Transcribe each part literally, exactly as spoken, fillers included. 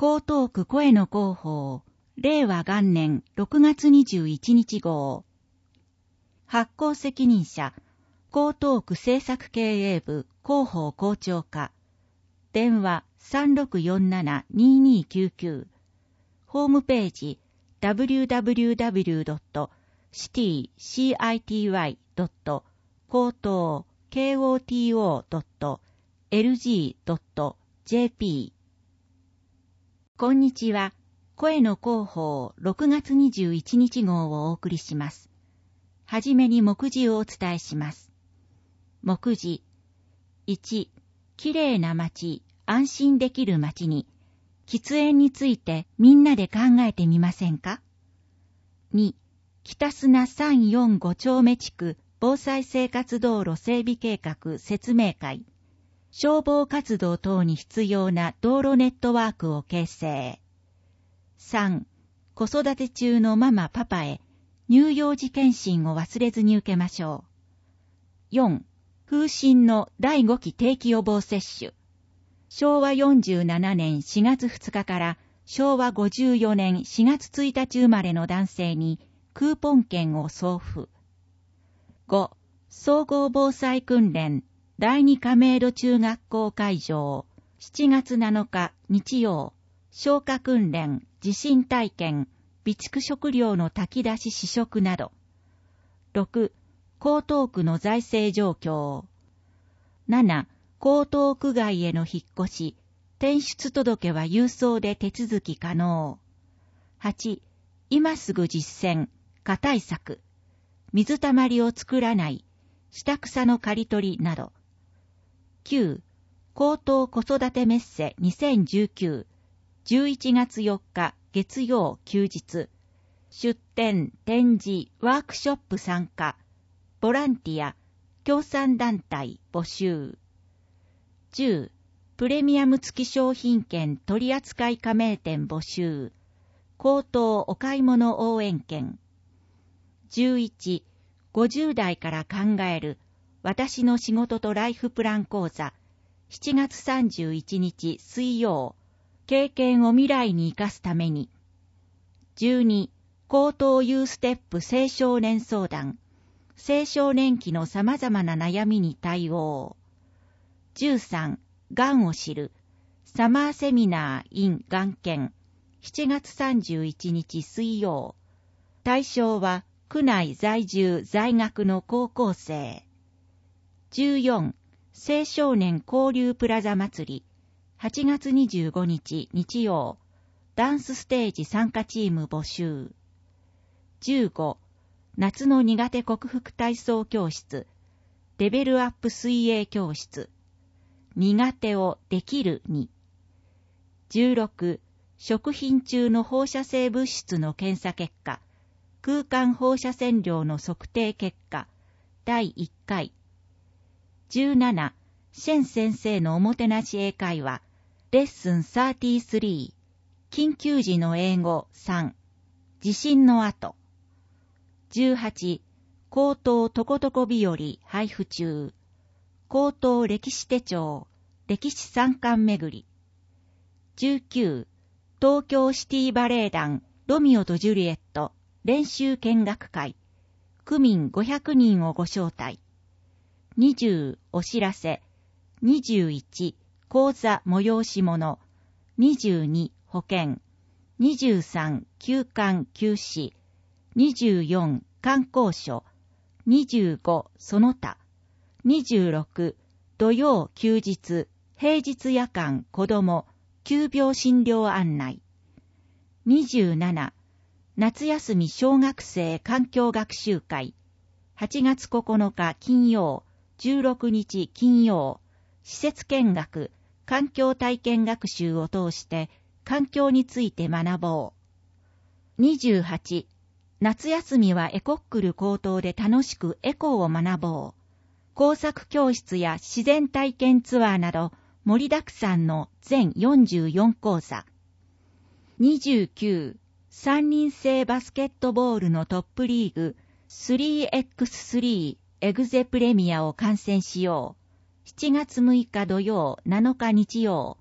江東区声の広報、令和元年ろくがつにじゅういちにち号。発行責任者、江東区政策経営部広報校長課。電話 さんろくよんななにーにーきゅうきゅう。ホームページ ダブリューダブリューダブリュードットシティシティドット高等 ケーオーティーオードットエルジードットジェーピー。こんにちは。声の広報ろくがつにじゅういちにち号をお送りします。はじめに目次をお伝えします。目次。いち、きれいな街、安心できる街に、喫煙についてみんなで考えてみませんか？に、北砂さんよんご丁目地区防災生活道路整備計画説明会。消防活動等に必要な道路ネットワークを形成。さん、子育て中のママパパへ乳幼児検診を忘れずに受けましょう。よん、風疹のだいごき定期予防接種。しょうわよんじゅうななねんしがつふつかからしょうわごじゅうよねんしがつついたち生まれの男性にクーポン券を送付。ご、総合防災訓練だいに亀戸中学校会場しちがつなのか日曜消火訓練、地震体験、備蓄食料の炊き出し試食など。ろく、江東区の財政状況。なな、江東区外への引っ越し、転出届は郵送で手続き可能。はち、今すぐ実践、蚊対策、水たまりを作らない、下草の刈り取りなど。きゅう、江東子育てメッセにせんじゅうきゅう、じゅういちがつよっか月曜休日、出展、展示、ワークショップ参加、ボランティア、協賛団体募集。じゅう、プレミアム付き商品券取扱加盟店募集。江東お買い物応援券。じゅういち、ごじゅう代から考える私の仕事とライフプラン講座。しちがつさんじゅういちにち水曜。経験を未来に生かすために。じゅうに、江東ユーステップ青少年相談。青少年期の様々な悩みに対応。じゅうさん、がんを知る。サマーセミナー in がん研。しちがつさんじゅういちにち水曜。対象は区内在住在学の高校生。じゅうよん、青少年交流プラザ祭り。はちがつにじゅうごにち日曜。ダンスステージ参加チーム募集。じゅうご、夏の苦手克服体操教室。レベルアップ水泳教室。苦手をできるに。じゅうろく、食品中の放射性物質の検査結果。空間放射線量の測定結果。だいいっかい。じゅうなな、シェン先生のおもてなし英会話。レッスンさんじゅうさん。緊急時の英語さん。地震の後。じゅうはち、江東とことこ日和配布中。江東歴史手帳、歴史参観巡り。じゅうきゅう、東京シティバレエ団、ロミオとジュリエット、練習見学会。区民ごひゃくにんをご招待。にじゅう、お知らせ。にじゅういち、講座催し物。にじゅうに、保険。にじゅうさん、休館休止。にじゅうよん、観光所。にじゅうご、その他。にじゅうろく、土曜休日、平日夜間子ども、急病診療案内。にじゅうなな、夏休み小学生環境学習会。はちがつここのか金曜、じゅうろくにち金曜、施設見学、環境体験学習を通して環境について学ぼう。にじゅうはち、夏休みはエコックル高等で楽しくエコを学ぼう。工作教室や自然体験ツアーなど盛りだくさんの全よんじゅうよん講座。にじゅうきゅう、三人制バスケットボールのトップリーグ スリーエックススリー エグゼプレミアを観戦しよう。しちがつむいか土曜、なのか日曜。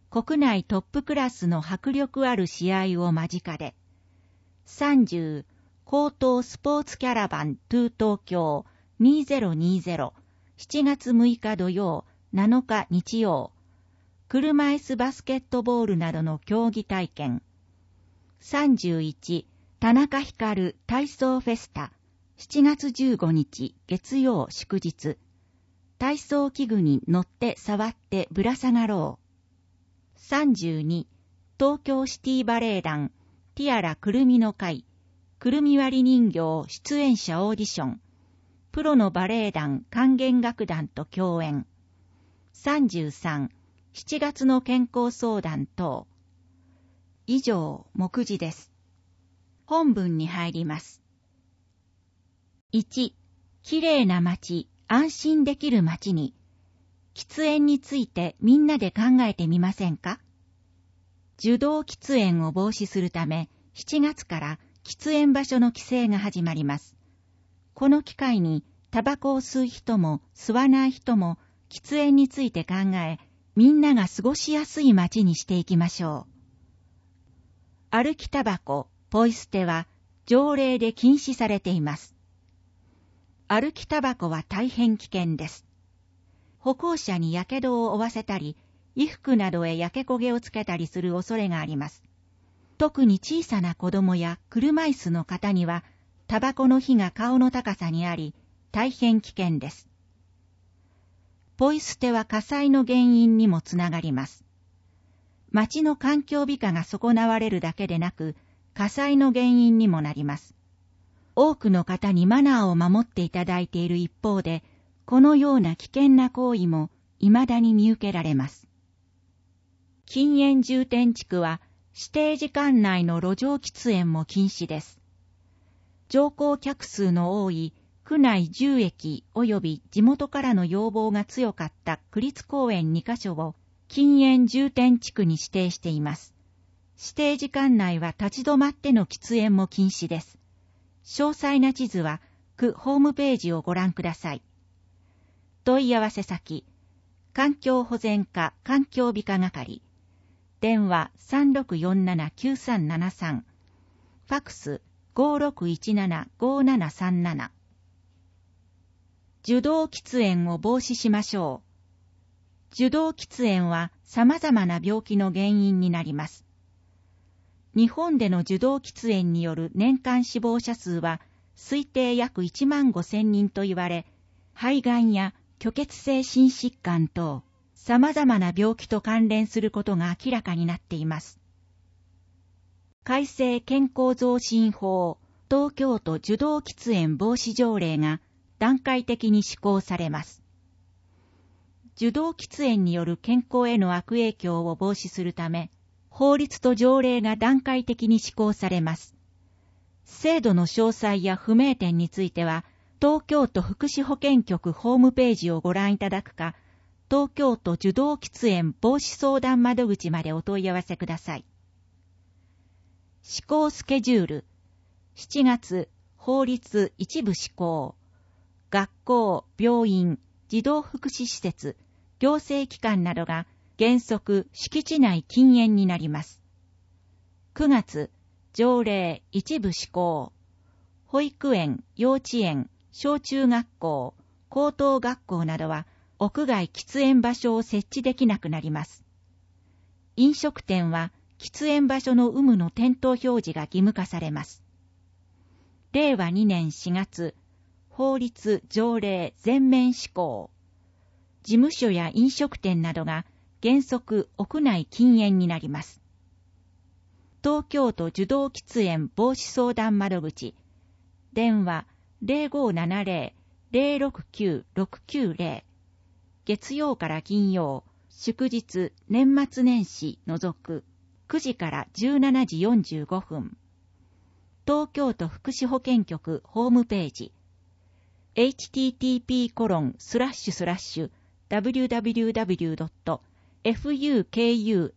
国内トップクラスの迫力ある試合を間近で。さんじゅう、高等スポーツキャラバントゥ東京にせんにじゅう、しちがつむいか土曜、なのか日曜。車椅子バスケットボールなどの競技体験。さんじゅういち、田中光体操フェスタ。しちがつじゅうごにち月曜祝日。体操器具に乗って触ってぶら下がろう。さんじゅうに、東京シティバレエ団ティアラくるみの会。くるみ割り人形出演者オーディション。プロのバレエ団管弦楽団と共演。さんじゅうさん、しちがつの健康相談等。以上、目次です。本文に入ります。いち、きれいな街、安心できる街に、喫煙についてみんなで考えてみませんか？受動喫煙を防止するため、しちがつから喫煙場所の規制が始まります。この機会に、タバコを吸う人も吸わない人も喫煙について考え、みんなが過ごしやすい街にしていきましょう。歩きタバコ、ポイ捨ては条例で禁止されています。歩きタバコは大変危険です。歩行者に火傷を負わせたり、衣服などへ焼け焦げをつけたりする恐れがあります。特に小さな子供や車椅子の方には、タバコの火が顔の高さにあり、大変危険です。ポイ捨ては火災の原因にもつながります。街の環境美化が損なわれるだけでなく、火災の原因にもなります。多くの方にマナーを守っていただいている一方で、このような危険な行為も未だに見受けられます。禁煙重点地区は指定時間内の路上喫煙も禁止です。乗降客数の多い区内じゅうえき及び地元からの要望が強かった区立公園にかしょを禁煙重点地区に指定しています。指定時間内は立ち止まっての喫煙も禁止です。詳細な地図は区ホームページをご覧ください。問い合わせ先、環境保全課環境美化係、電話 さんろくよんななきゅうさんななさん、ファクス ごろくいちななごななさんなな。受動喫煙を防止しましょう。受動喫煙は様々な病気の原因になります。日本での受動喫煙による年間死亡者数は推定約いちまんごせんにんと言われ、肺がんや虚血性心疾患等、様々な病気と関連することが明らかになっています。改正健康増進法東京都受動喫煙防止条例が段階的に施行されます。受動喫煙による健康への悪影響を防止するため、法律と条例が段階的に施行されます。制度の詳細や不明点については、東京都福祉保健局ホームページをご覧いただくか、東京都受動喫煙防止相談窓口までお問い合わせください。施行スケジュール。しちがつ、法律一部施行。学校、病院、児童福祉施設、行政機関などが原則敷地内禁煙になります。くがつ、条例一部施行。保育園、幼稚園、小中学校、高等学校などは屋外喫煙場所を設置できなくなります。飲食店は喫煙場所の有無の店頭表示が義務化されます。れいわにねんしがつ、法律条例全面施行。事務所や飲食店などが原則屋内禁煙になります。東京都受動喫煙防止相談窓口、電話 ゼロごななゼロ ゼロろくきゅうろくきゅうゼロ、月曜から金曜、祝日、年末年始除く、くじからじゅうしちじよんじゅうごふん。東京都福祉保健局ホームページ、エイチティーティーピーコロンスラッシュスラッシュダブリューダブリューダブリュードットフクシ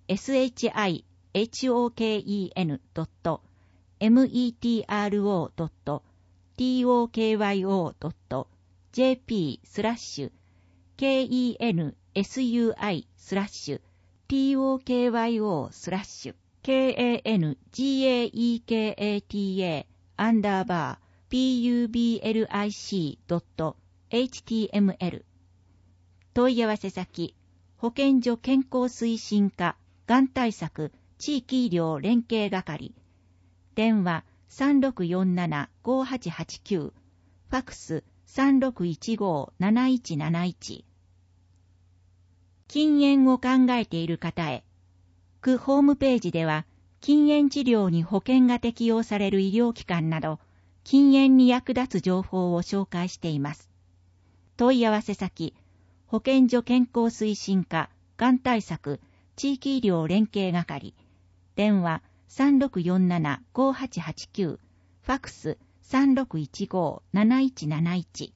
ホケンドットメトロドットトクヨドットジェーピースラッシュケンスユイスラッシュ tokyo スラッシュ kangaekata アンダーバー public.html 問い合わせ先保健所健康推進課がん対策地域医療連携係電話 さんろくよんなな ごはちはちきゅう ファクス さんろくいちご なないちなないち禁煙を考えている方へ区ホームページでは禁煙治療に保険が適用される医療機関など禁煙に役立つ情報を紹介しています。問い合わせ先保健所健康推進課がん対策地域医療連携係電話 さんろくよんなな ごはちはちきゅう ファクス さんろくいちご なないちなないち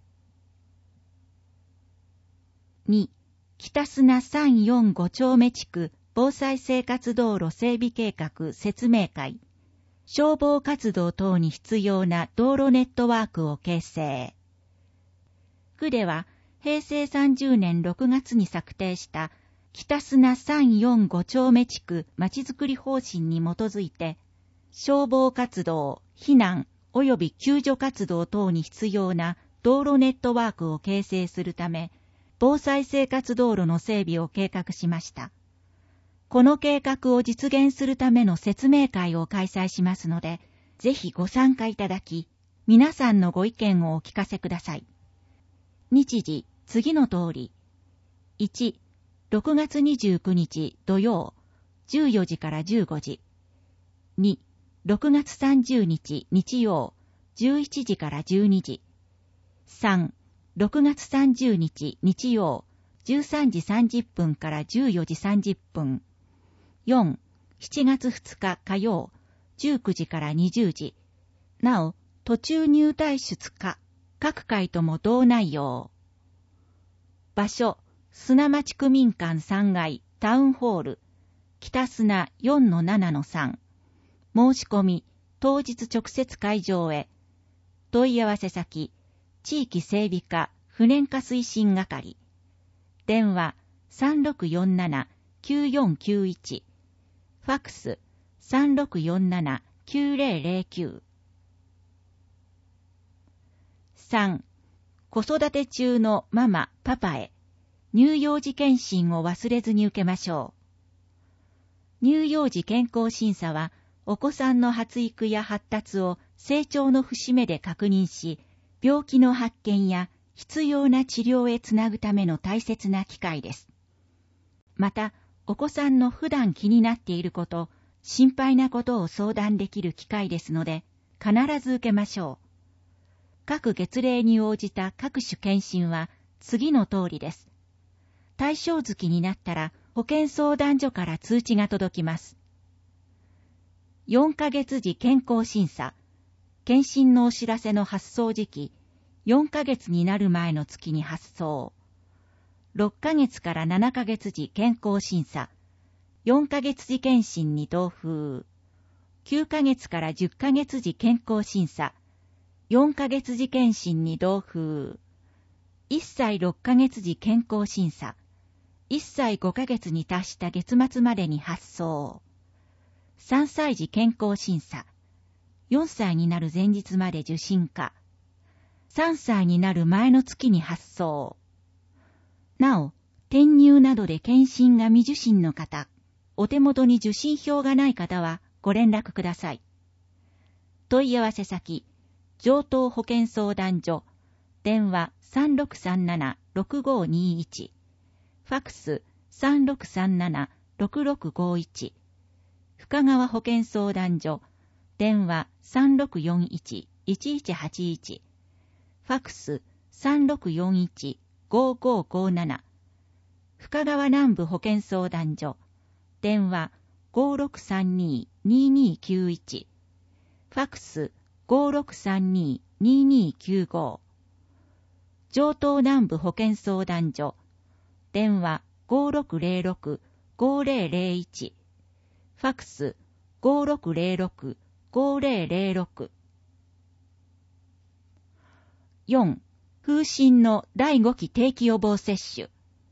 に. 北砂さんよんご丁目地区防災生活道路整備計画説明会消防活動等に必要な道路ネットワークを形成区ではへいせいさんじゅうねんろくがつに策定した北砂さんよんご丁目地区まちづくり方針に基づいて消防活動、避難及び救助活動等に必要な道路ネットワークを形成するため防災生活道路の整備を計画しました。この計画を実現するための説明会を開催しますので、ぜひご参加いただき、皆さんのご意見をお聞かせください。日時、次の通り。いち、ろくがつにじゅうくにち土曜、じゅうよじからじゅうごじ。に、ろくがつさんじゅうにち日曜、じゅういちじからじゅうにじ。さん、ろくがつさんじゅうにち日曜、じゅうさんじさんじゅっぷんからじゅうよじさんじゅっぷん。よん、しちがつふつか火曜、じゅうくじからにじゅうじ。なお、途中入退出か、各回とも同内容。場所、砂町区民館さんがいタウンホール、北砂 よんのななのさん。申し込み、当日直接会場へ。問い合わせ先、地域整備課不燃化推進係。電話 さんろくよんなな きゅうよんきゅういち。ファクス さんろくよんなな きゅうぜろぜろきゅう。さん. 子育て中のママ、パパへ乳幼児検診を忘れずに受けましょう。乳幼児健康審査はお子さんの発育や発達を成長の節目で確認し、病気の発見や必要な治療へつなぐための大切な機会です。また、お子さんの普段気になっていること、心配なことを相談できる機会ですので、必ず受けましょう。各月齢に応じた各種検診は次の通りです。対象月になったら保健相談所から通知が届きます。よんかげつ時健康審査、検診のお知らせの発送時期、よんかげつになる前の月に発送。ろっかげつからななかげつ時健康審査、よんかげつ時検診に同封。きゅうかげつからじゅっかげつ時健康審査、よんかげつ時検診に同封。いっさいろっかげつ時健康審査、いっさいごかげつに達した月末までに発送。さんさい時健康審査、よんさいになる前日まで受診か。さんさいになる前の月に発送。なお、転入などで検診が未受診の方、お手元に受診票がない方はご連絡ください。問い合わせ先、上東保健相談所、電話 さんろくさんなな ろくごにいち、ファクス さんろくさんなな ろくろくごいち、深川保健相談所、電話 さんろくよんいち いちいちはちいち、ファクス さんろくよんいち ごごごなな、深川南部保健相談所、電話 ごろくさんに ににきゅういち、ファクス ごろくさんに ににきゅうご、上東南部保健相談所、電話 ごろくぜろろく ごぜろぜろいち、ファクス ごろくぜろろく ごぜろぜろろく。よん. 風疹のだいごき定期予防接種。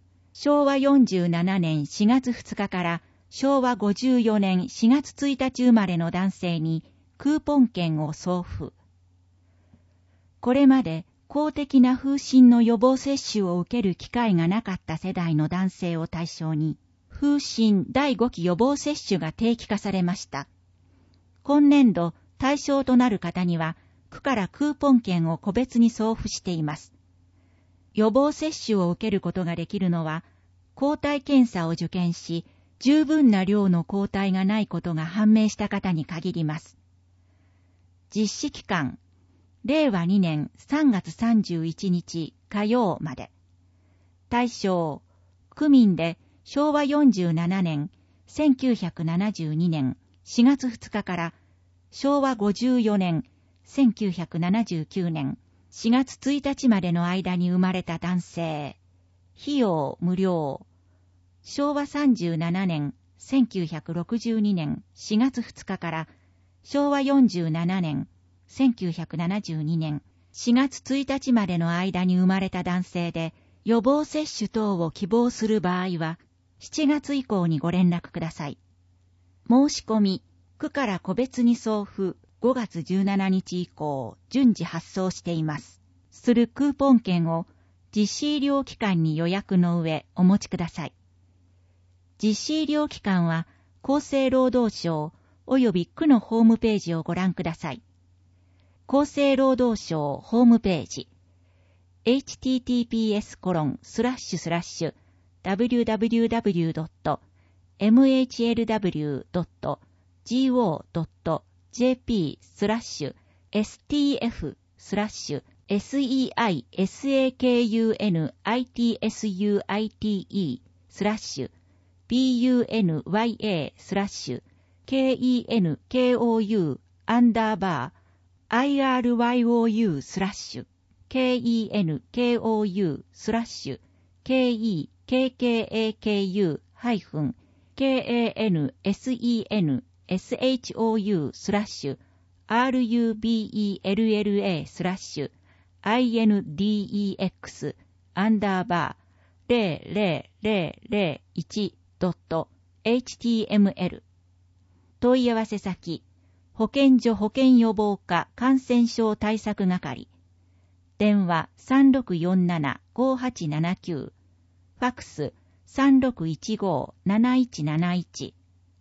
しょうわよんじゅうななねんしがつふつかからしょうわごじゅうよねんしがつついたち生まれの男性にクーポン券を送付。これまで公的な風疹の予防接種を受ける機会がなかった世代の男性を対象に、風疹だいごき予防接種が定期化されました。今年度対象となる方には、区からクーポン券を個別に送付しています。予防接種を受けることができるのは、抗体検査を受験し、十分な量の抗体がないことが判明した方に限ります。実施期間、れいわにねんさんがつさんじゅういちにち火曜まで。対象、区民でしょうわよんじゅうななねんせんきゅうひゃくななじゅうにねんしがつふつかからしょうわごじゅうよねんせんきゅうひゃくななじゅうきゅうねんしがつついたちまでの間に生まれた男性。費用無料。しょうわさんじゅうななねんせんきゅうひゃくろくじゅうにねんしがつふつかからしょうわよんじゅうななねんせんきゅうひゃくななじゅうにねんしがつついたちまでの間に生まれた男性で、予防接種等を希望する場合は、しちがつ以降にご連絡ください。申し込み、区から個別に送付、ごがつじゅうしちにち以降、順次発送しています。するクーポン券を、実施医療機関に予約の上、お持ちください。実施医療機関は、厚生労働省及び区のホームページをご覧ください。厚生労働省ホームページ エイチティーティーピーエスコロンスラッシュスラッシュダブリューダブリューダブリュードットエムエイチエルダブリュードットジーオードットジェーピースラッシュエスティーエフスラッシュエスイーアイエスエーケーユーエヌアイティーエスユーアイティーイースラッシュビーユーエヌワイエースラッシュケーイーエヌケーオーユーアンダーバーアイアールワイオーユー スラッシュ ケーイーエヌケーオーユー スラッシュ ケーイーケーケーエーケーユー ハイフン ケーエーエヌエスイーエヌエスエイチオーユー スラッシュ アールユービーイーエルエルエー スラッシュ アイエヌディーイーエックス アンダーバーゼロゼロゼロゼロいちドットエイチティーエムエル 問い合わせ先保健所保健予防課感染症対策係電話 さんろくよんななごはちななきゅう ファックス さんろくいちごなないちなないち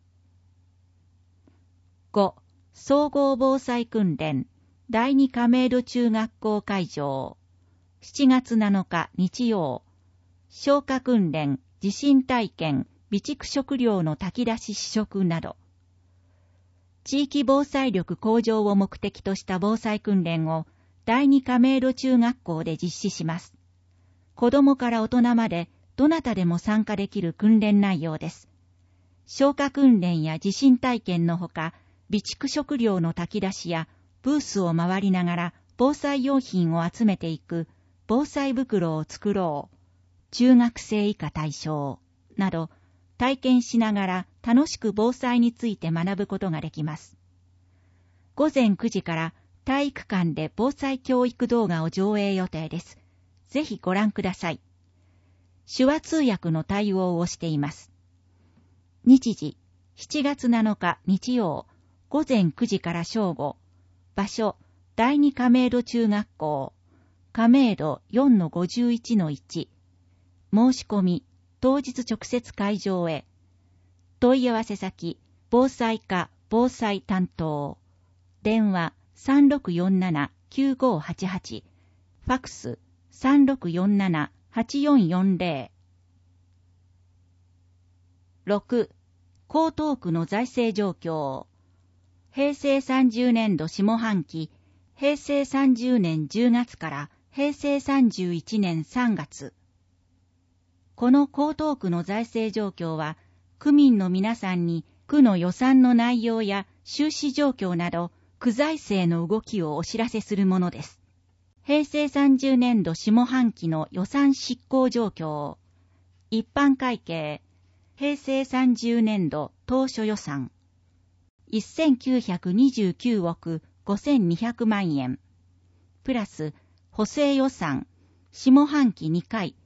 ご. 総合防災訓練だいに亀戸中学校会場しちがつなのか日曜消火訓練地震体験備蓄食料の炊き出し試食など地域防災力向上を目的とした防災訓練をだいに亀戸中学校で実施します。子どもから大人までどなたでも参加できる訓練内容です。消火訓練や地震体験のほか、備蓄食料の炊き出しやブースを回りながら防災用品を集めていく防災袋を作ろう、中学生以下対象など、体験しながら楽しく防災について学ぶことができます。ごぜんくじから体育館で防災教育動画を上映予定です。ぜひご覧ください。手話通訳の対応をしています。日時、しちがつなのか日曜、ごぜんくじから正午。場所、だいに亀戸中学校。亀戸 よんのごじゅういちのいち。申し込み、当日直接会場へ。問い合わせ先、防災課防災担当。電話 さんろくよんななきゅうごはちはち。ファックス さんろくよんななはちよんよんゼロ。ろく. 江東区の財政状況。平成さんじゅうねんど下半期、平成さんじゅうねんじゅうがつから平成さんじゅういちねんさんがつ。この江東区の財政状況は、区民の皆さんに区の予算の内容や収支状況など、区財政の動きをお知らせするものです。平成さんじゅうねんど下半期の予算執行状況。一般会計。平成さんじゅうねんど当初予算。せんきゅうひゃくにじゅうきゅうおくごせんにひゃくまんえん。プラス、補正予算。下半期にかい。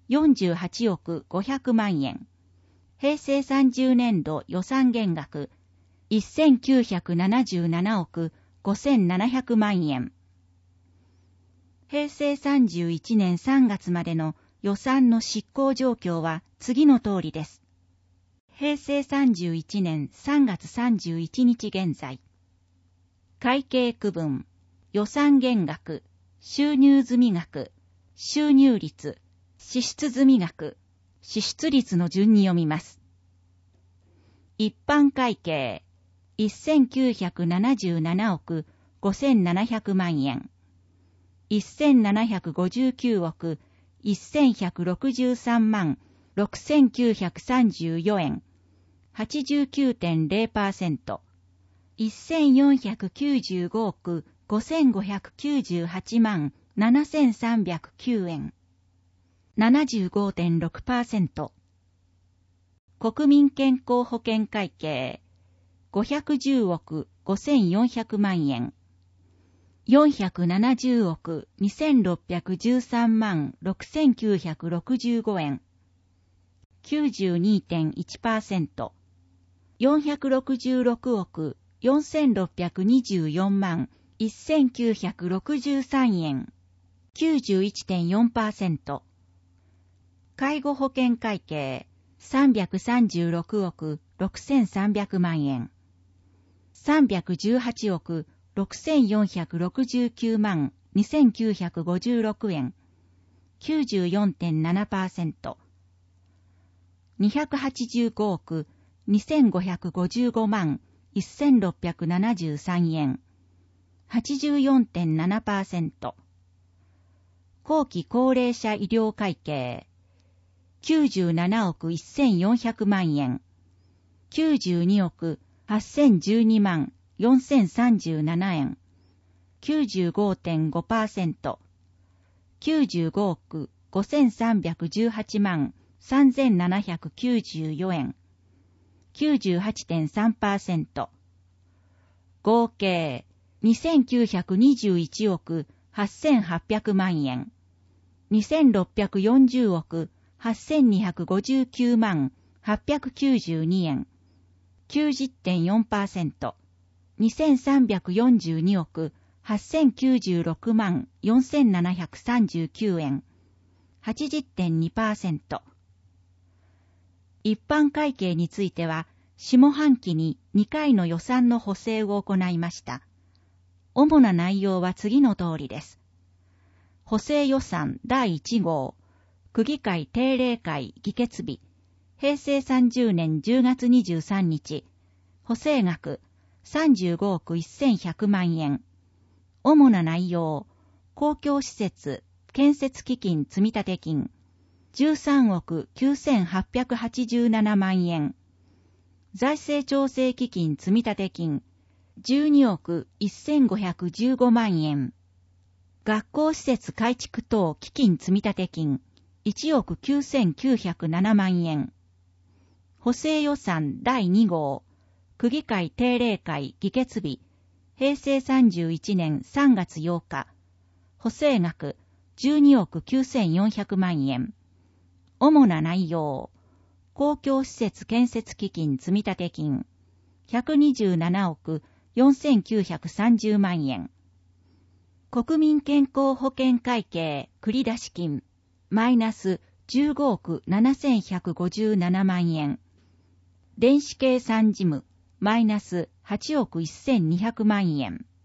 よんじゅうはちおくごひゃくまんえん。平成さんじゅうねんど予算減額せんきゅうひゃくななじゅうななおくごせんななひゃくまんえん。平成さんじゅういちねんさんがつまでの予算の執行状況は次の通りです。平成さんじゅういちねんさんがつさんじゅういちにち現在。会計区分、予算減額、収入済額、収入率、支出済額、支出率の順に読みます。一般会計、せんきゅうひゃくななじゅうななおくごせんななひゃくまんえん。せんななひゃくごじゅうきゅうおくせんひゃくろくじゅうさんまんろくせんきゅうひゃくさんじゅうよえん。はちじゅうきゅうてんゼロパーセント。せんよんひゃくきゅうじゅうごおくごせんごひゃくきゅうじゅうはちまんななせんさんびゃくきゅうえん。ななじゅうごてんろくパーセント。国民健康保険会計ごひゃくじゅうおくごせんよんひゃくまんえん。よんひゃくななじゅうおくにせんろっぴゃくじゅうさんまんろくせんきゅうひゃくろくじゅうごえん。きゅうじゅうにてんいちパーセント。よんひゃくろくじゅうろくおくよんせんろっぴゃくにじゅうよんまんせんきゅうひゃくろくじゅうさんえん。きゅうじゅういちてんよんパーセント。介護保険会計さんびゃくさんじゅうろくおくろくせんさんびゃくまんえん。さんびゃくじゅうはちおくろくせんよんひゃくろくじゅうきゅうまんにせんきゅうひゃくごじゅうろくえん。きゅうじゅうよんてんななパーセント。にひゃくはちじゅうごおくにせんごひゃくごじゅうごまんせんろっぴゃくななじゅうさんえん。はちじゅうよんてんななパーセント。後期高齢者医療会計きゅうじゅうななおくせんよんひゃくまんえん。きゅうじゅうにおくはっせんじゅうにまんよんせんさんじゅうななえん。きゅうじゅうごてんごパーセント。きゅうじゅうごおくごせんさんびゃくじゅうはちまんさんぜんななひゃくきゅうじゅうよえん。きゅうじゅうはちてんさんパーセント。合計にせんきゅうひゃくにじゅういちおくはっせんはっぴゃくまんえん。にせんろっぴゃくよんじゅうおくはっせんにひゃくごじゅうきゅうまんはっぴゃくきゅうじゅうにえん。きゅうじゅってんよんパーセント。にせんさんびゃくよんじゅうにおくはっせんきゅうじゅうろくまんよんせんななひゃくさんじゅうきゅうえん。はちじゅってんにパーセント。一般会計については、下半期ににかいの予算の補正を行いました。主な内容は次の通りです。補正予算だいいちごう、区議会定例会議決日、平成さんじゅうねんじゅうがつにじゅうさんにち、補正額さんじゅうごおくせんひゃくまんえん。主な内容、公共施設、建設基金積立金、じゅうさんおくきゅうせんはっぴゃくはちじゅうななまんえん。財政調整基金積立金、じゅうにおくせんごひゃくじゅうごまんえん。学校施設改築等基金積立金、いちおくきゅうせんきゅうひゃくななまんえん。補正予算だいにごう、区議会定例会議決日、平成さんじゅういちねんさんがつようか、補正額じゅうにおくきゅうせんよんひゃくまんえん。主な内容、公共施設建設基金積立金、ひゃくにじゅうななおくよんせんきゅうひゃくさんじゅうまんえん。国民健康保険会計繰出金、マイナスじゅうごおくななせんひゃくごじゅうななまんえん。電子計算事務、マイナスはちおくせんにひゃくまんえん。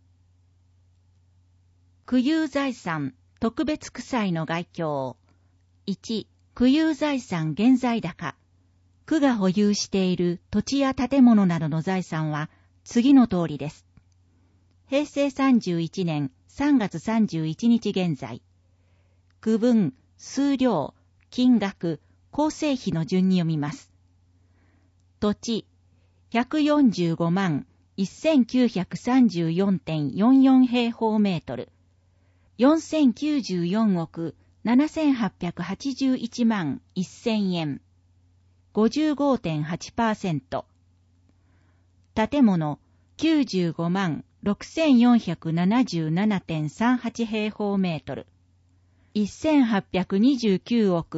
区有財産特別区歳の概況。いち、区有財産現在高。区が保有している土地や建物などの財産は次の通りです。平成さんじゅういちねんさんがつさんじゅういちにち現在。区分、数量、金額、構成比の順に読みます。土地、ひゃくよんじゅうごまんせんきゅうひゃくさんじゅうよんてんよんよん 平方メートル。よんせんきゅうじゅうよんおくななせんはっぴゃくはちじゅういちまんせんえん。ごじゅうごてんはちパーセント。建物きゅうじゅうごまんろくせんよんひゃくななじゅうななてんさんはち 平方メートル。せんはっぴゃくにじゅうきゅうおく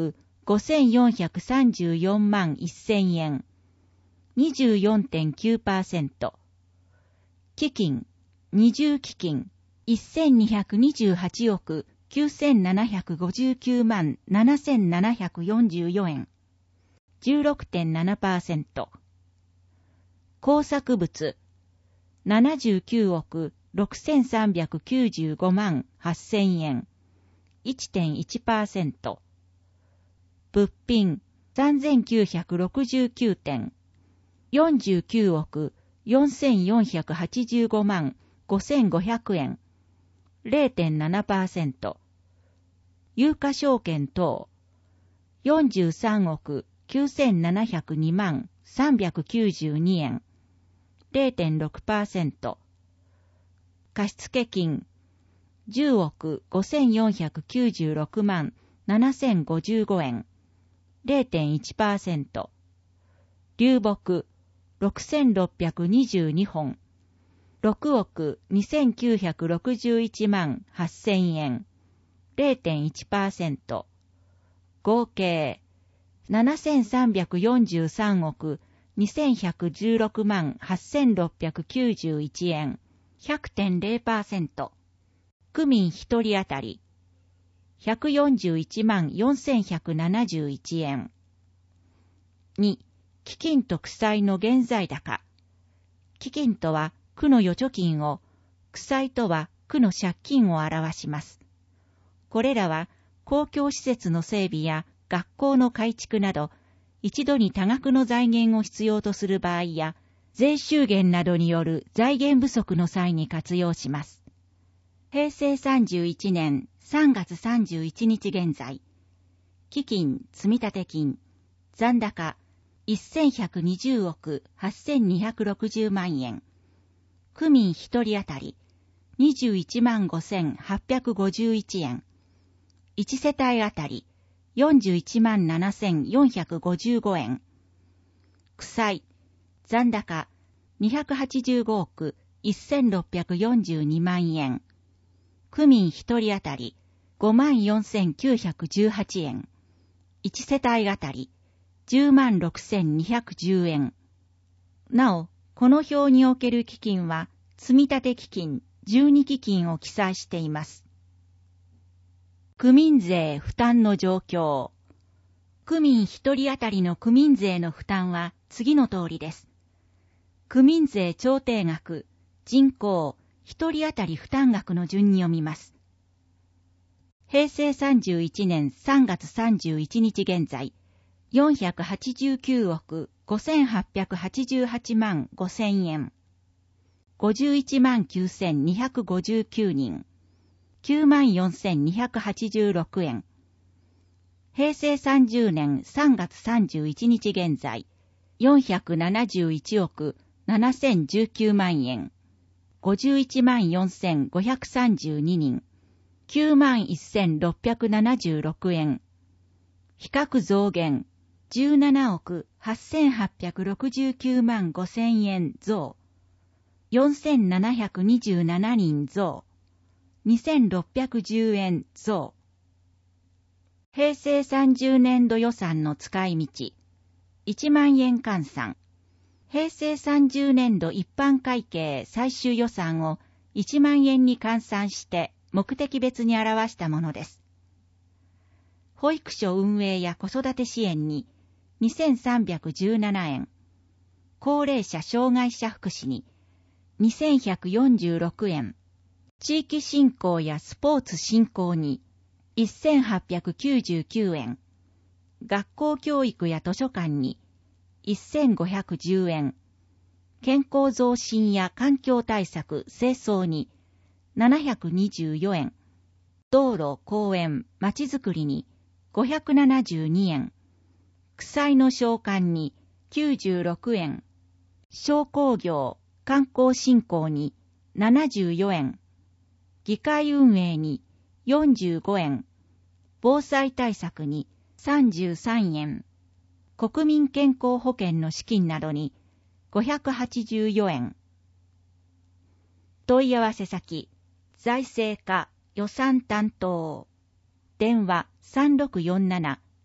ごせんよんひゃくさんじゅうよんまんせんえん、にじゅうよんてんきゅうパーセント。基金、二重基金、せんにひゃくにじゅうはちおくきゅうせんななひゃくごじゅうきゅうまんななせんななひゃくよんじゅうよえん、じゅうろくてんななパーセント。工作物、ななじゅうきゅうおくろくせんさんびゃくきゅうじゅうごまんはっせんえん、いってんいちパーセント。物品、さんぜんきゅうひゃくろくじゅうきゅうてん、よんじゅうきゅうおくよんせんよんひゃくはちじゅうごまんごせんごひゃくえん、れいてんななパーセント。有価証券等、よんじゅうさんおくきゅうせんななひゃくにまんさんびゃくきゅうじゅうにえん、れいてんろくパーセント。貸付金、じゅうおくごせんよんひゃくきゅうじゅうろくまんななせんごじゅうごえん、れいてんいちパーセント。流木、ろくせんろっぴゃくにじゅうにほん、ろくおくにせんきゅうひゃくろくじゅういちまんはっせんえん、れいてんいちパーセント。合計、ななせんさんびゃくよんじゅうさんおくにせんひゃくじゅうろくまんはっせんろっぴゃくきゅうじゅういちえん、ひゃくてんれいパーセント。区民ひとり当たり、ひゃくよんじゅういちまんよんせんひゃくななじゅういちえん。に、基金と負債の現在高。基金とは区の預貯金を、負債とは区の借金を表します。これらは公共施設の整備や学校の改築など、一度に多額の財源を必要とする場合や、税収減などによる財源不足の際に活用します。へいせいさんじゅういちねんさんがつさんじゅういちにち現在、基金積立金、残高せんひゃくにじゅうおくはっせんにひゃくろくじゅうまんえん、区民ひとり当たりにじゅういちまんごせんはっぴゃくごじゅういちえん、いち世帯当たりよんじゅういちまんななせんよんひゃくごじゅうごえん、負債、残高にひゃくはちじゅうごおくせんろっぴゃくよんじゅうにまんえん、区民ひとり当たりごまんよんせんきゅうひゃくじゅうはちえん、いち世帯当たりじゅうまんろくせんにひゃくじゅうえん。なお、この表における基金は、積立基金、じゅうに基金を記載しています。区民税負担の状況。区民ひとり当たりの区民税の負担は次の通りです。区民税調定額、人口、ひとり当たり負担額の順に読みます。へいせいさんじゅういちねんさんがつさんじゅういちにち現在、よんひゃくはちじゅうきゅうおくごせんはっぴゃくはちじゅうはちまんごせんえん、ごじゅういちまんきゅうせんにひゃくごじゅうきゅうにん、きゅうまんよんせんにひゃくはちじゅうろくえん。へいせいさんじゅうねんさんがつさんじゅういちにち現在、よんひゃくななじゅういちおくななせんじゅうきゅうまんえん、ごじゅういちまんよんせんごひゃくさんじゅうににん、きゅうまんせんろっぴゃくななじゅうろくえん。比較増減、じゅうななおくはっせんはっぴゃくろくじゅうきゅうまんごせんえん増、よんせんななひゃくにじゅうななにん増、にせんろっぴゃくじゅうえん増。へいせいさんじゅうねんど予算の使い道、いちまんえん換算。へいせいさんじゅうねんど一般会計最終予算をいちまんえんに換算して目的別に表したものです。保育所運営や子育て支援ににせんさんびゃくじゅうななえん、高齢者障害者福祉ににせんひゃくよんじゅうろくえん、地域振興やスポーツ振興にせんはっぴゃくきゅうじゅうきゅうえん、学校教育や図書館にせんごひゃくじゅうえん、健康増進や環境対策清掃にななひゃくにじゅうよえん、道路、公園、まちづくりにごひゃくななじゅうにえん、区債の償還にきゅうじゅうろくえん、商工業、観光振興にななじゅうよえん、議会運営によんじゅうごえん、防災対策にさんじゅうさんえん、国民健康保険の資金などにごひゃくはちじゅうよえん。問い合わせ先、財政課予算担当。電話 さんろくよんなな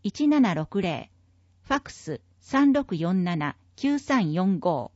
いちななろくぜろ、ファックス さんろくよんななきゅうさんよんご。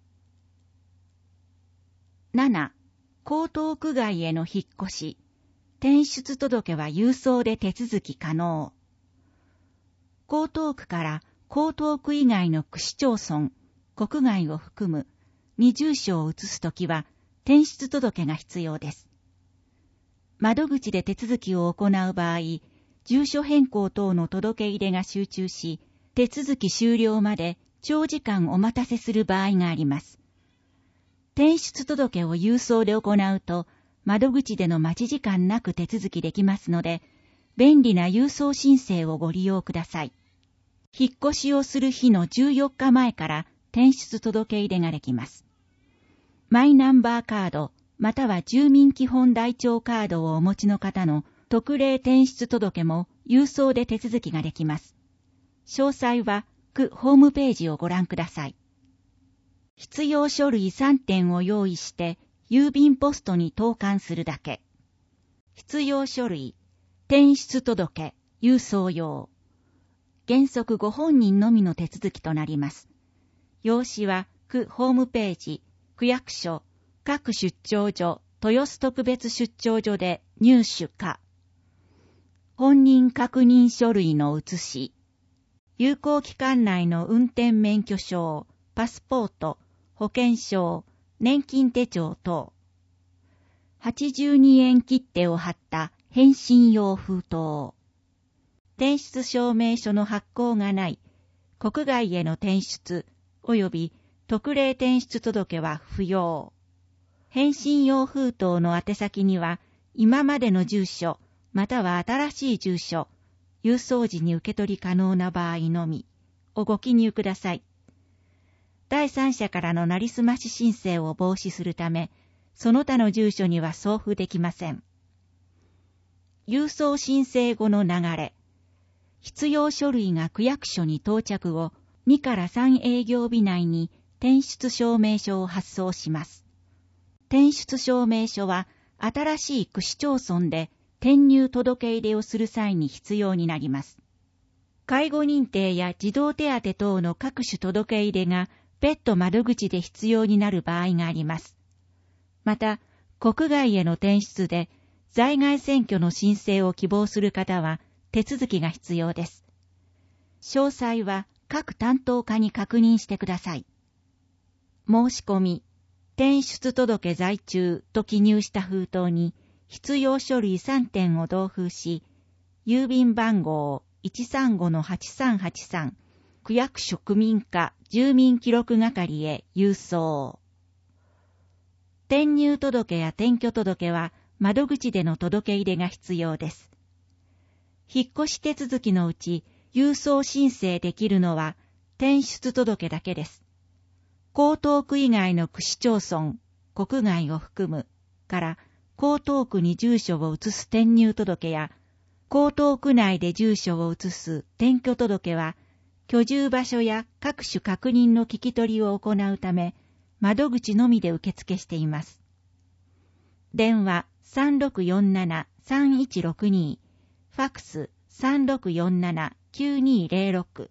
なな. 江東区外への引っ越し。転出届は郵送で手続き可能。江東区から江東区以外の区市町村、国外を含むに住所を移すときは転出届が必要です。窓口で手続きを行う場合、住所変更等の届け入れが集中し、手続き終了まで長時間お待たせする場合があります。転出届を郵送で行うと、窓口での待ち時間なく手続きできますので、便利な郵送申請をご利用ください。引っ越しをする日のじゅうよっかまえから転出届入れができます。マイナンバーカード、または住民基本台帳カードをお持ちの方の特例転出届も郵送で手続きができます。詳細は区ホームページをご覧ください。必要書類さんてんを用意して郵便ポストに投函するだけ。必要書類、転出届、郵送用。原則ご本人のみの手続きとなります。用紙は区ホームページ、区役所、各出張所、豊洲特別出張所で入手か。本人確認書類の写し。有効期間内の運転免許証、パスポート、保険証、年金手帳等。はちじゅうにえん切手を貼った返信用封筒。転出証明書の発行がない、国外への転出、及び特例転出届は不要。返信用封筒の宛先には、今までの住所、または新しい住所、郵送時に受け取り可能な場合のみ、をご記入ください。第三者からのなりすまし申請を防止するため、その他の住所には送付できません。郵送申請後の流れ。必要書類が区役所に到着後、にからさん営業日内に転出証明書を発送します。転出証明書は、新しい区市町村で転入届入れをする際に必要になります。介護認定や児童手当等の各種届入れが別途窓口で必要になる場合があります。また、国外への転出で在外選挙の申請を希望する方は手続きが必要です。詳細は各担当課に確認してください。申し込み、転出届在中と記入した封筒に必要書類さんてんを同封し、郵便番号 いちさんごのはちさんはちさん、区役所区民課住民記録係へ郵送。転入届や転居届は窓口での届け入れが必要です。引っ越し手続きのうち郵送申請できるのは転出届だけです。江東区以外の区市町村、国外を含むから江東区に住所を移す転入届や江東区内で住所を移す転居届は居住場所や各種確認の聞き取りを行うため窓口のみで受付しています。電話 さんろくよんななさんいちろくに、ファックス さんろくよんななきゅうにぜろろく。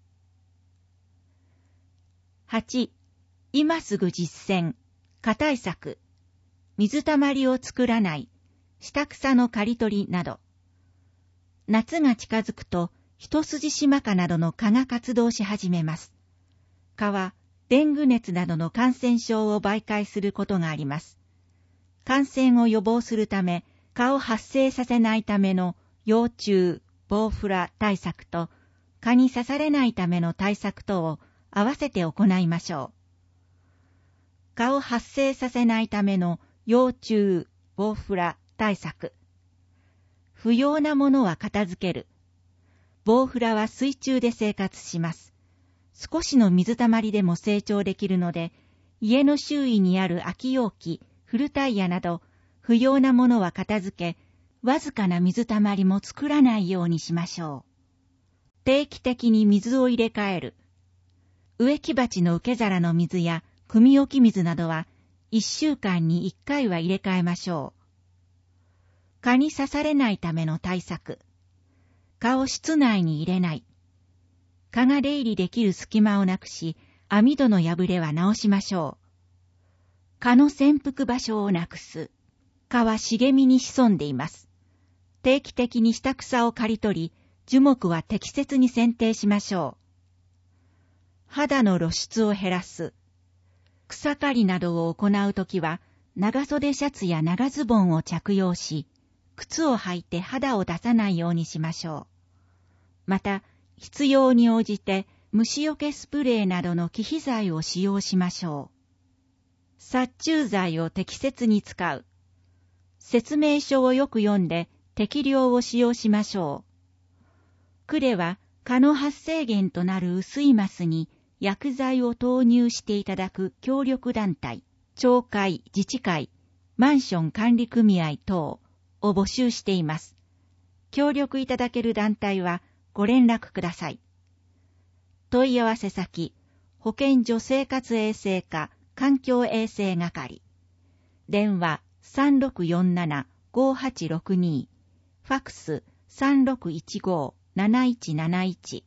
はち. 今すぐ実践、課対策、水たまりを作らない、下草の刈り取りなど。夏が近づくと、一筋島蚊などの蚊が活動し始めます。蚊は、デング熱などの感染症を媒介することがあります。感染を予防するため、蚊を発生させないための幼虫、ボウフラ対策と、蚊に刺されないための対策等を合わせて行いましょう。蚊を発生させないための幼虫、ボウフラ対策。不要なものは片付ける。ボウフラは水中で生活します。少しの水たまりでも成長できるので、家の周囲にある空き容器、古タイヤなど、不要なものは片付け、わずかな水たまりも作らないようにしましょう。定期的に水を入れ替える。植木鉢の受け皿の水や、汲み置き水などは、一週間に一回は入れ替えましょう。蚊に刺されないための対策。 蚊を室内に入れない。蚊が出入りできる隙間をなくし、網戸の破れは直しましょう。蚊の潜伏場所をなくす。蚊は茂みに潜んでいます。定期的に下草を刈り取り、樹木は適切に剪定しましょう。肌の露出を減らす。草刈りなどを行うときは、長袖シャツや長ズボンを着用し、靴を履いて肌を出さないようにしましょう。また、必要に応じて虫除けスプレーなどの忌避剤を使用しましょう。殺虫剤を適切に使う。説明書をよく読んで適量を使用しましょう。呉は蚊の発生源となる薄いマスに薬剤を投入していただく協力団体、町会、自治会、マンション管理組合等を募集しています。協力いただける団体はご連絡ください。問い合わせ先、保健所生活衛生課環境衛生係。電話 さんろくよんななごはちろくに、ファクス さんろくいちごなないちなないち。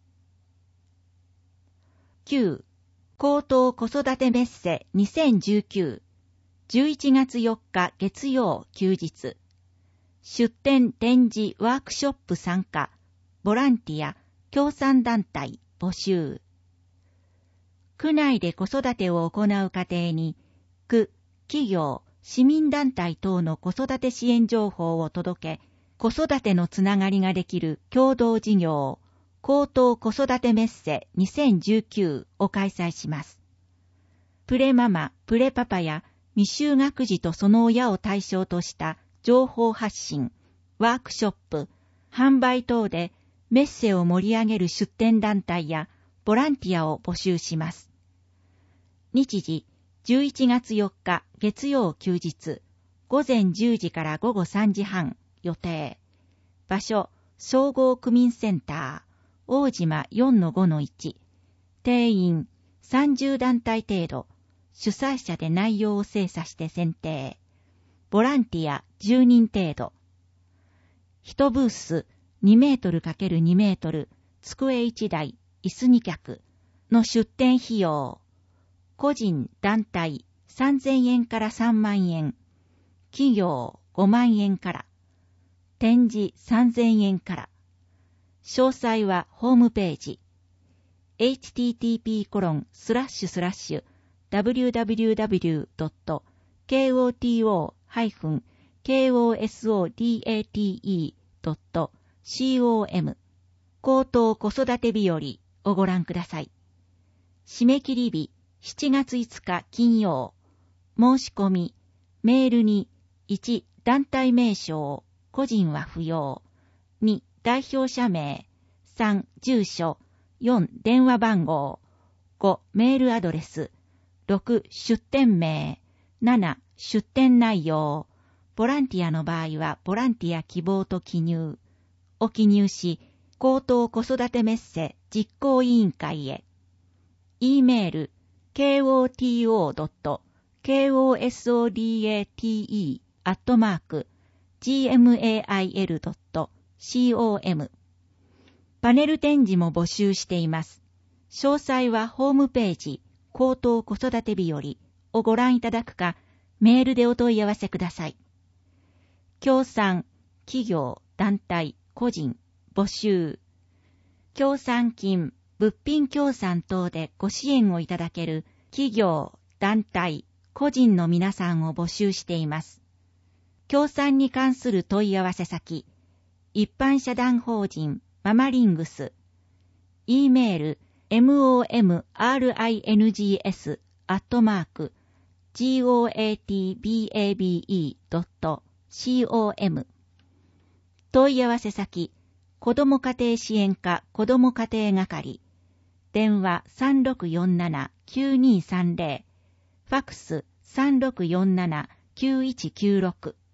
きゅう. 高等子育てメッセにせんじゅうきゅう、じゅういちがつよっか月曜休日。出展展示ワークショップ参加、ボランティア、協賛団体募集。区内で子育てを行う家庭に、区、企業、市民団体等の子育て支援情報を届け、子育てのつながりができる共同事業、高等子育てメッセにせんじゅうきゅうを開催します。プレママ、プレパパや未就学児とその親を対象とした情報発信、ワークショップ、販売等でメッセを盛り上げる出展団体やボランティアを募集します。日時、じゅういちがつよっか月曜休日、ごぜんじゅうじからごごさんじはん予定。場所、総合区民センター、大島 よんのごのいち。定員、さんじゅう団体程度。主催者で内容を精査して選定。ボランティアじゅうにん程度。いちブースにメートルかけるにメートル、机いちだい、椅子に脚の出展費用。個人、団体さんぜんえんからさんまんえん。企業ごまんえんから。展示さんぜんえんから。詳細はホームページ。エイチティーティーピーコロンスラッシュスラッシュダブリューダブリューダブリュードットケーオーティーオーハイフンケーオーエスオーディーエーティーイードットコム 高等子育て日和をご覧ください。締め切り日しちがついつか金曜。申し込み、メールにいち団体名称、個人は不要。に代表者名、さん住所、よん電話番号、ごメールアドレス、ろく出店名、なな出店内容、ボランティアの場合はボランティア希望と記入を記入し、高等子育てメッセ実行委員会へ。E メール ケーオーティーオードットケーオーエスオーディーエーティーイー アットマーク ジーエムエーアイエルドットコム パネル展示も募集しています。詳細はホームページ高等子育て日和をご覧いただくか、メールでお問い合わせください。協賛、企業、団体、個人、募集。協賛金、物品協賛等でご支援をいただける企業、団体、個人の皆さんを募集しています。協賛に関する問い合わせ先、一般社団法人ママリングス、E メール モムリングス アットマーク ゴトバブドットコム 問い合わせ先、子ども家庭支援課子ども家庭係、電話 さんろくよんななきゅうにさんぜろ、ファクス さんろくよんななきゅういちきゅうろく。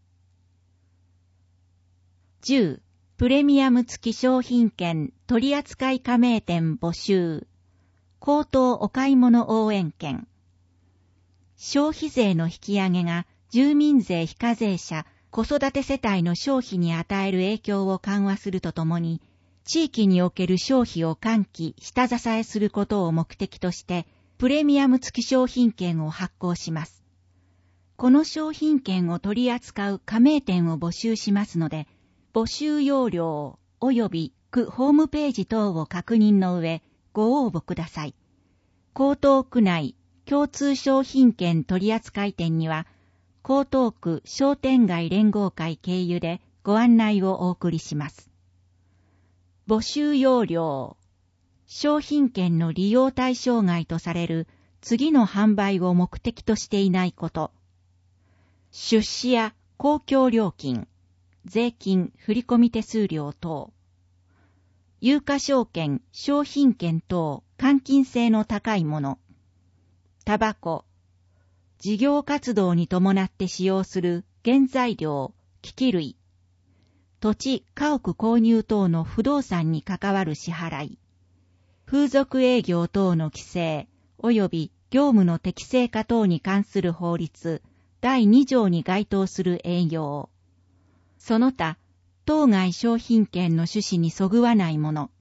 じゅうプレミアム付き商品券取扱加盟店募集。高等お買い物応援券。消費税の引き上げが住民税非課税者、子育て世帯の消費に与える影響を緩和するとともに、 地域における消費を喚起、下支えすることを目的として、プレミアム付き商品券を発行します。この商品券を取り扱う加盟店を募集しますので、募集要領及び区ホームページ等を確認の上、ご応募ください。江東区内共通商品券取扱店には、江東区商店街連合会経由でご案内をお送りします。募集要領。商品券の利用対象外とされる次の販売を目的としていないこと。出資や公共料金、税金、振込手数料等。有価証券、商品券等、換金性の高いもの。タバコ。事業活動に伴って使用する原材料、機器類。土地、家屋購入等の不動産に関わる支払い。風俗営業等の規制、及び業務の適正化等に関する法律、だいに条に該当する営業。その他、当該商品券の趣旨にそぐわないもの。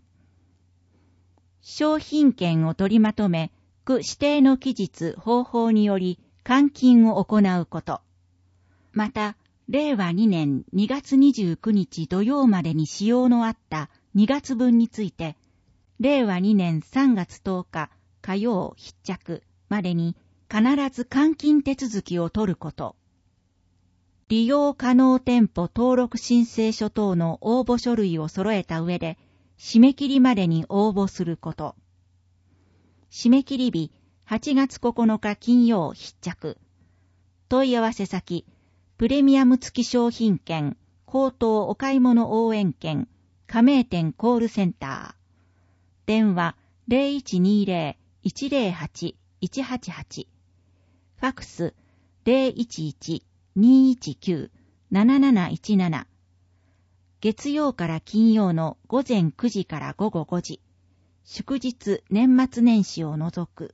商品券を取りまとめ、区指定の期日、方法により換金を行うこと。また、れいわにねんにがつにじゅうくにち土曜までに使用のあったにがつぶんについて、れいわにねんさんがつとおか火曜必着までに必ず換金手続きを取ること。利用可能店舗登録申請書等の応募書類を揃えた上で、締め切りまでに応募すること。締め切り日はちがつここのか金曜必着。問い合わせ先、プレミアム付き商品券、江東お買い物応援券、加盟店コールセンター。電話 ゼロいちにゼロ いちゼロはち いちはちはち。ファクス ゼロいちいち にいちきゅう なななないちなな。月曜から金曜のごぜんくじからごごごじ。祝日年末年始を除く。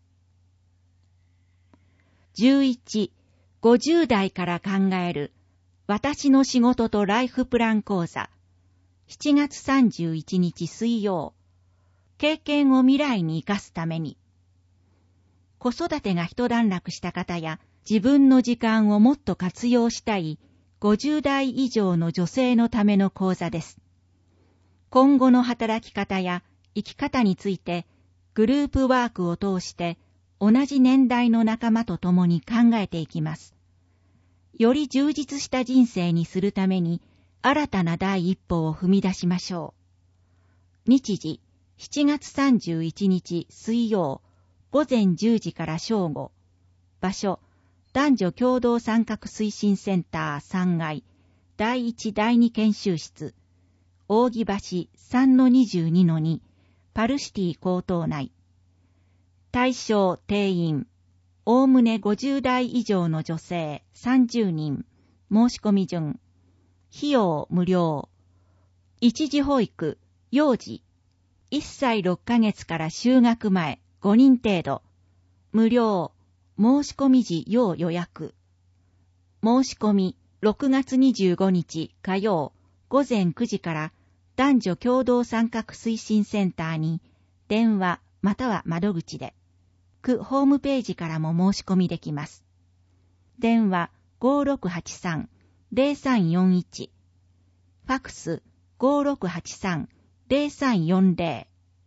じゅういち、ごじゅう代から考える私の仕事とライフプラン講座。しちがつさんじゅういちにち水曜。経験を未来に生かすために。子育てが一段落した方や自分の時間をもっと活用したいごじゅう代以上の女性のための講座です。今後の働き方や生き方についてグループワークを通して同じ年代の仲間と共に考えていきます。より充実した人生にするために新たな第一歩を踏み出しましょう。日時、しちがつさんじゅういちにち水曜、ごぜんじゅうじから正午。場所、男女共同参画推進センターさんがい、だいいちだいに研修室、扇橋 さんのにじゅうにのに、パルシティ江東内。対象定員、おおむねごじゅう代以上の女性さんじゅうにん、申し込み順。費用無料。一時保育、幼児。いっさいろっかげつから就学前ごにん程度。無料。申し込み時要予約。申し込みろくがつにじゅうごにち火曜ごぜんくじから男女共同参画推進センターに電話または窓口で。区ホームページからも申し込みできます。電話 ごろくはちさん ゼロさんよんいち。ファクス ごろくはちさん ゼロさんよんゼロ。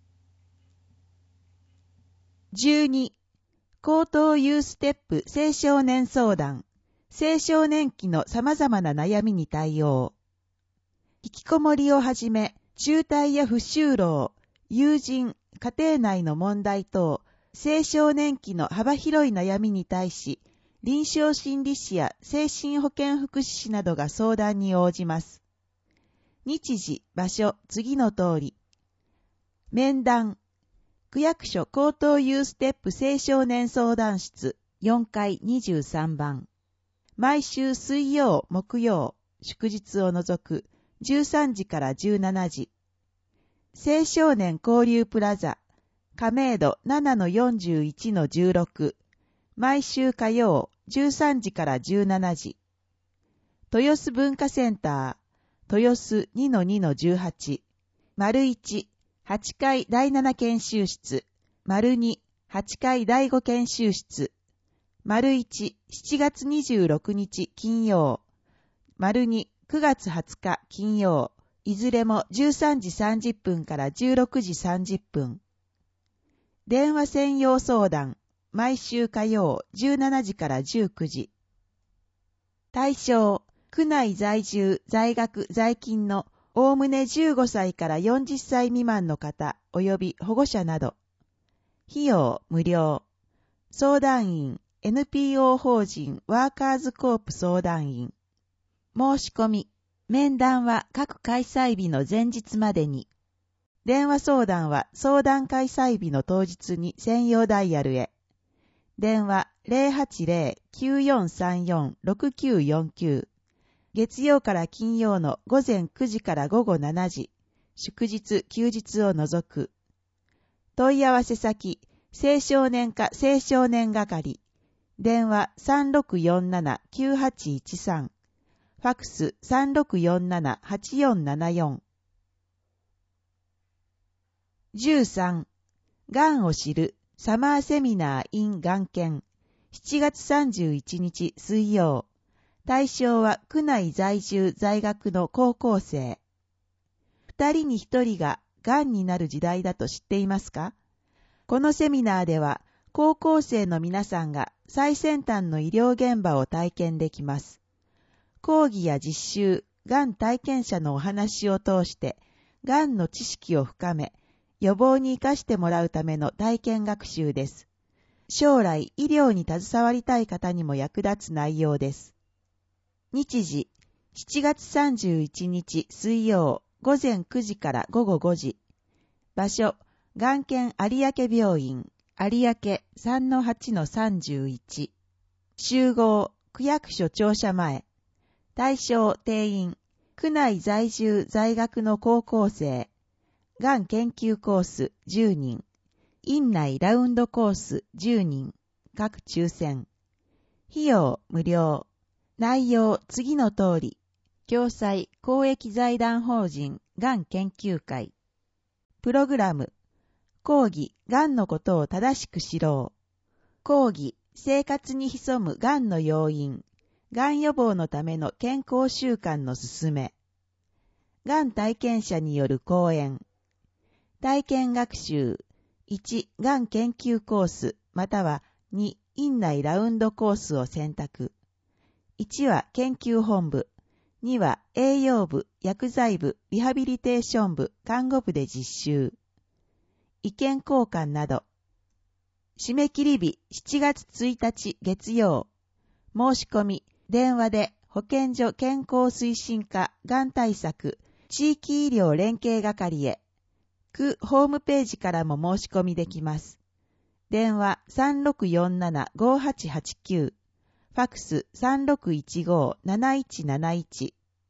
じゅうに、江東ユーステップ青少年相談。青少年期の様々な悩みに対応。引きこもりをはじめ、中退や不就労、友人、家庭内の問題等、青少年期の幅広い悩みに対し、臨床心理士や精神保健福祉士などが相談に応じます。日時、場所、次の通り。面談。区役所江東ユーステップ青少年相談室よんかいにじゅうさんばん。毎週水曜、木曜、祝日を除くじゅうさんじからじゅうしちじ。青少年交流プラザ、亀戸 ななのよんじゅういちのじゅうろく。毎週火曜、じゅうさんじからじゅうしちじ。豊洲文化センター、豊洲 にのにのじゅうはち。 丸いち、はちかいだいなな研修室、丸に、はちかいだいご研修室、丸いち、しちがつにじゅうろくにち金曜、丸に、くがつはつか金曜、いずれもじゅうさんじさんじゅっぷんからじゅうろくじさんじゅっぷん。電話専用相談、毎週火曜じゅうしちじからじゅうくじ。対象、区内在住、在学、在勤のおおむねじゅうごさいからよんじゅっさい未満の方及び保護者など。費用無料。相談員、エヌピーオー 法人ワーカーズコープ相談員。申し込み、面談は各開催日の前日までに。電話相談は相談開催日の当日に専用ダイヤルへ。電話 ゼロはちゼロ きゅうよんさんよん ろくきゅうよんきゅう。月曜から金曜の午前くじから午後しちじ。祝日、休日を除く。問い合わせ先、青少年課青少年係。電話 さんろくよんなな きゅうはちいちさん。ファックス さんろくよんなな はちよんななよん。じゅうさん、がんを知るサマーセミナー in がん研しちがつさんじゅういちにち水曜。対象は区内在住在学の高校生。二人に一人ががんになる時代だと知っていますか？このセミナーでは高校生の皆さんが最先端の医療現場を体験できます。講義や実習、がん体験者のお話を通してがんの知識を深め、予防に生かしてもらうための体験学習です。将来医療に携わりたい方にも役立つ内容です。日時、しちがつさんじゅういちにち水曜、午前くじから午後ごじ。場所、がん研有明病院、有明 さんのはちのさんじゅういち。集合、区役所庁舎前。対象、定員、区内在住在学の高校生。がん研究コースじゅうにん。院内ラウンドコースじゅうにん。各抽選。費用無料。内容次の通り。共催公益財団法人がん研究会。プログラム。講義がんのことを正しく知ろう。講義生活に潜むがんの要因。がん予防のための健康習慣の勧め。がん体験者による講演。体験学習。いち、がん研究コース、またはに、院内ラウンドコースを選択。いちは研究本部。には栄養部、薬剤部、リハビリテーション部、看護部で実習。意見交換など。締め切り日しちがつついたち月曜。申し込み、電話で保健所健康推進課がん対策地域医療連携係へ。区ホームページからも申し込みできます。電話 さんろくよんなな ごはちはちきゅう。ファックス さんろくいちご なないちなないち。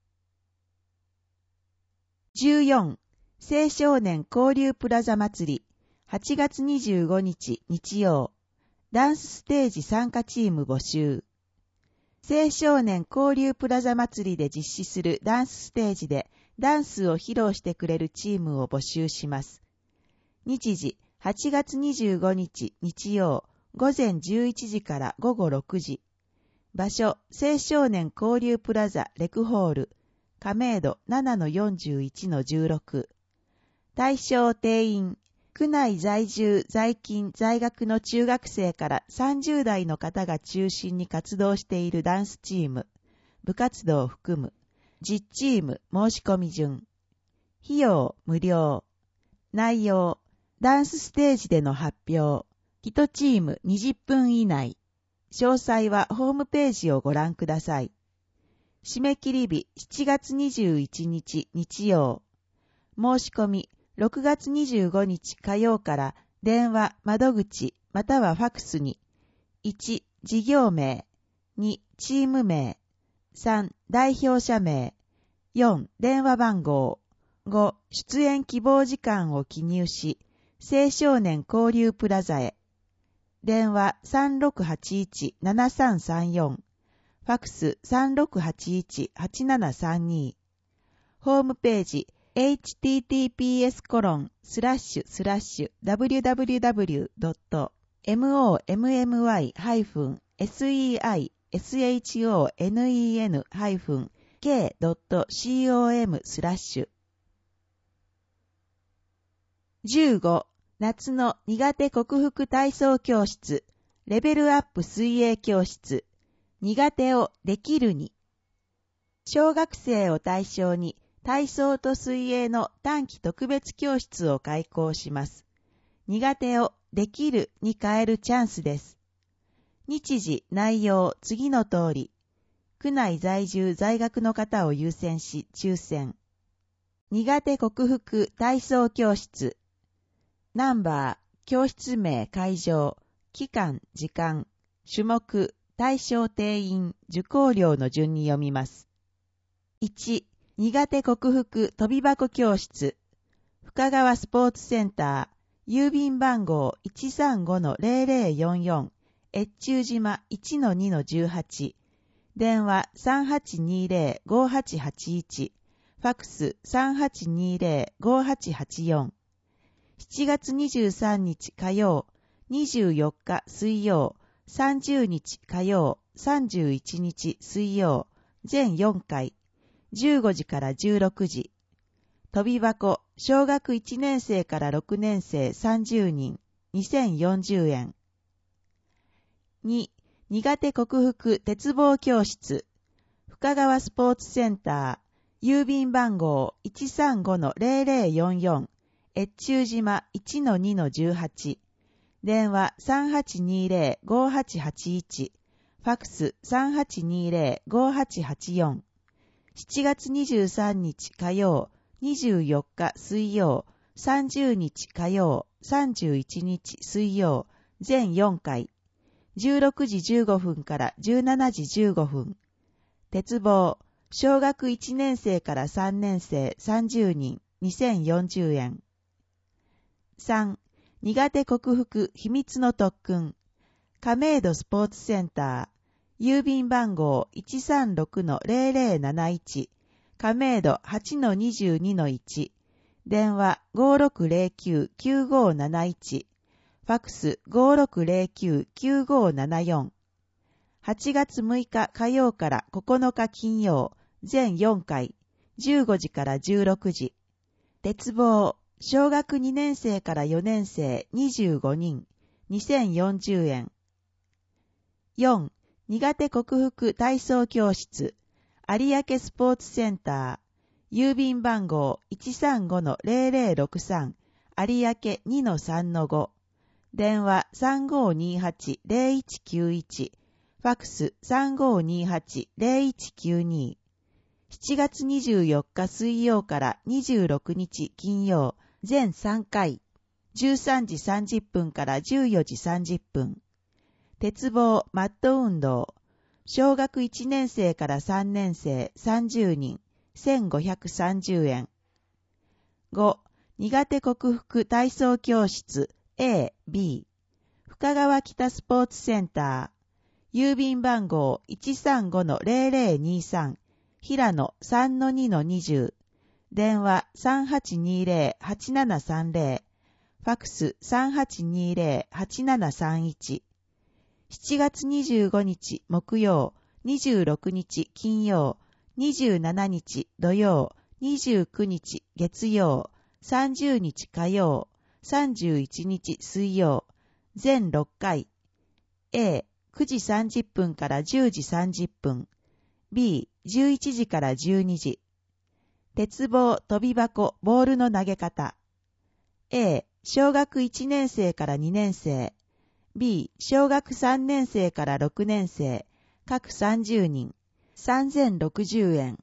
じゅうよん、青少年交流プラザ祭り、はちがつにじゅうごにち日曜、ダンスステージ参加チーム募集。青少年交流プラザ祭りで実施するダンスステージでダンスを披露してくれるチームを募集します。日時、はちがつにじゅうごにち日曜、午前じゅういちじから午後ろくじ。場所、青少年交流プラザレクホール、亀戸 ななのよんじゅういちのじゅうろく。対象定員、区内在住、在勤、在学の中学生からさんじゅうだいの方が中心に活動しているダンスチーム、部活動を含む、じゅうチーム申し込み順。費用無料。内容、ダンスステージでの発表。いちチームにじゅっぷん以内。詳細はホームページをご覧ください。締め切り日しちがつにじゅういちにち日曜。申し込みろくがつにじゅうごにち火曜から電話、窓口またはファックスにいち、事業名、に、チーム名、さん、代表者名、よん、電話番号、ご、出演希望時間を記入し、青少年交流プラザへ。電話 さんろくはちいち ななさんさんよん、ファックス さんろくはちいち はちななさんに。ホームページエイチティーティーピーエスコロンスラッシュスラッシュダブリュダブリュダブリュドットエムオーエムエムワイハイフンエスイーアイエスエイチオーエヌイーエヌハイフンケードットシーオーエムスラッシュじゅうご夏の苦手克服体操教室レベルアップ水泳教室苦手をできるに小学生を対象に体操と水泳の短期特別教室を開講します。苦手をできるに変えるチャンスです。日時、内容、次の通り。区内在住在学の方を優先し抽選。苦手克服体操教室。ナンバー、教室名、会場、期間、時間、種目、対象定員、受講料の順に読みます。いち、苦手克服飛び箱教室。深川スポーツセンター、郵便番号 いちさんごのゼロゼロよんよん、越中島 いちのにのじゅうはち、電話 さんはちにゼロ ごはちはちいち、ファックス さんはちにゼロ ごはちはちよん。しちがつにじゅうさんにち火曜、にじゅうよっか水曜、さんじゅうにち火曜、さんじゅういちにち水曜、全よんかい、じゅうごじからじゅうろくじ。飛び箱、小学いちねん生からろくねん生さんじゅうにん、にせんよんじゅうえん。に、苦手克服鉄棒教室。深川スポーツセンター、郵便番号 いちさんごのゼロゼロよんよん、越中島 いちのにのじゅうはち、電話 さんはちにゼロ ごはちはちいち、ファックス さんはちにゼロ ごはちはちよん。しちがつにじゅうさんにち火曜、にじゅうよっか水曜、さんじゅうにち火曜、さんじゅういちにち水曜、全よんかい、じゅうろくじじゅうごふんからじゅうしちじじゅうごふん。鉄棒、小学いちねん生からさんねん生さんじゅうにん、にせんよんじゅうえん。さん、苦手克服秘密の特訓。亀戸スポーツセンター、郵便番号 いちさんろくのゼロゼロなないち、亀戸 はちのにじゅうにのいち、電話 ごろくゼロきゅう きゅうごなないち、ファックス ごろくゼロきゅう きゅうごななよん。はちがつむいか火曜からここのか金曜、全よんかい、じゅうごじからじゅうろくじ。鉄棒、小学にねん生からよねん生にじゅうごにん、にせんよんじゅうえん。よん、苦手克服体操教室、有明スポーツセンター、郵便番号 いちさんごのゼロゼロろくさん、有明 にのさんのご、電話 さんごにはちゼロいちきゅういち、ファックス さんごにはちゼロいちきゅうに。しちがつにじゅうよっか水曜からにじゅうろくにち金曜、全さんかい、じゅうさんじさんじゅっぷんからじゅうよじさんじゅっぷん。鉄棒マット運動。小学いちねん生からさんねん生さんじゅうにん、せんごひゃくさんじゅうえん。ご、苦手克服体操教室 A、B。深川北スポーツセンター。郵便番号 いちさんごのゼロゼロにさん、平野 さんのにのにじゅう。電話 さんはちにゼロ はちななさんゼロ。ファックス さんはちにゼロ はちななさんいち。しちがつにじゅうごにち木曜、にじゅうろくにち金曜、にじゅうしちにち土曜、にじゅうくにち月曜、さんじゅうにち火曜、さんじゅういちにち水曜、全ろっかい。A、くじさんじゅっぷんからじゅうじさんじゅっぷん。B、じゅういちじからじゅうにじ。鉄棒、飛び箱、ボールの投げ方。A、小学いちねん生からにねん生。B、小学さんねん生からろくねん生、各さんじゅうにん、さんぜんろくじゅうえん。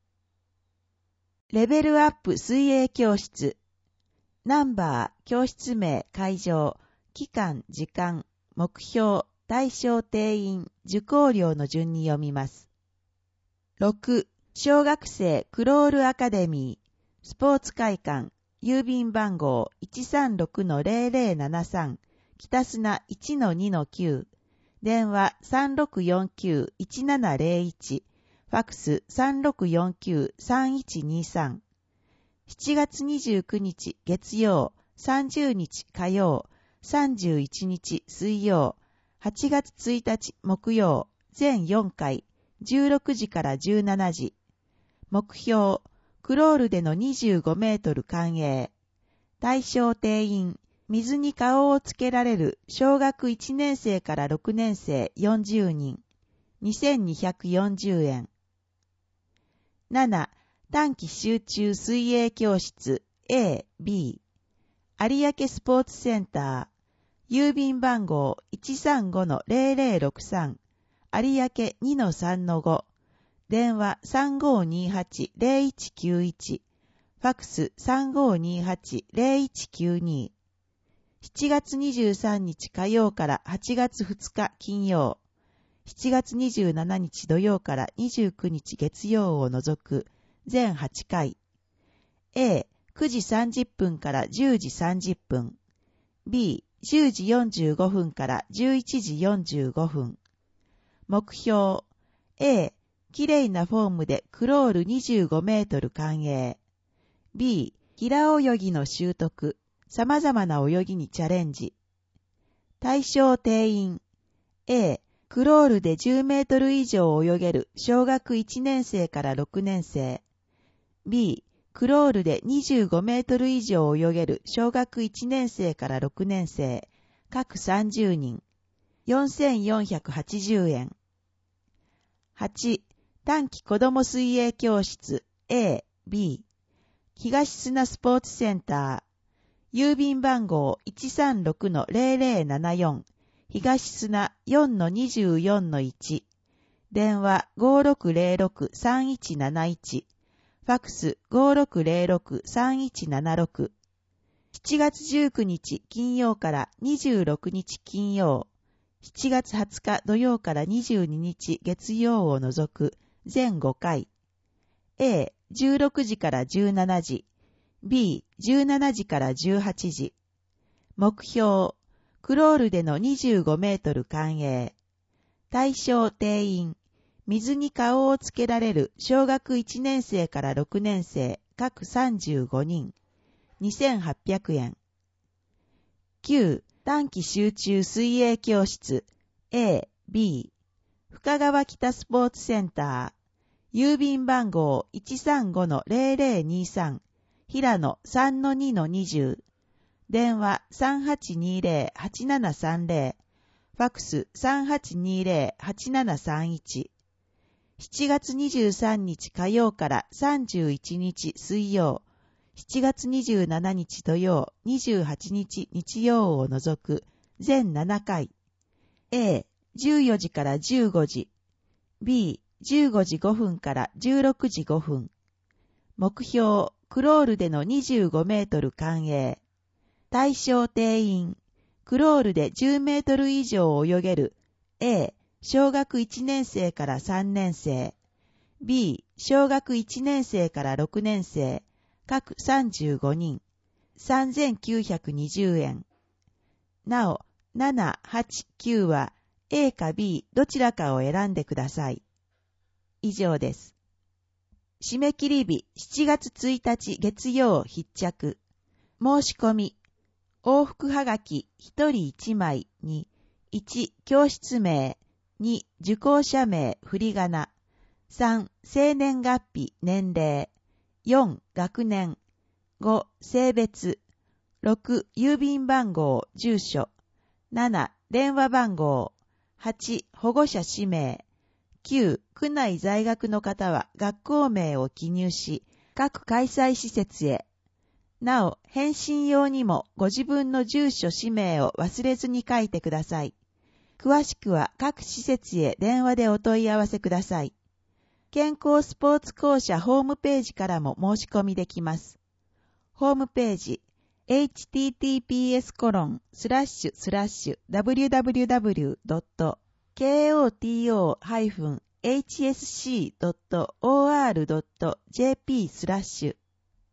レベルアップ水泳教室。ナンバー、教室名、会場、期間、時間、目標、対象定員、受講料の順に読みます。ろく、小学生クロールアカデミー、スポーツ会館、郵便番号 いちさんろくのゼロゼロななさん、北砂 いちのにのきゅう、電話 さんろくよんきゅう いちななゼロいち、ファックス さんろくよんきゅう さんいちにさん。 しちがつにじゅうくにち月曜、さんじゅうにち火曜、さんじゅういちにち水曜、はちがつついたち木曜、全よんかい、じゅうろくじからじゅうしちじ。目標、クロールでのにじゅうごメートル環泳。対象定員、水に顔をつけられる小学いちねんせいからろくねんせいよんじゅうにん、にせんにひゃくよんじゅうえん。なな、短期集中水泳教室 A、B。有明スポーツセンター、郵便番号 いちさんごのゼロゼロろくさん、有明 にのさんのご、電話 さんごーにーはちゼロいちきゅういち、ファックス さんごーにーはちゼロいちきゅうに。しちがつにじゅうさんにち火曜からはちがつふつか金曜、しちがつにじゅうしちにち土曜からにじゅうくにち月曜を除く全はちかい。A、くじさんじゅっぷんからじゅうじさんじゅっぷん。B、じゅうじよんじゅうごふんからじゅういちじよんじゅうごふん。目標 A、きれいなフォームでクロールにじゅうごメートル環泳。B、平泳ぎの習得、様々な泳ぎにチャレンジ。対象定員 A、クロールでじゅうメートル以上泳げる小学いちねんせいからろくねんせい。B、クロールでにじゅうごメートル以上泳げる小学いちねんせいからろくねんせい、各さんじゅうにん、よんせんよんひゃくはちじゅうえん。はち、短期子ども水泳教室 A、B。東砂スポーツセンター、郵便番号 いちさんろくのゼロゼロななよん、東砂 よんのにじゅうよんのいち、電話 ごろくゼロろくさんいちなないち、ファックス ごろくゼロろくさんいちななろく。しちがつじゅうくにち金曜からにじゅうろくにち金曜、しちがつはつか土曜からにじゅうににち月曜を除く全ごかい。A、じゅうろくじからじゅうしちじ。B、じゅうしちじからじゅうはちじ。目標、クロールでのにじゅうごメートル環泳。対象定員、水に顔をつけられる小学いちねんせいからろくねんせい、各さんじゅうごにん、にせんはっぴゃくえん。きゅう、短期集中水泳教室 A、B。深川北スポーツセンター、郵便番号 いちさんごのゼロゼロにさん、平野 さんのにのにじゅう、電話 さんはちにゼロ はちななさんゼロ、ファックス さんはちにゼロ はちななさんいち。しちがつにじゅうさんにち火曜からさんじゅういちにち水曜、しちがつにじゅうしちにち土曜、にじゅうはちにち日曜を除く全ななかい。A、じゅうよじからじゅうごじ。B、じゅうごじごふんからじゅうろくじごふん。目標、クロールでのにじゅうごメートル環泳。対象定員、クロールでじゅうメートル以上泳げる A、小学いちねんせいからさんねんせい。B、小学いちねんせいからろくねんせい。各さんじゅうごにん、さんぜんきゅうひゃくにじゅうえん。なお、なな、はち、きゅうは A か B どちらかを選んでください。以上です。締め切り日しちがつついたち月曜必着。申し込み。往復はがきひとりいちまいに、いち、教室名、に、受講者名、振り仮名、さん、生年月日、年齢、よん、学年、ご、性別、ろく、郵便番号、住所、なな、電話番号、はち、保護者氏名、きゅう、区内在学の方は学校名を記入し、各開催施設へ。なお、返信用にもご自分の住所氏名を忘れずに書いてください。詳しくは各施設へ電話でお問い合わせください。健康スポーツ校舎ホームページからも申し込みできます。ホームページ エイチティーティーピーエスコロンスラッシュスラッシュダブリューダブリューダブリュードットケーオーティーオーハイフンエイチエスシードットオーアールドットジェーピースラッシュ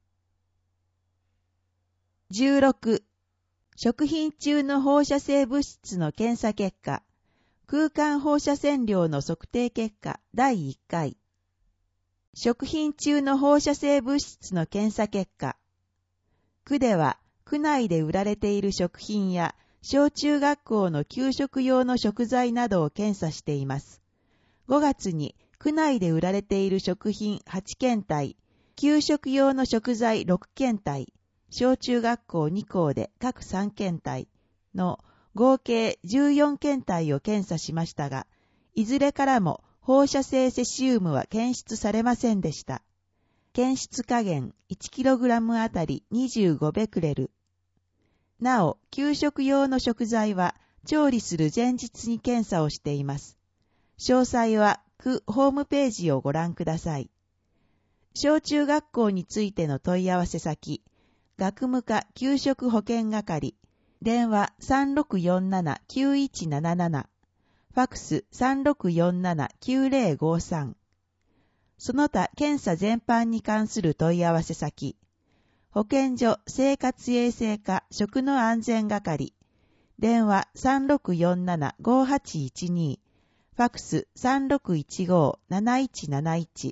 じゅうろく、食品中の放射性物質の検査結果、空間放射線量の測定結果だいいっかい。 食品中の放射性物質の検査結果。区では、区内で売られている食品や、小中学校の給食用の食材などを検査しています。ごがつに、区内で売られている食品はちけんたい、給食用の食材ろっけんたい、小中学校にこうで各さんけんたいの合計じゅうよんけんたいを検査しましたが、いずれからも放射性セシウムは検出されませんでした。検出下限 いちキログラム あたりにじゅうごベクレル。なお、給食用の食材は調理する前日に検査をしています。詳細は区ホームページをご覧ください。小中学校についての問い合わせ先、学務課給食保健係、電話 さんろくよんななきゅういちなななな、ファクス さんろくよんななきゅうぜろごさん。その他検査全般に関する問い合わせ先、保健所生活衛生課食の安全係、電話 さんろくよんななごはちいちに、ファクス さんろくいちごなないちなないち。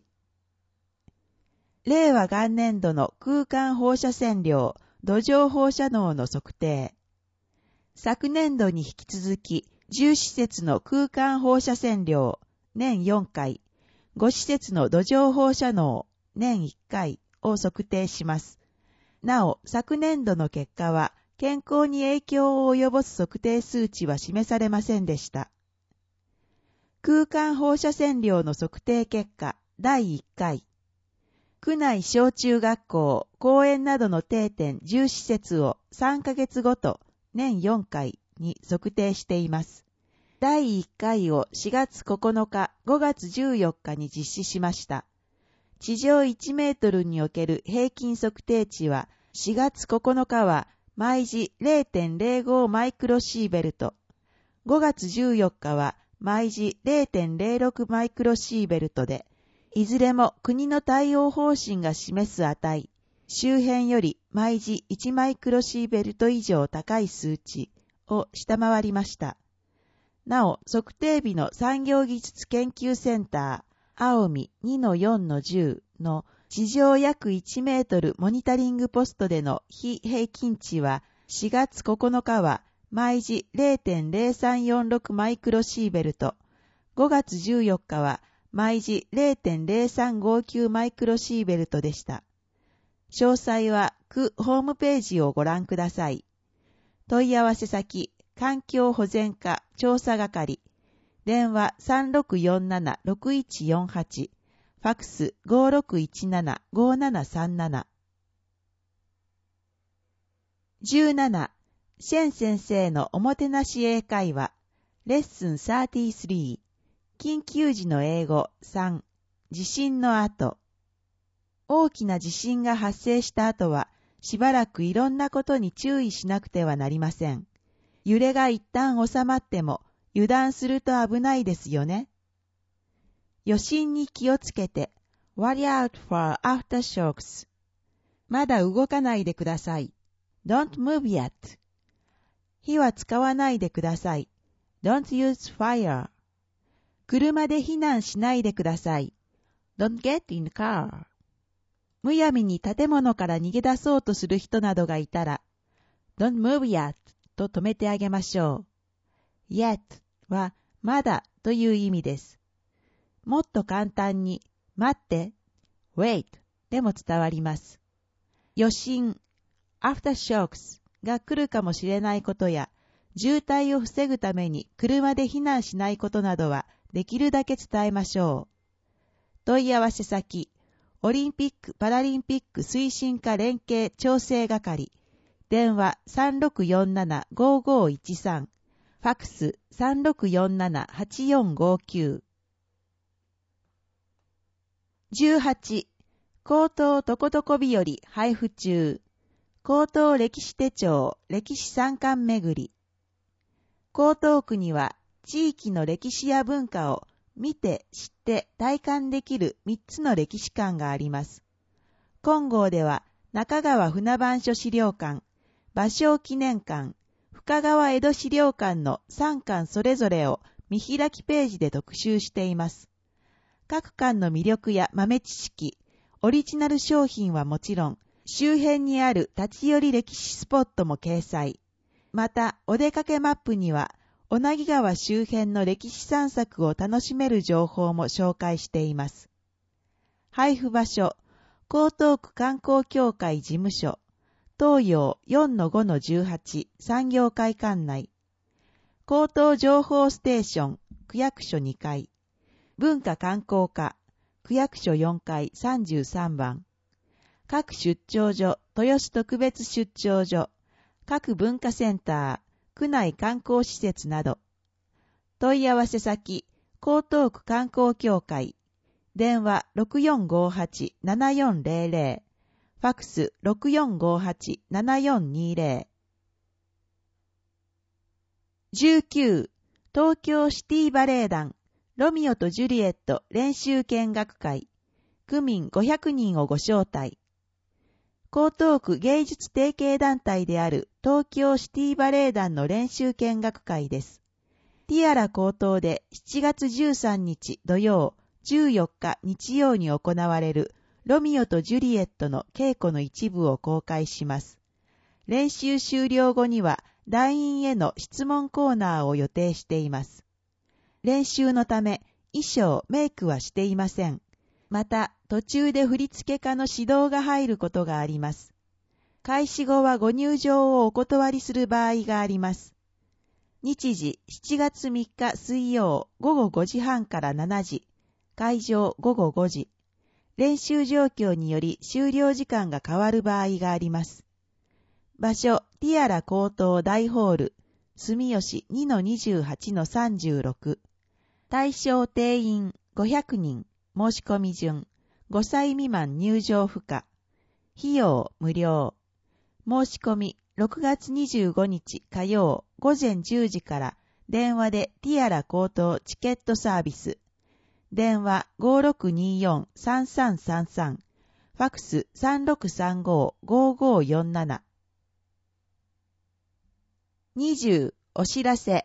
令和元年度の空間放射線量、土壌放射能の測定。昨年度に引き続き、じゅうしせつの空間放射線量、年よんかい、ごしせつの土壌放射能、年いっかいを測定します。なお、昨年度の結果は、健康に影響を及ぼす測定数値は示されませんでした。空間放射線量の測定結果、だいいっかい。区内小中学校、公園などの定点じゅうしせつをさんかげつごと、年よんかいに測定しています。だいいっかいをしがつここのか、ごがつじゅうよっかに実施しました。地上いちメートルにおける平均測定値は、しがつここのかは毎時 れいてんれいご マイクロシーベルト、ごがつじゅうよっかは毎時 れいてんれいろく マイクロシーベルトで、いずれも国の対応方針が示す値、周辺より毎時いちマイクロシーベルト以上高い数値を下回りました。なお、測定日の産業技術研究センター、青海 にのよんのじゅう の地上約いちメートルモニタリングポストでの非平均値はしがつここのかは毎時 れいてんれいさんよんろく マイクロシーベルト、ごがつじゅうよっかは毎時 れいてんれいさんごきゅう マイクロシーベルトでした。詳細は区ホームページをご覧ください。問い合わせ先、環境保全課調査係、電話 さんろくよんななろくいちよんはち、ファクス ごろくいちななごななさんなな。じゅうなな、シェン先生のおもてなし英会話、レッスンさんじゅうさん、緊急時の英語さん、地震の後。大きな地震が発生した後は、しばらくいろんなことに注意しなくてはなりません。揺れが一旦収まっても、油断すると危ないですよね。余震に気をつけて、watch out for aftershocks。まだ動かないでください。Don't move yet。火は使わないでください。Don't use fire。車で避難しないでください。Don't get in the car。むやみに建物から逃げ出そうとする人などがいたら、Don't move yet と止めてあげましょう。Yet はまだという意味です。もっと簡単に、待って、wait でも伝わります。余震、aftershocks が来るかもしれないことや、渋滞を防ぐために車で避難しないことなどはできるだけ伝えましょう。問い合わせ先、オリンピック・パラリンピック推進課連携調整係、電話 さんろくよんななごごいちさん、ファクス さんろくよんななはちよんごきゅう。じゅうはち、高等とこどこ日和配布中。高等歴史手帳歴史参観巡り。江東区には地域の歴史や文化を見て知って体感できるみっつの歴史館があります。金剛では中川船番所資料館、芭蕉記念館、深川江戸資料館のさんかんそれぞれを見開きページで特集しています。 各館の魅力や豆知識、オリジナル商品はもちろん、周辺にある立ち寄り歴史スポットも掲載。また、お出かけマップには、小名木川周辺の歴史散策を楽しめる情報も紹介しています。配布場所、江東区観光協会事務所、東洋 よんのごのじゅうはち 産業会館内。江東情報ステーション、区役所にかい。文化観光課、区役所よんかいさんじゅうさんばん。各出張所、豊洲特別出張所、各文化センター、区内観光施設など。問い合わせ先、江東区観光協会。電話 ろくよんごはち ななよんゼロゼロ。ファクス ろくよんごはち ななよんにゼロ。じゅうきゅう. 東京シティバレエ団、ロミオとジュリエット練習見学会。区民ごひゃくにんをご招待。江東区芸術提携団体である東京シティバレエ団の練習見学会です。ティアラ高等でしちがつじゅうさんにち土曜、じゅうよっか日曜に行われるロミオとジュリエットの稽古の一部を公開します。練習終了後には団員への質問コーナーを予定しています。練習のため衣装、メイクはしていません。また、途中で振付家の指導が入ることがあります。開始後はご入場をお断りする場合があります。日時しちがつみっか水曜ごごごじはんからしちじ、会場ごごごじ。練習状況により終了時間が変わる場合があります。場所、ティアラ高等大ホール、住吉 にのにじゅうはちのさんじゅうろく。対象定員ごひゃくにん。申し込み順、ごさい未満入場不可。費用無料。申し込みろくがつにじゅうごにち火曜ごぜんじゅうじから電話でティアラ高等チケットサービス。電話 ごろくによんさんさんさんさん。ファクス さんろくさんごごごよんなな。にじゅう. お知らせ。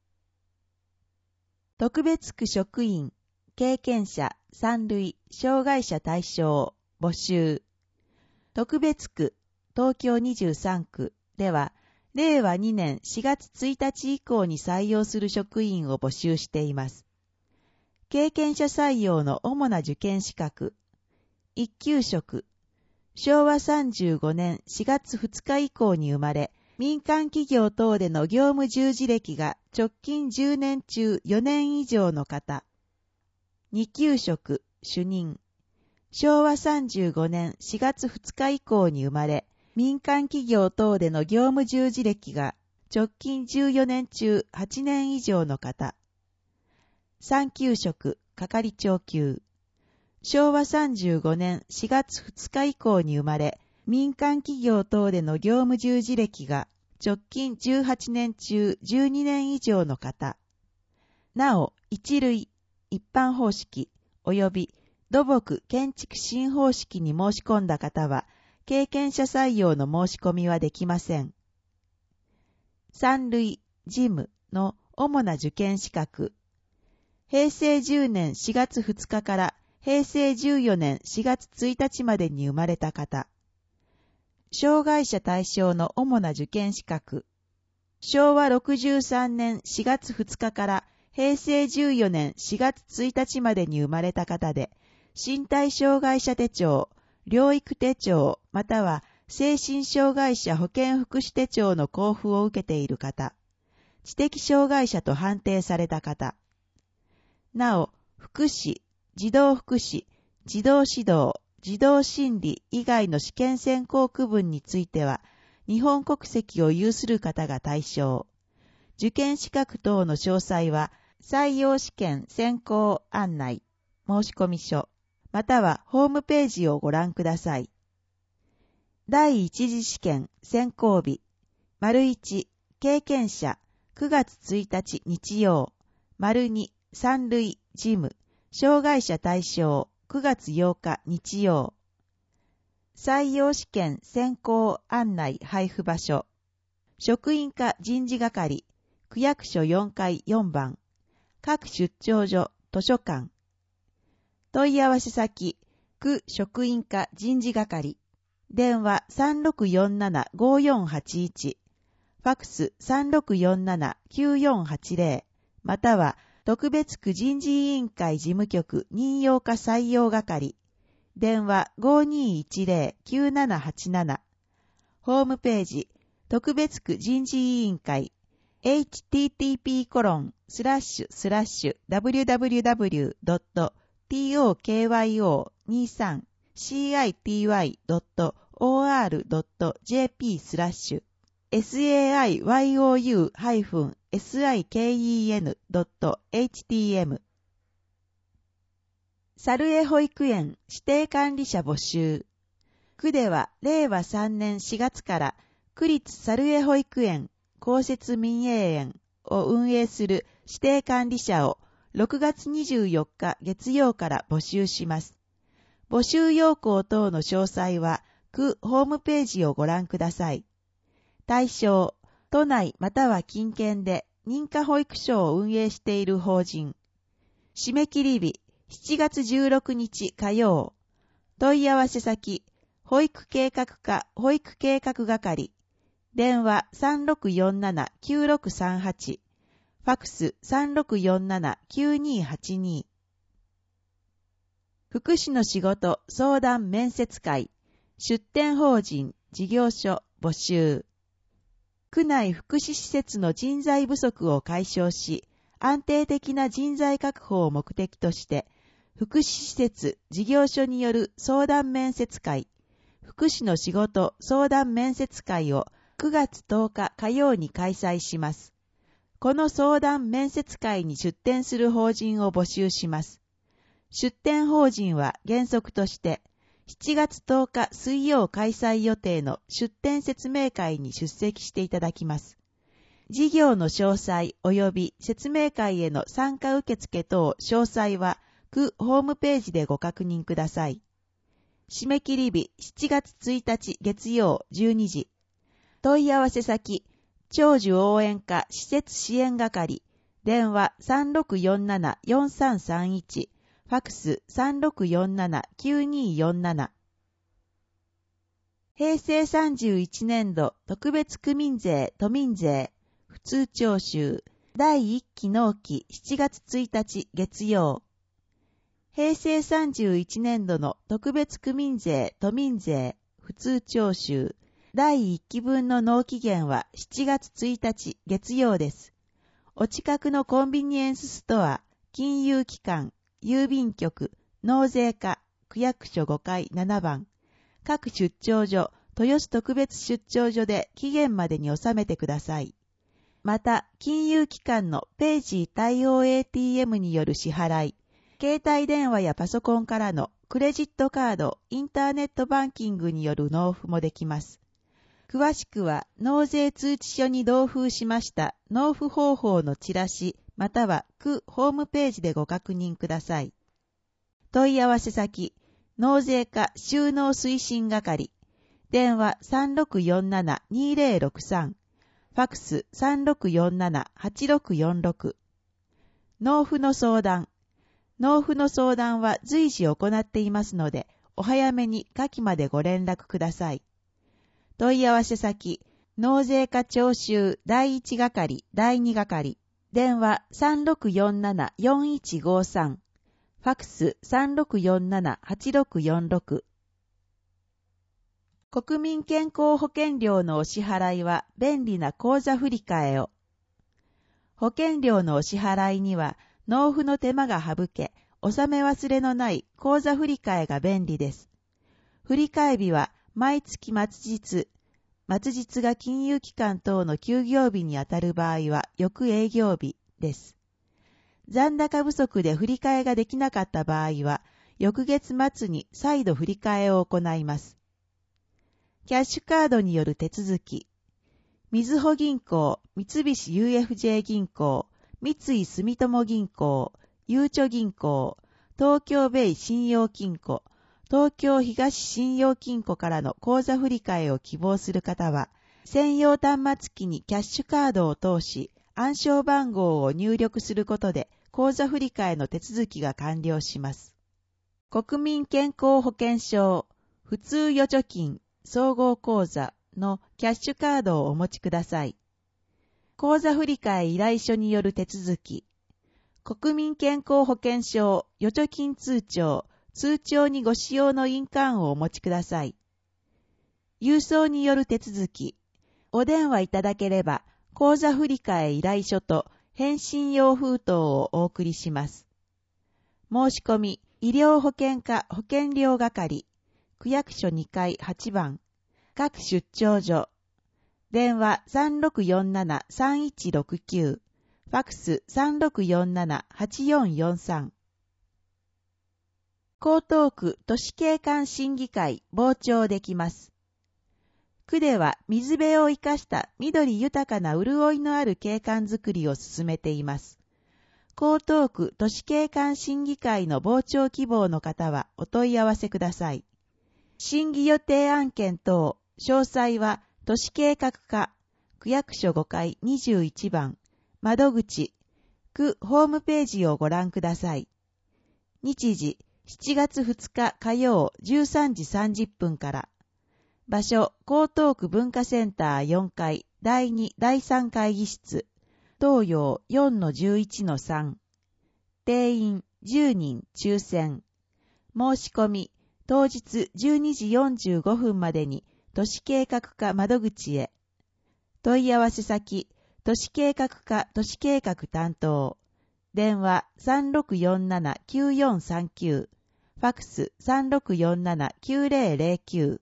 特別区職員、経験者、三類、障害者対象、募集。特別区、東京にじゅうさんくでは、れいわにねんしがつついたち以降に採用する職員を募集しています。経験者採用の主な受験資格。一級職。しょうわさんじゅうごねんしがつふつか以降に生まれ、民間企業等での業務従事歴が直近じゅうねん中よねん以上の方。二級職、主任。しょうわさんじゅうごねんしがつふつか以降に生まれ、民間企業等での業務従事歴が直近じゅうよねん中はちねん以上の方。三級職、係長級。しょうわさんじゅうごねんしがつふつか以降に生まれ、民間企業等での業務従事歴が直近じゅうはちねん中じゅうにねん以上の方。なお、一類、一般方式、及び土木建築新方式に申し込んだ方は、経験者採用の申し込みはできません。三類、事務の主な受験資格。へいせいじゅうねんしがつふつかからへいせいじゅうよねんしがつついたちまでに生まれた方。障害者対象の主な受験資格。しょうわろくじゅうさんねんしがつふつかからへいせいじゅうよねんしがつついたちまでに生まれた方で、身体障害者手帳、療育手帳、または精神障害者保健福祉手帳の交付を受けている方。知的障害者と判定された方。なお、福祉、児童福祉、児童指導、児童心理以外の試験選考区分については、日本国籍を有する方が対象。受験資格等の詳細は、採用試験選考案内、申込書、またはホームページをご覧ください。第一次試験選考日、丸いち、経験者、くがつついたち日曜、丸に、三類、事務、障害者対象、くがつようか日曜。採用試験選考案内配布場所、職員課人事係、区役所よんかいよんばん、各出張所、図書館。 問い合わせ先、区職員課人事係。電話 さんろくよんなな ごよんはちいち。ファックス さんろくよんなな きゅうよんはちゼロ。または、特別区人事委員会事務局任用課採用係。電話 ごにいちゼロ きゅうななはちなな。ホームページ、特別区人事委員会。エイチティーティーピーコロンスラッシュスラッシュダブリューダブリューダブリュードットトクにじゅうさんシーアイティーワイドットオーアールドットジェーピー スラッシュ サイヨウ ハイフン シケン ドット エイチティーエム 猿江保育園指定管理者募集。区ではれいわさんねんしがつから区立猿江保育園公設民営園を運営する指定管理者をろくがつにじゅうよっか月曜から募集します。募集要項等の詳細は区ホームページをご覧ください。対象、都内または近県で認可保育所を運営している法人。締め切り日、しちがつじゅうろくにち火曜。問い合わせ先、保育計画課保育計画係。電話 さんろくよんなな きゅうろくさんはち。ファックス さんろくよんなな きゅうにはちに。福祉の仕事相談面接会。出展法人事業所募集。区内福祉施設の人材不足を解消し、安定的な人材確保を目的として、福祉施設事業所による相談面接会、福祉の仕事相談面接会をくがつとおか火曜に開催します。この相談面接会に出展する法人を募集します。出展法人は原則として、しちがつとおか水曜開催予定の出展説明会に出席していただきます。事業の詳細及び説明会への参加受付等詳細は区ホームページでご確認ください。締め切り日しちがつついたち月曜じゅうにじ。問い合わせ先、長寿応援課施設支援係。電話 さんろくよんなな よんさんさんいち。ファックス さんろくよんなな きゅうによんなな。平成さんじゅういちねんど特別区民税都民税普通徴収だいいっき納期しちがつついたち月曜。平成さんじゅういちねんどの特別区民税都民税普通徴収だいいっき分の納期限はしちがつついたち月曜です。お近くのコンビニエンスストア、金融機関、郵便局、納税課、区役所ごかいななばん、各出張所、豊洲特別出張所で期限までに納めてください。また、金融機関のページ対応 エーティーエム による支払い、携帯電話やパソコンからのクレジットカード、インターネットバンキングによる納付もできます。詳しくは、納税通知書に同封しました納付方法のチラシ、または区ホームページでご確認ください。問い合わせ先、納税課収納推進係。電話 さんろくよんなな にぜろろくさん。ファックス さんろくよんなな はちろくよんろく。納付の相談。納付の相談は随時行っていますので、お早めに下記までご連絡ください。問い合わせ先、納税課徴収だいいち係、だいに係。電話 さんろくよんなな よんいちごさん。ファックス さんろくよんなな はちろくよんろく。国民健康保険料のお支払いは便利な口座振替を。保険料のお支払いには納付の手間が省け、納め忘れのない口座振替が便利です。振替日は毎月末日、末日が金融機関等の休業日にあたる場合は翌営業日です。残高不足で振り替えができなかった場合は、翌月末に再度振り替えを行います。キャッシュカードによる手続き。みずほ銀行、三菱 ユーエフジェー 銀行、三井住友銀行、ゆうちょ銀行、東京ベイ信用金庫、東京東信用金庫からの口座振替を希望する方は、専用端末機にキャッシュカードを通し、暗証番号を入力することで、口座振替の手続きが完了します。 国民健康保険証普通預貯金総合口座のキャッシュカードをお持ちください。口座振替依頼書による手続き、国民健康保険証預貯金通帳、通帳にご使用の印鑑をお持ちください。郵送による手続き、お電話いただければ、口座振替依頼書と返信用封筒をお送りします。申し込み、医療保険課保険料係、区役所にかいはちばん、各出張所、電話 さんろくよんななさんいちろくきゅう、ファックス さんろくよんななはちよんよんさん。江東区都市景観審議会傍聴できます。区では水辺を生かした緑豊かな潤いのある景観づくりを進めています。江東区都市景観審議会の傍聴希望の方はお問い合わせください。審議予定案件等、詳細は都市計画課、区役所ごかいにじゅういちばん、窓口、区ホームページをご覧ください。日時、しちがつふつか火曜じゅうさんじさんじゅっぷんから。場所、江東区文化センターよんかいだいにだいさん会議室、東洋 よんのじゅういちのさん。定員じゅうにん抽選。申し込み、当日じゅうにじよんじゅうごふんまでに都市計画課窓口へ。問い合わせ先、都市計画課都市計画担当。電話 さんろくよんななきゅうよんさんきゅう、ファックス さんろくよんななきゅうぜろぜろきゅう。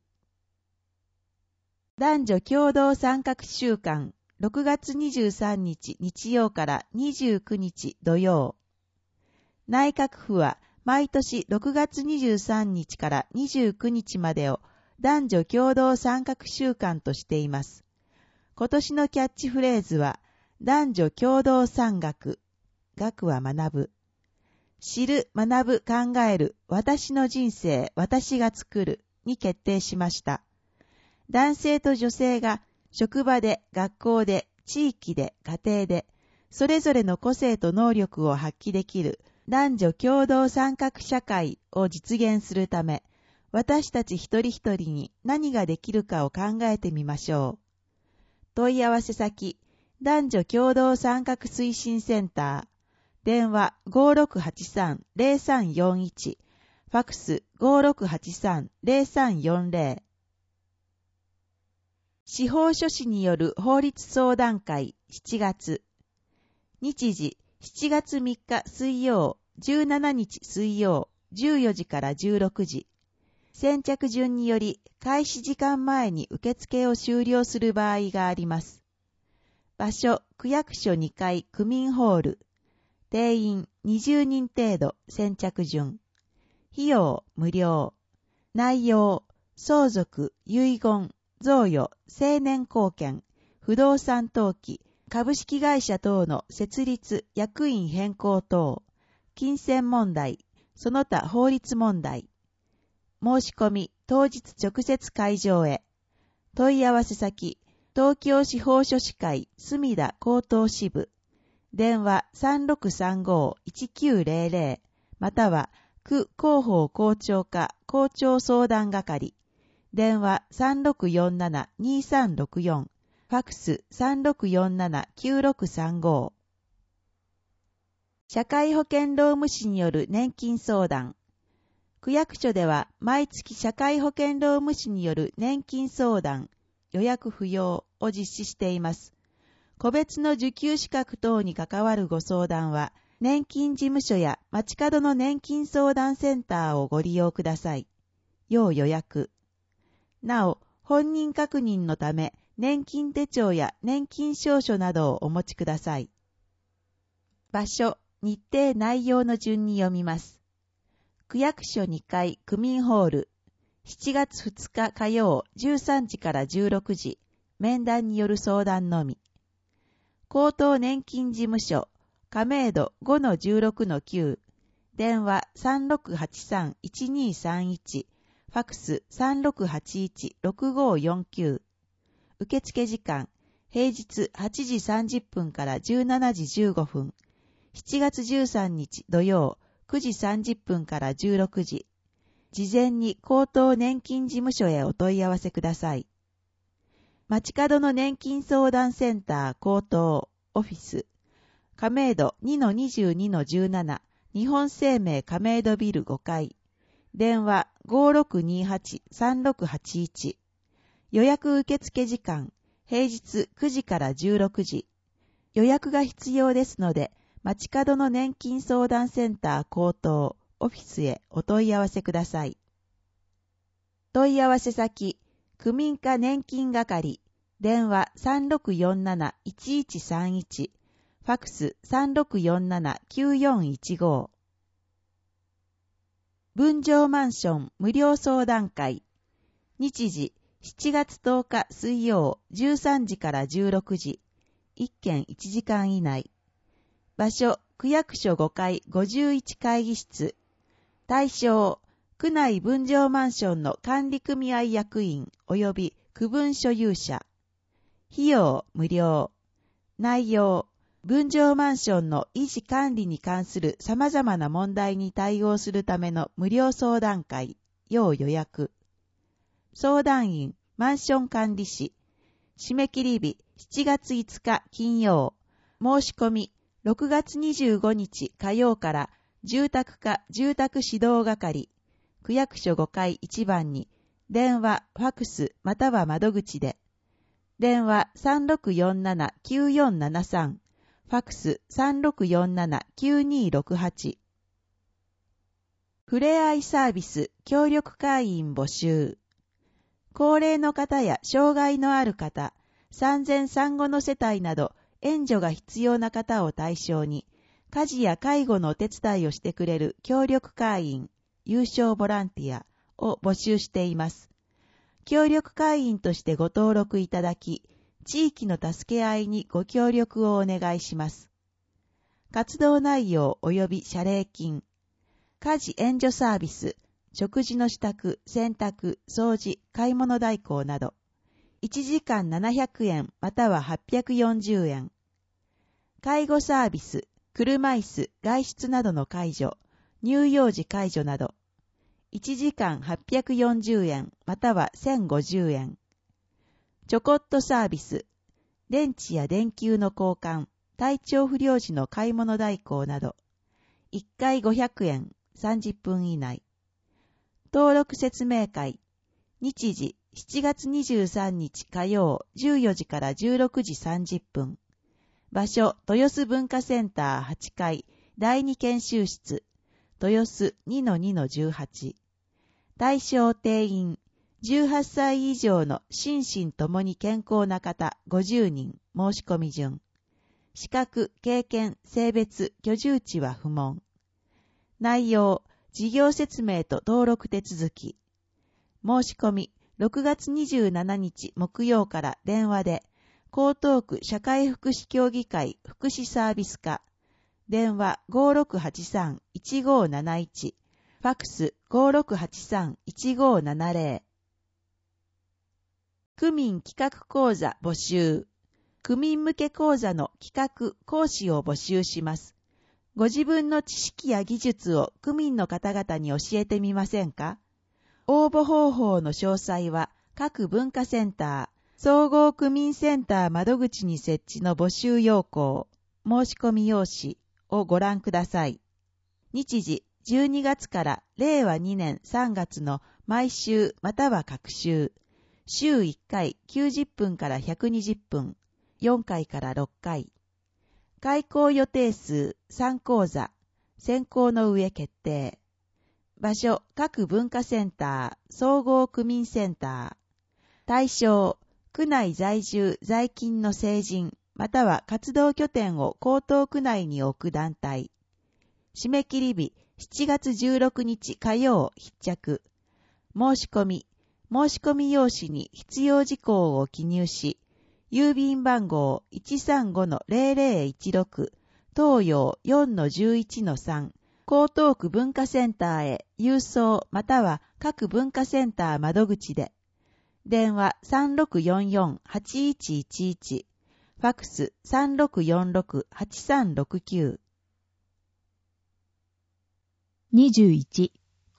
男女共同参画週間、ろくがつにじゅうさんにち日曜からにじゅうくにち土曜。内閣府は毎年ろくがつにじゅうさんにちからにじゅうくにちまでを男女共同参画週間としています。今年のキャッチフレーズは、男女共同参学。学は学ぶ。知る、学ぶ、考える、私の人生、私が作るに決定しました。男性と女性が職場で、学校で、地域で、家庭で、それぞれの個性と能力を発揮できる男女共同参画社会を実現するため、私たち一人一人に何ができるかを考えてみましょう。問い合わせ先、男女共同参画推進センター、電話 ごろくはちさんぜろさんよんいち、ファックス ごろくはちさんぜろさんよんぜろ。司法書士による法律相談会しちがつ。日時しちがつみっか水曜、じゅうしちにち水曜、じゅうよじからじゅうろくじ。先着順により開始時間前に受付を終了する場合があります。場所、区役所にかい区民ホール。定員にじゅうにん程度先着順。費用無料。内容、相続、遺言、贈与、成年後見、不動産登記、株式会社等の設立、役員変更等、金銭問題、その他法律問題。申し込み、当日直接会場へ。問い合わせ先、東京司法書士会墨田高等支部。電話 さんろくさんごいちきゅうぜろぜろ または区広報校長課校長相談係。電話 さんろくよんななにさんろくよん、ファックス さんろくよんななきゅうろくさんご。社会保険労務士による年金相談。区役所では毎月社会保険労務士による年金相談、予約不要を実施しています。個別の受給資格等に関わるご相談は、年金事務所や街角の年金相談センターをご利用ください。要予約。なお、本人確認のため、年金手帳や年金証書などをお持ちください。場所、日程内容の順に読みます。区役所にかい区民ホール、しちがつふつか火曜じゅうさんじからじゅうろくじ、面談による相談のみ。高等年金事務所、亀戸 ごのじゅうろくのきゅう、電話 さんろくはちさんいちにさんいち、ファックス さんろくはちいちろくごよんきゅう。受付時間、平日はちじさんじゅっぷんからじゅうしちじじゅうごふん、しちがつじゅうさんにち土曜くじさんじゅっぷんからじゅうろくじ。 事前に高等年金事務所へお問い合わせください。街角の年金相談センター高等オフィス亀戸 にのにじゅうにのじゅうなな 日本生命亀戸ビルごかい電話 ごろくにはちさんろくはちいち 予約受付時間平日くじからじゅうろくじ予約が必要ですので街角の年金相談センター高等オフィスへお問い合わせください。問い合わせ先区民課年金係電話 さんろくよんなないちいちさんいち ファクス さんろくよんななきゅうよんいちご 分譲マンション無料相談会日時しちがつとおか水曜じゅうさんじからじゅうろくじいっけんいちじかん以内場所区役所ごかいごじゅういち会議室対象区内分譲マンションの管理組合役員及び区分所有者費用無料内容分譲マンションの維持管理に関する様々な問題に対応するための無料相談会要予約相談員マンション管理士締め切り日しちがついつか金曜申し込みろくがつにじゅうごにち火曜から住宅課住宅指導係区役所ごかいいちばんに電話ファクスまたは窓口で電話 さんろくよんななきゅうよんななさん ファクス さんろくよんななきゅうにろくはちふれあいサービス協力会員募集高齢の方や障害のある方、産前産後の世帯など援助が必要な方を対象に、家事や介護のお手伝いをしてくれる協力会員、有償ボランティアを募集しています。協力会員としてご登録いただき、地域の助け合いにご協力をお願いします。活動内容及び謝礼金、家事援助サービス、食事の支度、洗濯、掃除、買い物代行など、いちじかんななひゃくえんまたははっぴゃくよんじゅうえん。介護サービス、車椅子、外出などの介助、乳幼児介助など、いちじかんはっぴゃくよんじゅうえんまたはせんごじゅうえん。ちょこっとサービス、電池や電球の交換、体調不良時の買い物代行など、いっかいごひゃくえん、さんじゅっぷん以内。登録説明会、日時しちがつにじゅうさんにち火曜じゅうよじからじゅうろくじさんじゅっぷん。場所、豊洲文化センターはちかいだいに研修室、豊洲 にのにのじゅうはち。対象定員、じゅうはっさい以上の心身ともに健康な方ごじゅうにん申し込み順。資格、経験、性別、居住地は不問。内容、事業説明と登録手続き。申し込み、ろくがつにじゅうしちにち木曜から電話で、江東区社会福祉協議会福祉サービス課、電話 ごろくはちさんいちごなないち、ファクス ごろくはちさんいちごななぜろ。区民企画講座募集。区民向け講座の企画、講師を募集します。ご自分の知識や技術を区民の方々に教えてみませんか？応募方法の詳細は各文化センター、総合区民センター窓口に設置の募集要項、申し込み用紙をご覧ください。日時じゅうにがつかられいわにねんさんがつの毎週または各週、週いっかいきゅうじゅっぷんからひゃくにじゅっぷん、よんかいからろっかい。開講予定数さん講座、選考の上決定。場所、各文化センター、総合区民センター。対象、区内在住、在勤の成人、または活動拠点を江東区内に置く団体。締め切り日、しちがつじゅうろくにち火曜必着。申し込み、申し込み用紙に必要事項を記入し、郵便番号 いちさんごのぜろぜろいちろく、東洋 よんのじゅういちのさん、江東区文化センターへ郵送または各文化センター窓口で。電話 さんろくよんよんはちいちいちいち、ファクス さんろくよんろくはちさんろくきゅう。 にじゅういち、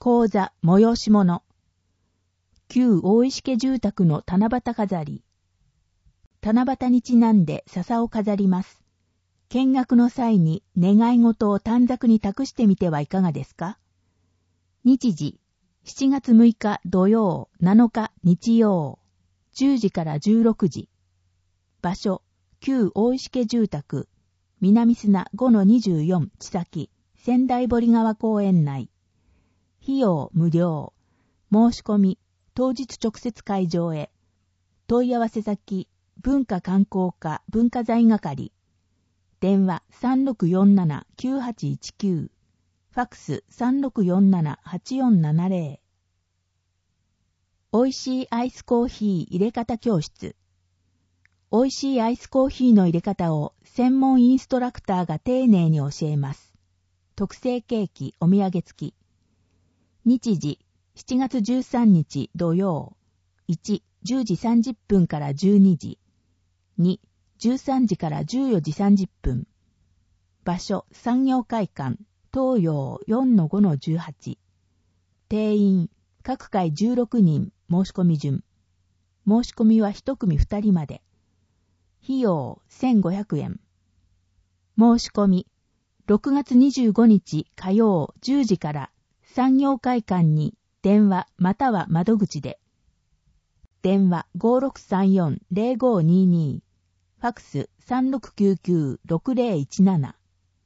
講座催し物。旧大石家住宅の七夕飾り。七夕にちなんで笹を飾ります。見学の際に願い事を短冊に託してみてはいかがですか？日時、しちがつむいか土曜、なのか日曜、じゅうじからじゅうろくじ。場所、旧大石家住宅、南砂 ごのにじゅうよん 地先、仙台堀川公園内。費用無料。申し込み、当日直接会場へ。問い合わせ先、文化観光課文化財係。電話 さんろくよんなな きゅうはちいちきゅう。ファックス さんろくよんなな はちよんななゼロ。おいしいアイスコーヒー入れ方教室。おいしいアイスコーヒーの入れ方を専門インストラクターが丁寧に教えます。特製ケーキお土産付き。日時、しちがつじゅうさんにち土曜。いち、じゅうじさんじゅっぷんからじゅうにじ。に、じゅうさんじからじゅうよじさんじゅっぷん。場所、産業会館、東洋 よんのごのじゅうはち。定員、各回じゅうろくにん、申し込み順。申し込みは一組二人まで。費用、せんごひゃくえん。申し込み、ろくがつにじゅうごにち火曜じゅうじから産業会館に電話または窓口で。電話 ごろくさんよん ゼロごにに。ファックス さんろくきゅうきゅう ろくゼロいちなな。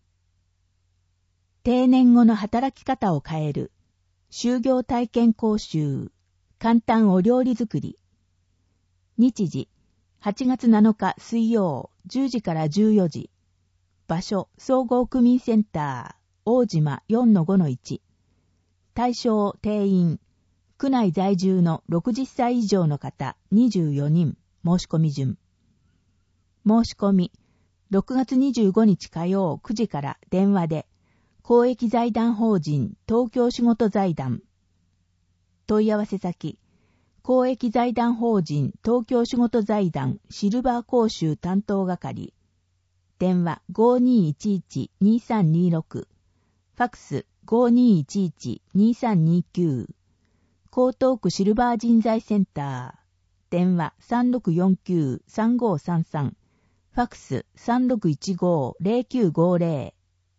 定年後の働き方を変える。就業体験講習。簡単お料理作り。日時、はちがつなのか水曜じゅうじからじゅうよじ。場所、総合区民センター、大島 よんのごのいち。対象定員、区内在住のろくじゅっさい以上の方にじゅうよにん、申し込み順。申し込み、ろくがつにじゅうごにち火曜くじから電話で、公益財団法人東京仕事財団。問い合わせ先、公益財団法人東京仕事財団シルバー講習担当係。電話 ごにいちいち にさんにろく。ファックス ごにいちいち にさんにきゅう。江東区シルバー人材センター。電話 さんろくよんきゅう さんごさんさん。ファックス さんろくいちご ゼロきゅうごゼロ。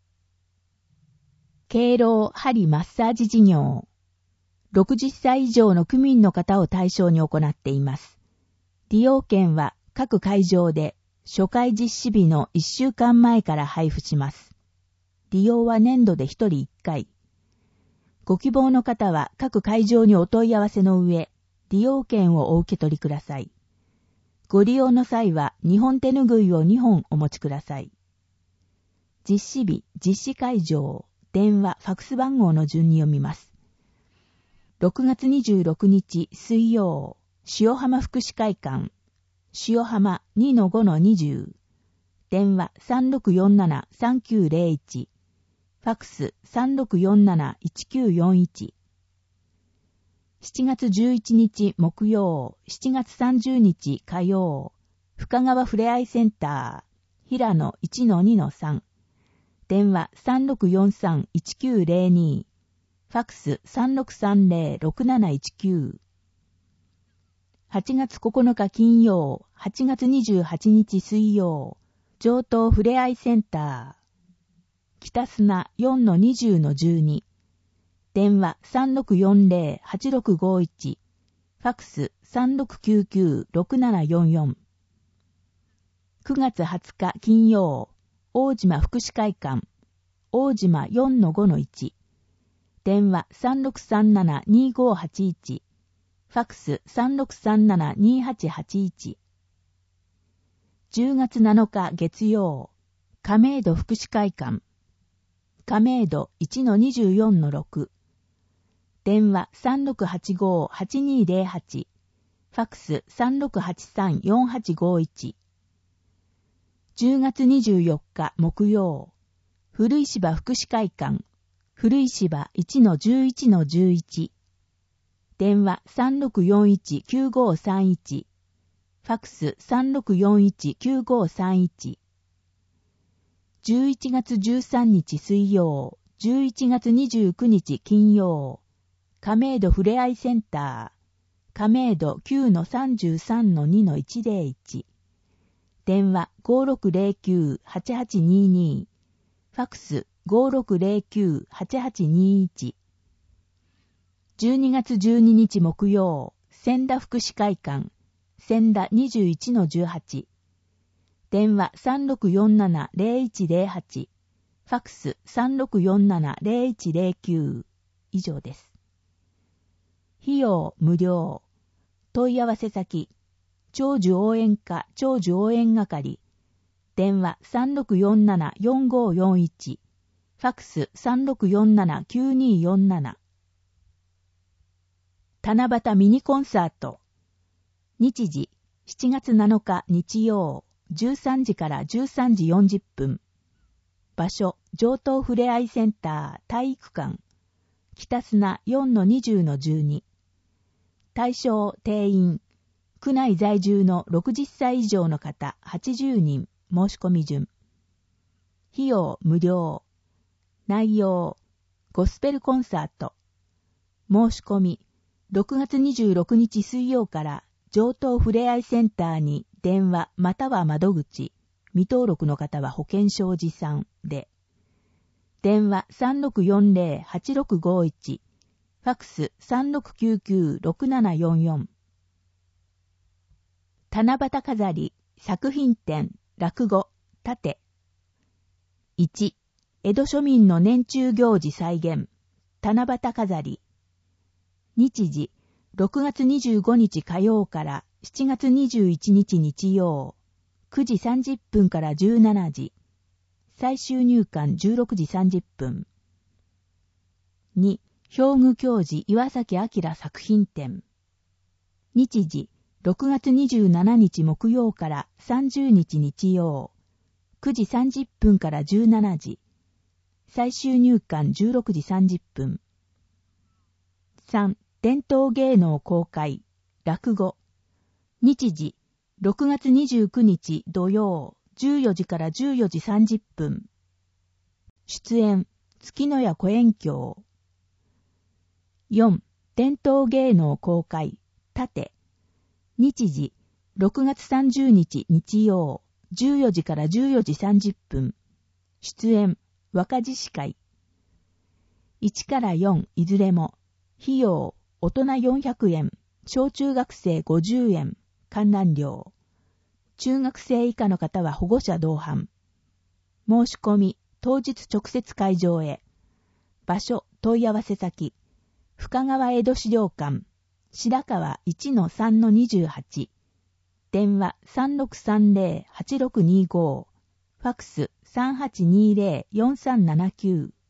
敬老針マッサージ事業。ろくじゅっさい以上の区民の方を対象に行っています。利用券は各会場で初回実施日のいっしゅうかんまえから配布します。利用は年度でひとりいっかい。ご希望の方は各会場にお問い合わせの上、利用券をお受け取りください。ご利用の際はにほん手ぬぐいをにほんお持ちください。実施日、実施会場、電話、ファックス番号の順に読みます。ろくがつにじゅうろくにち水曜、塩浜福祉会館、塩浜 にのごのにじゅう。電話 さんろくよんなな さんきゅうゼロいち。ファックス さんろくよんなな いちきゅうよんいち。しちがつじゅういちにち木曜、しちがつさんじゅうにち火曜、深川ふれあいセンター、平野 いちのにのさん。電話 さんろくよんさん いちきゅうゼロに。ファックス さんろくさんゼロ ろくなないちきゅう。はちがつここのか金曜、はちがつにじゅうはちにち水曜、上東ふれあいセンター、北砂 よんのにじゅうのじゅうに。電話 さんろくよんゼロ はちろくごいち。ファックス さんろくきゅうきゅう ろくななよんよん。くがつはつか金曜、大島福祉会館、大島 よんのごのいち。電話 さんろくさんなな にごはちいち。ファックス さんろくさんなな にはちはちいち。じゅうがつなのか月曜、亀戸福祉会館、亀戸 いちのにじゅうよんのろく。電話 さんろくはちご はちにゼロはち。ファックス さんろくはちさん よんはちごいち。じゅうがつにじゅうよっか木曜、古石場福祉会館、古石場 いちのじゅういちのじゅういち。電話 さんろくよんいち きゅうごさんいち。ファックス さんろくよんいち きゅうごさんいち。じゅういちがつじゅうさんにち水曜、じゅういちがつにじゅうくにち金曜、 亀戸ふれあいセンター、亀戸 きゅうのさんじゅうさんのにのいちゼロいち、電話 ごーろくゼロきゅう はちはちにに、ファックス ごーろくゼロきゅう はちはちにいち。じゅうにがつじゅうににち木曜、千田福祉会館、千田 にじゅういちのじゅうはち、電話 さんろくよんななゼロいちゼロはち、ファックス さんろくよんななゼロいちゼロきゅう 以上です。費用無料。問い合わせ先、長寿応援課長寿応援係、電話 さんろくよんななよんごよんいち、ファックス さんろくよんななきゅうによんなな。七夕ミニコンサート。日時、しちがつなのか日曜、じゅうさんじからじゅうさんじよんじゅっぷん。場所、上東ふれあいセンター体育館。北砂 よんのにじゅうのじゅうに。対象定員。区内在住のろくじゅっさい以上の方はちじゅうにん。申し込み順。費用無料。内容、ゴスペルコンサート。申し込み、ろくがつにじゅうろくにち水曜から上東ふれあいセンターに電話または窓口、未登録の方は保険証持参で、電話 さんろくよんゼロ はちろくごいち、ファックス さんろくきゅうきゅう ろくななよんよん。七夕飾り、作品展、落語、盾。いち、江戸庶民の年中行事再現、七夕飾り。日時、ろくがつにじゅうごにち火曜からしちがつにじゅういちにち日曜、くじさんじゅっぷんからじゅうしちじ、最終入館じゅうろくじさんじゅっぷん。に、表具教授岩崎明作品展。日時、ろくがつにじゅうしちにち木曜からさんじゅうにち日曜、くじさんじゅっぷんからじゅうしちじ、最終入館じゅうろくじさんじゅっぷん。さん、伝統芸能公開、落語。日時、ろくがつにじゅうくにち土曜、じゅうよじからじゅうよじさんじゅっぷん。出演、月野谷小圓教。よん、伝統芸能公開、盾。日時、ろくがつさんじゅうにち日曜、じゅうよじからじゅうよじさんじゅっぷん。出演、若獅子会。いちからよんいずれも、費用、大人よんひゃくえん、小中学生ごじゅうえん、観覧料。中学生以下の方は保護者同伴。申し込み、当日直接会場へ。場所、問い合わせ先。深川江戸資料館、白川 いちのさんのにじゅうはち。電話 さんろくさんゼロ はちろくにご。ファックス さんはちにゼロ よんさんななきゅう。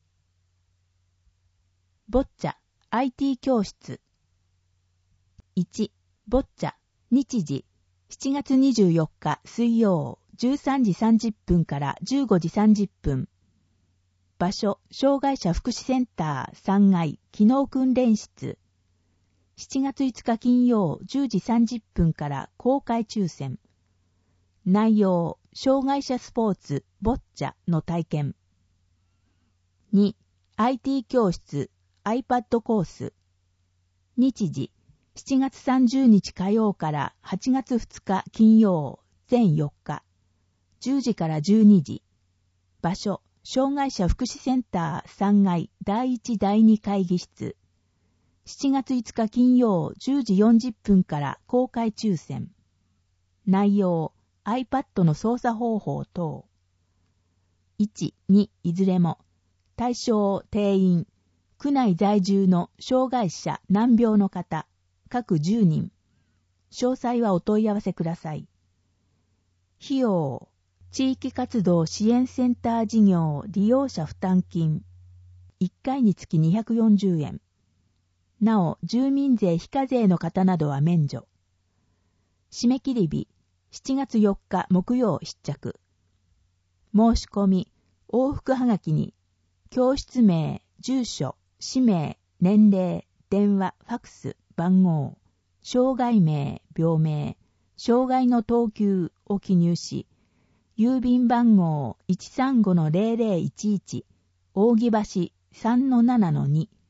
ボッチャ アイティー 教室。いち、ボッチャ、日時、しちがつにじゅうよっか水曜、じゅうさんじさんじゅっぷんからじゅうごじさんじゅっぷん。場所、障害者福祉センターさんがい機能訓練室。しちがついつか金曜じゅうじさんじゅっぷんから公開抽選。内容、障害者スポーツ、ボッチャの体験。に、アイティー 教室、iPad コース。日時、しちがつさんじゅうにち火曜からはちがつふつか金曜、全よっか。じゅうじからじゅうにじ。場所、障害者福祉センターさんがいだいいちだいに会議室。しちがついつか金曜じゅうじよんじゅっぷんから公開抽選。内容、iPad の操作方法等。いち、にいずれも、対象定員、区内在住の障害者難病の方、各じゅうにん。詳細はお問い合わせください。費用、地域活動支援センター事業利用者負担金。いっかいにつきにひゃくよんじゅうえん。なお、住民税非課税の方などは免除。締め切り日、しちがつよっか木曜必着。申し込み、往復はがきに、教室名、住所、氏名、年齢、電話、ファックス、番号、障害名、病名、障害の等級を記入し、郵便番号 いちさんごのゼロゼロいちいち、扇橋 さんのななのに、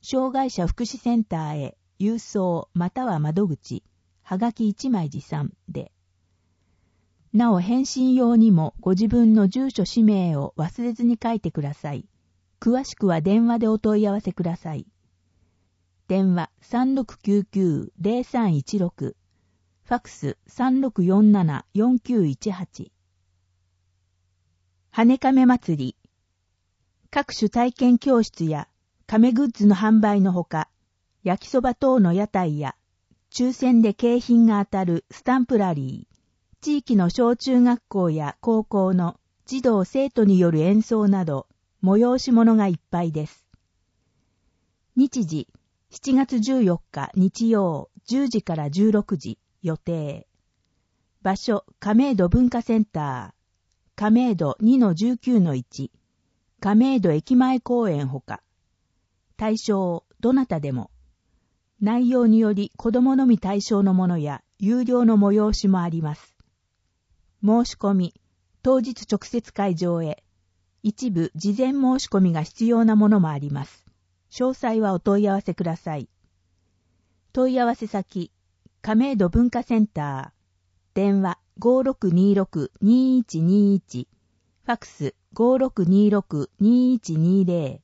障害者福祉センターへ郵送または窓口、はがきいちまい持参で。なお返信用にもご自分の住所氏名を忘れずに書いてください。詳しくは電話でお問い合わせください。電話 さんろくきゅうきゅう ゼロさんいちろく、ファックス さんろくよんなな よんきゅういちはち。羽亀祭り。各種体験教室や亀グッズの販売のほか、焼きそば等の屋台や、抽選で景品が当たるスタンプラリー、地域の小中学校や高校の児童生徒による演奏など、催し物がいっぱいです。日時、しちがつじゅうよっか日曜じゅうじからじゅうろくじ予定。場所、亀戸文化センター、亀戸 にのじゅうきゅうのいち、亀戸駅前公園ほか。対象、どなたでも。内容により子供のみ対象のものや有料の催しもあります。申し込み、当日直接会場へ。一部事前申し込みが必要なものもあります。詳細はお問い合わせください。問い合わせ先、亀戸文化センター、電話 ごろくにろく にいちにいち、ファックス ごろくにろく にいちにぜろ。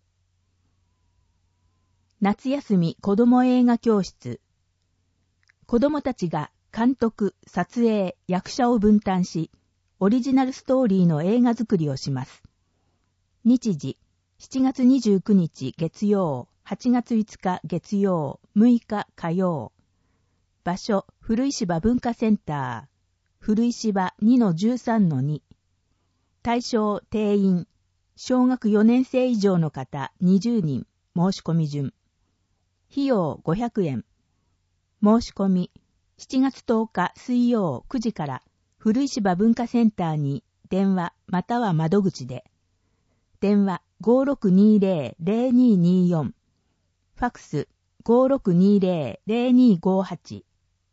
夏休み子ども映画教室。子どもたちが監督、撮影、役者を分担し、オリジナルストーリーの映画作りをします。日時、しちがつにじゅうくにち月曜、はちがついつか月曜、むいか火曜。場所、古石場文化センター、古石場 にのじゅうさんのに。対象、定員、小学よねんせい以上の方にじゅうにん、申し込み順。費用ごひゃくえん。申し込み、しちがつとおか水曜くじから古石場文化センターに電話または窓口で。電話 ごろくにぜろ ゼロにによん、ファックス ごろくにぜろ ゼロにごはち。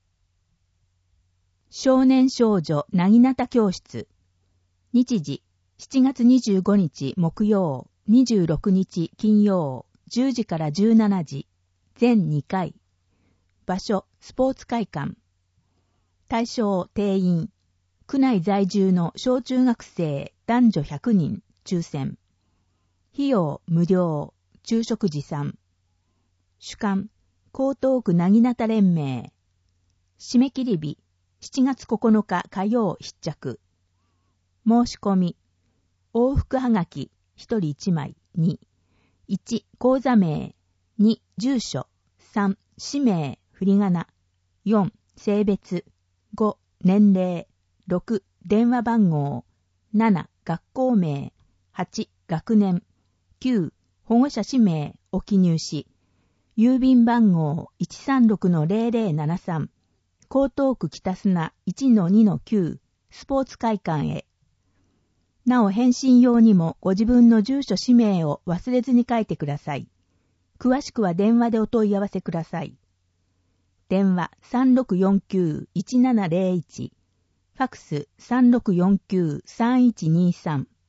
少年少女なぎなた教室。日時、しちがつにじゅうごにち木曜、にじゅうろくにち金曜、じゅうじからじゅうしちじ、全にかい。場所、スポーツ会館。対象、定員。区内在住の小中学生男女ひゃくにん、抽選。費用、無料。昼食持参。主幹、江東区なぎなた連盟。締め切り日、しちがつここのか火曜必着。申し込み。往復はがき、ひとりいちまい、に。いち、口座名。に、住所。さん、氏名、振り仮名。よん、性別。ご、年齢。ろく、電話番号。なな、学校名。はち、学年。きゅう、保護者氏名を記入し、郵便番号 いちさんろくのゼロゼロななさん、江東区北砂 いちのにのきゅう、スポーツ会館へ。なお返信用にもご自分の住所氏名を忘れずに書いてください。詳しくは電話でお問い合わせください。電話 さんろくよんきゅう いちななゼロいち、ファックス さんろくよんきゅう さんいちにさん。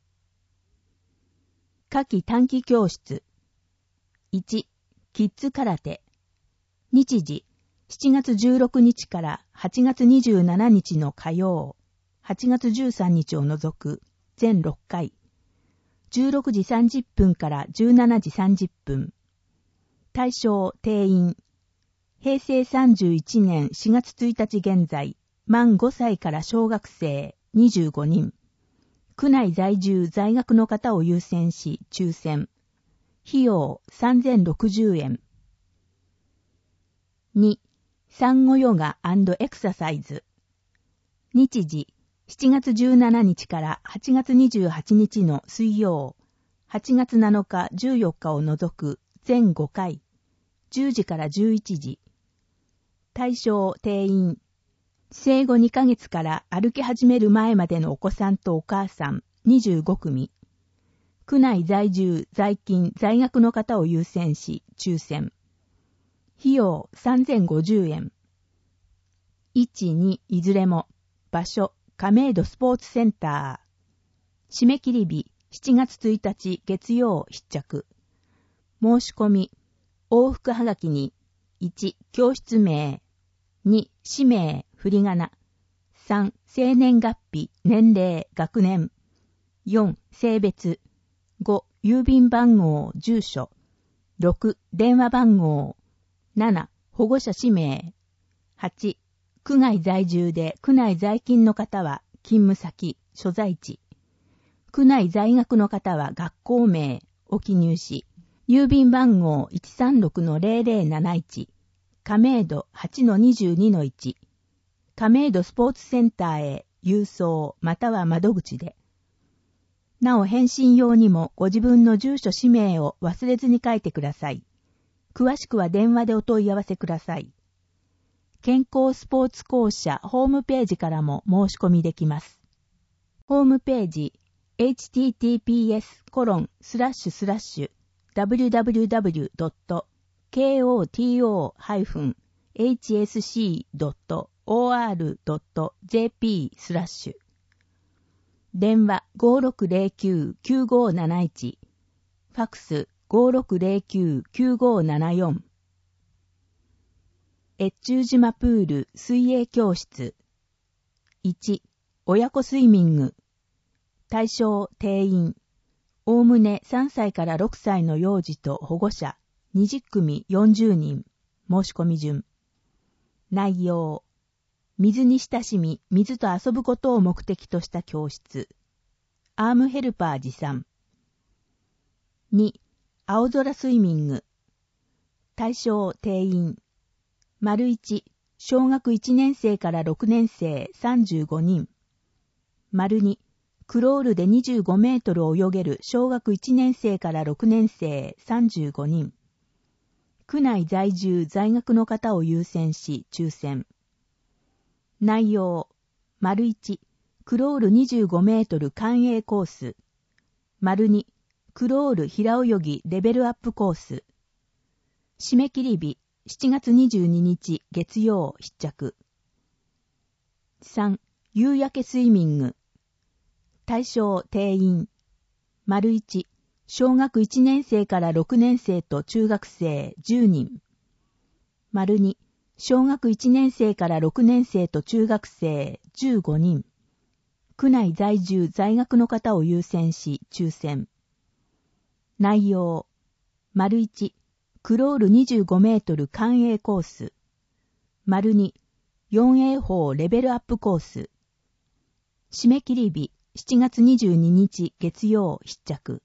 夏季短期教室。いち、キッズ空手。日時、しちがつじゅうろくにちからはちがつにじゅうしちにちの火曜、はちがつじゅうさんにちを除く全ろっかい。じゅうろくじさんじゅっぷんからじゅうしちじさんじゅっぷん。対象、定員。へいせいさんじゅういちねんしがつついたち現在、満ごさいから小学生にじゅうごにん。区内在住在学の方を優先し、抽選。費用さんぜんろくじゅうえん。に、産後ヨガ&エクササイズ。日時、しちがつじゅうしちにちからはちがつにじゅうはちにちの水曜、はちがつなのかじゅうよっかを除く全ごかい、じゅうじからじゅういちじ。対象、定員。生後にかげつから歩き始める前までのお子さんとお母さんにじゅうごくみ。区内在住、在勤、在学の方を優先し、抽選。費用さんぜんごじゅうえん。いち、に、いずれも。場所、亀戸スポーツセンター。締め切り日、しちがつついたち月曜必着。申し込み。 往復はがきに、いち、教室名、に、氏名、振り仮名、さん、生年月日、年齢、学年、よん、性別、ご、郵便番号、住所、ろく、電話番号、なな、保護者氏名、はち、区外在住で区内在勤の方は勤務先、所在地、区内在学の方は学校名を記入し、郵便番号 いちさんろくのゼロゼロなないち、亀戸 はちのにじゅうにのいち、亀戸スポーツセンターへ郵送または窓口で。なお返信用にもご自分の住所氏名を忘れずに書いてください。詳しくは電話でお問い合わせください。健康スポーツ公社ホームページからも申し込みできます。ホームページ エイチティーティーピーエスコロンスラッシュスラッシュダブリューダブリューダブリュードットケーオーティーオーハイフンエイチエスシードットオーアールドットジェーピースラッシュ電話 ごーろくゼロきゅうきゅうごーなないち ファクス ごーろくゼロきゅうきゅうごーななよん越中島プール水泳教室。いち、親子スイミング。対象定員。おおむねさんさいからろくさいの幼児と保護者にじゅっくみよんじゅうにん。申し込み順。内容。水に親しみ、水と遊ぶことを目的とした教室。アームヘルパー持参。に、青空スイミング。対象定員。丸いち、小学いちねん生からろくねん生さんじゅうごにん。丸に、クロールでにじゅうごメートルを泳げる小学いちねん生からろくねん生さんじゅうごにん。区内在住在学の方を優先し抽選。内容、丸いち、クロールにじゅうごメートル環泳コース。丸に、クロール平泳ぎレベルアップコース。締め切り日、しちがつにじゅうににち月曜必着。さん、夕焼けスイミング。対象定員。丸いち、小学いちねん生からろくねん生と中学生じゅうにん。丸に、小学いちねん生からろくねん生と中学生じゅうごにん。区内在住在学の方を優先し抽選。内容。丸いち、クロールにじゅうごメートル環泳コース。丸に、よんエー法レベルアップコース。締め切り日、しちがつにじゅうににち月曜必着。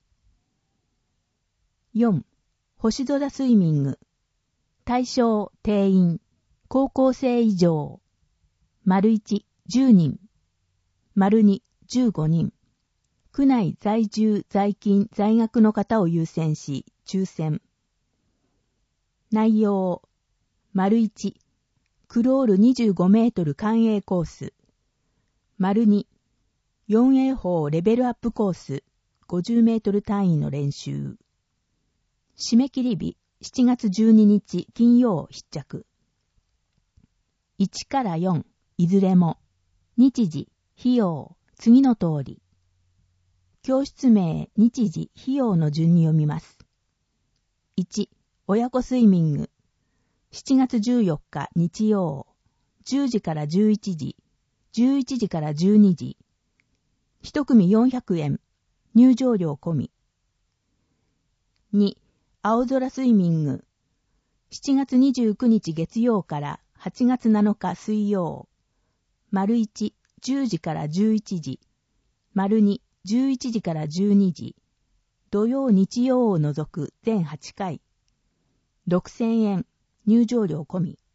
よん、星空スイミング。対象定員。高校生以上。丸いち、じゅうにん。丸に、じゅうごにん。区内在住在勤在学の方を優先し抽選。内容。丸いち、クロールにじゅうごメートル環泳コース。丸に、よんエー法レベルアップコース、ごじゅうメートル単位の練習。締め切り日、しちがつじゅうににち金曜必着。いちからよん、いずれも、日時、費用、次の通り。教室名、日時、費用の順に読みます。いち、親子スイミング。しちがつじゅうよっか日曜。じゅうじからじゅういちじ。じゅういちじからじゅうにじ。一組よんひゃくえん。入場料込み。に、青空スイミング。しちがつにじゅうくにち月曜からはちがつなのか水曜。丸いち、じゅうじからじゅういちじ。丸に、じゅういちじからじゅうにじ。土曜日曜を除く全はちかい。ろくせんえん。入場料込み。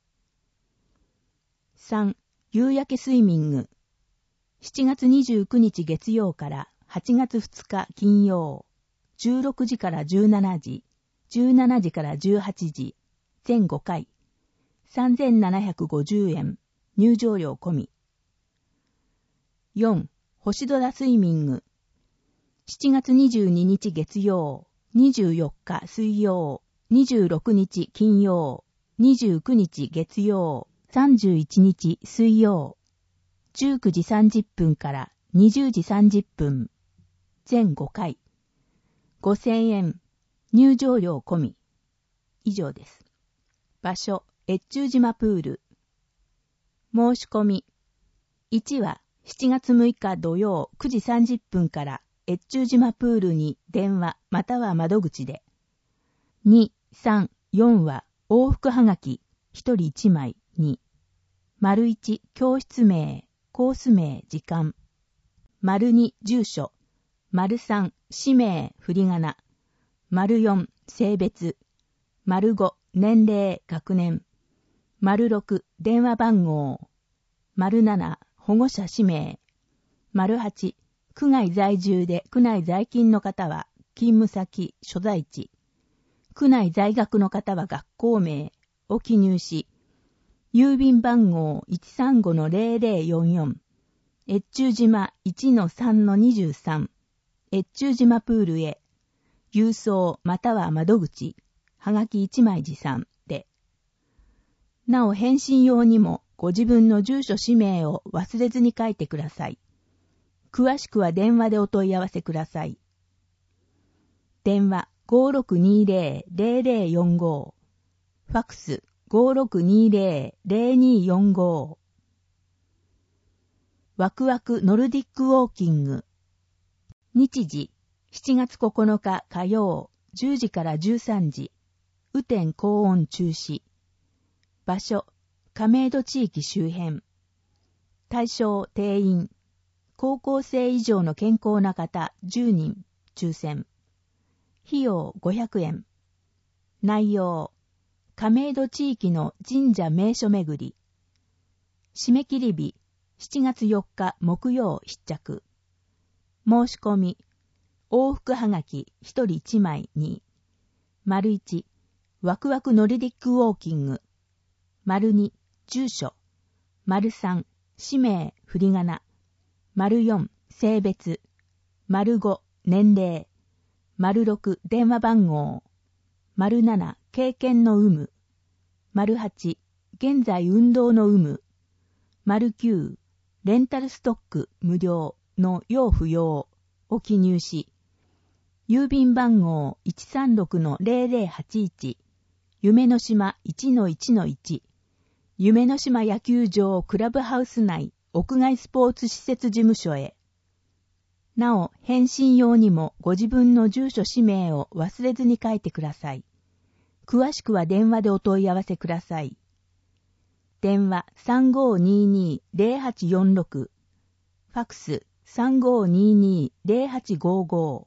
さん、夕焼けスイミング。しちがつにじゅうくにち月曜からはちがつふつか金曜。じゅうろくじからじゅうしちじ。じゅうしちじからじゅうはちじ。全ごかい。さんぜんななひゃくごじゅうえん。入場料込み。よん、星空スイミング。しちがつにじゅうににち月曜。にじゅうよっか水曜。にじゅうろくにち金曜。にじゅうくにち月曜。さんじゅういちにち水曜。じゅうくじさんじゅっぷんからにじゅうじさんじゅっぷん。全ごかい。ごせんえん。入場料込み。 以上です。場所、越中島プール。申し込み。いちはしちがつむいか土曜くじさんじゅっぷんから越中島プールに電話または窓口で。に、さん、よんは往復はがきひとりいちまいに。丸いち、教室名、コース名、時間。丸に、住所。丸さん、氏名、振り仮名。丸よん、性別。丸ご、年齢、学年。丸ろく、電話番号。丸なな、保護者氏名。丸はち、区外在住で区内在勤の方は勤務先、所在地。区内在学の方は学校名を記入し、郵便番号 いちさんごのゼロゼロよんよん、越中島 いちのさんのにじゅうさん、越中島プールへ、郵送または窓口、はがきいちまい持参で。なお返信用にもご自分の住所氏名を忘れずに書いてください。詳しくは電話でお問い合わせください。電話 ごろくにゼロ ゼロゼロよんご、ファックス ごろくにゼロ ゼロによんご。ワクワクノルディックウォーキング。日時しちがつここのか火曜じゅうじからじゅうさんじ。雨天高温中止。場所亀戸地域周辺。対象定員。高校生以上の健康な方じゅうにん抽選。費用ごひゃくえん。内容。亀戸地域の神社名所巡り。締め切り日しちがつよっか木曜必着。申し込み。往復はがきひとりいちまいに。丸いち、ワクワクノルディックウォーキング。丸に、住所。丸さん、氏名、振り仮名。丸よん、性別。丸ご、年齢。丸ろく、電話番号。丸なな、経験の有無。丸はち、現在運動の有無。丸きゅう、レンタルストック無料の要不要を記入し、郵便番号 いちさんろくのゼロゼロはちいち、夢の島 いちのいちのいち、夢の島野球場クラブハウス内屋外スポーツ施設事務所へ。なお、返信用にもご自分の住所氏名を忘れずに書いてください。詳しくは電話でお問い合わせください。電話 さんごーにーにー ゼロはちよんろく、ファックス さんごーにーにー ゼロはちごーごー。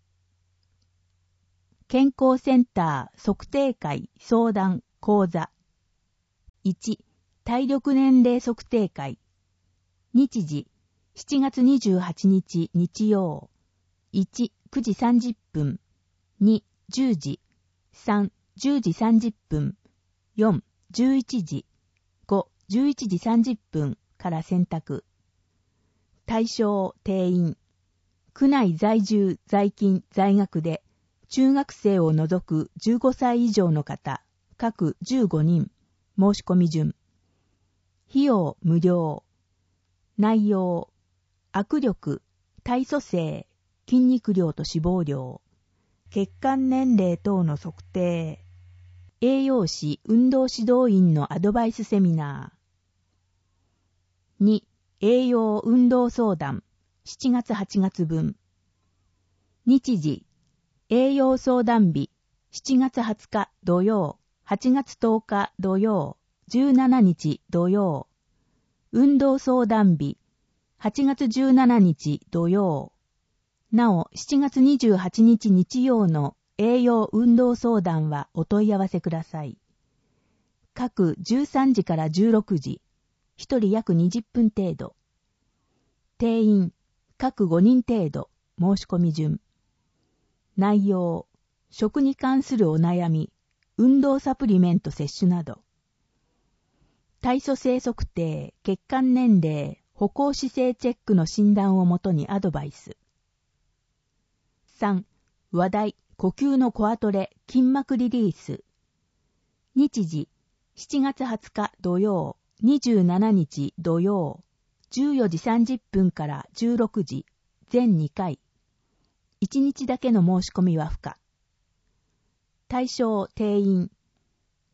健康センター測定会相談講座。いち、体力年齢測定会。日時しちがつにじゅうはちにち日曜。いち、くじさんじゅっぷん。に、じゅうじ。さん、じゅうじさんじゅっぷん。よん、じゅういちじ。ご、じゅういちじさんじゅっぷんから選択。対象定員。区内在住在勤在学で中学生を除くじゅうごさい以上の方、各じゅうごにん、申し込み順。費用無料。内容、握力、体組成、筋肉量と脂肪量、血管年齢等の測定、栄養士運動指導員のアドバイスセミナー。に、栄養運動相談、しちがつはちがつ分。日時、栄養相談日、しちがつはつか土曜、はちがつとおか土曜、じゅうしちにち土曜。運動相談日、はちがつじゅうしちにち土曜。なお、しちがつにじゅうはちにち日曜の栄養運動相談はお問い合わせください。各じゅうさんじからじゅうろくじ、ひとり約にじゅっぷん程度。定員、各ごにん程度、申し込み順。内容、食に関するお悩み、運動サプリメント摂取など。体組成測定、血管年齢、歩行姿勢チェックの診断をもとにアドバイス。さん、話題、呼吸のコアトレ、筋膜リリース。日時、しちがつはつか土曜、にじゅうしちにち土曜、じゅうよじさんじゅっぷんからじゅうろくじ、全にかい。いちにちだけの申し込みは不可。対象定員、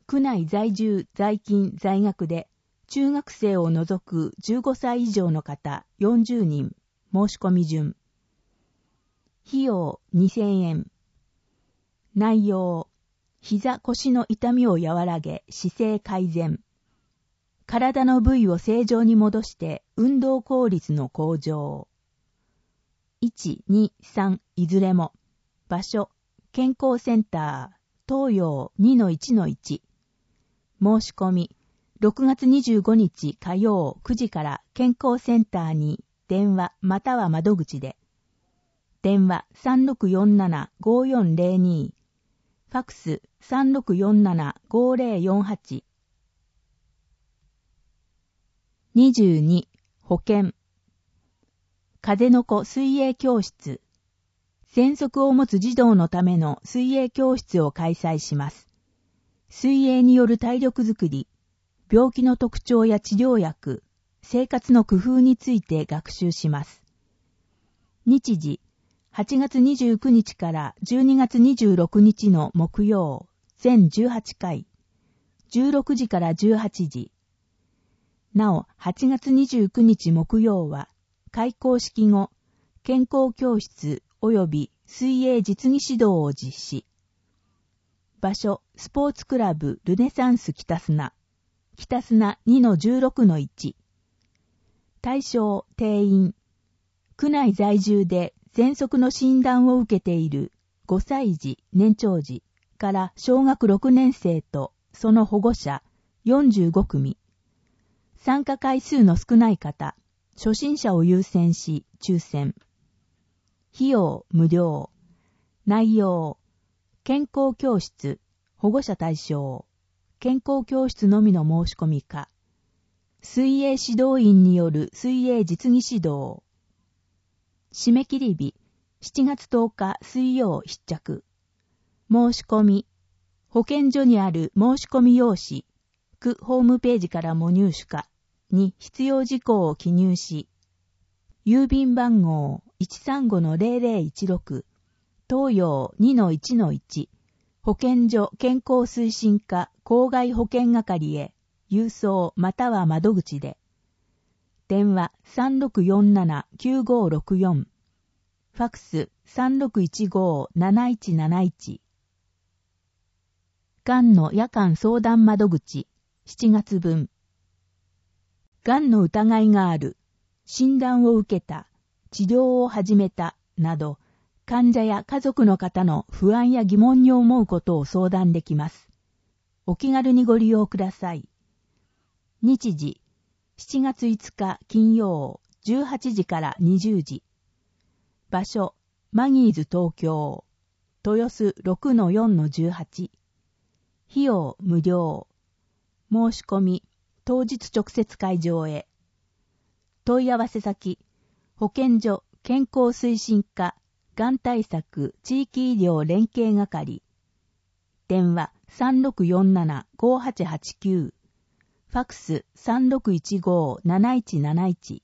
区内在住、在勤、在学で、中学生を除くじゅうごさい以上の方よんじゅうにん、申し込み順。費用にせんえん。内容、膝腰の痛みを和らげ、姿勢改善。体の部位を正常に戻して運動効率の向上。いち、に、さんいずれも。場所、健康センター、東洋 にのいちのいち。申し込み、ろくがつにじゅうごにち火曜くじから健康センターに電話または窓口で。電話 さんろくよんななごよんぜろに。ファクス さんろくよんななごぜろよんはち。にじゅうに、保健。風の子水泳教室。喘息を持つ児童のための水泳教室を開催します。水泳による体力づくり、病気の特徴や治療薬、生活の工夫について学習します。日時、はちがつにじゅうくにちからじゅうにがつにじゅうろくにちの木曜、全じゅうはちかい、じゅうろくじからじゅうはちじ。なお、はちがつにじゅうくにち木曜は、開校式後、健康教室及び水泳実技指導を実施。場所、スポーツクラブルネサンス北砂。北砂 にのじゅうろくのいち。対象、定員。区内在住で喘息の診断を受けているごさい児、年長児から小学ろくねん生とその保護者よんじゅうごくみ。参加回数の少ない方、初心者を優先し抽選。費用無料。内容、健康教室、保護者対象、健康教室のみの申し込みか、水泳指導員による水泳実技指導。締め切り日、しちがつとおか水曜必着。申し込み、保健所にある申し込み用紙、区ホームページからも入手かに必要事項を記入し、郵便番号 いちさんごのぜろぜろいちろく、東洋 にのいちのいち、保健所健康推進課郊外保健係へ郵送または窓口で。電話 さんろくよんななきゅうごろくよん。ファクス さんろくいちごなないちなないち。がんの夜間相談窓口しちがつぶん。がんの疑いがある、診断を受けた、治療を始めた、など、患者や家族の方の不安や疑問に思うことを相談できます。お気軽にご利用ください。日時、しちがついつか金曜じゅうはちじからにじゅうじ。場所、マギーズ東京、豊洲 ろくのよんのじゅうはち。費用無料。申し込み、当日直接会場へ。問い合わせ先、保健所健康推進課がん対策地域医療連携係。電話 さんろくよんななごはちはちきゅう。ファクス さんろくいちごなないちなないち。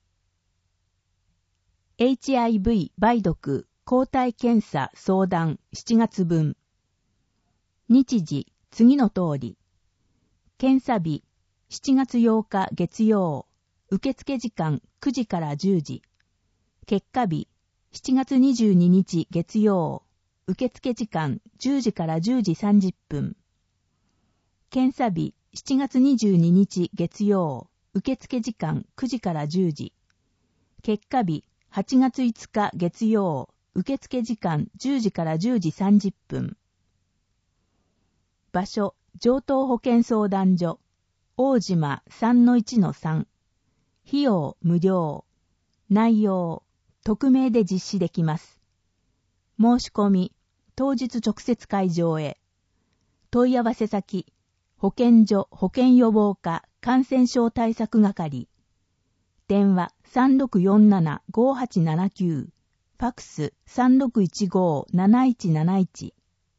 エイチアイブイ 梅毒抗体検査相談しちがつぶん。日時、次の通り。検査日、しちがつようか月曜。受付時間くじからじゅうじ。結果日、しちがつにじゅうににち月曜。受付時間じゅうじからじゅうじさんじゅっぷん。検査日、しちがつにじゅうににち月曜。受付時間くじからじゅうじ。結果日、はちがついつか月曜。受付時間じゅうじからじゅうじさんじゅっぷん。場所、上東保健相談所、大島 さんのいちのさん。費用無料。内容、匿名で実施できます。申し込み、当日直接会場へ。問い合わせ先、保健所保健予防課感染症対策係。電話 さんろくよんななごはちななきゅう。ファクス さんろくいちごなないちなないち。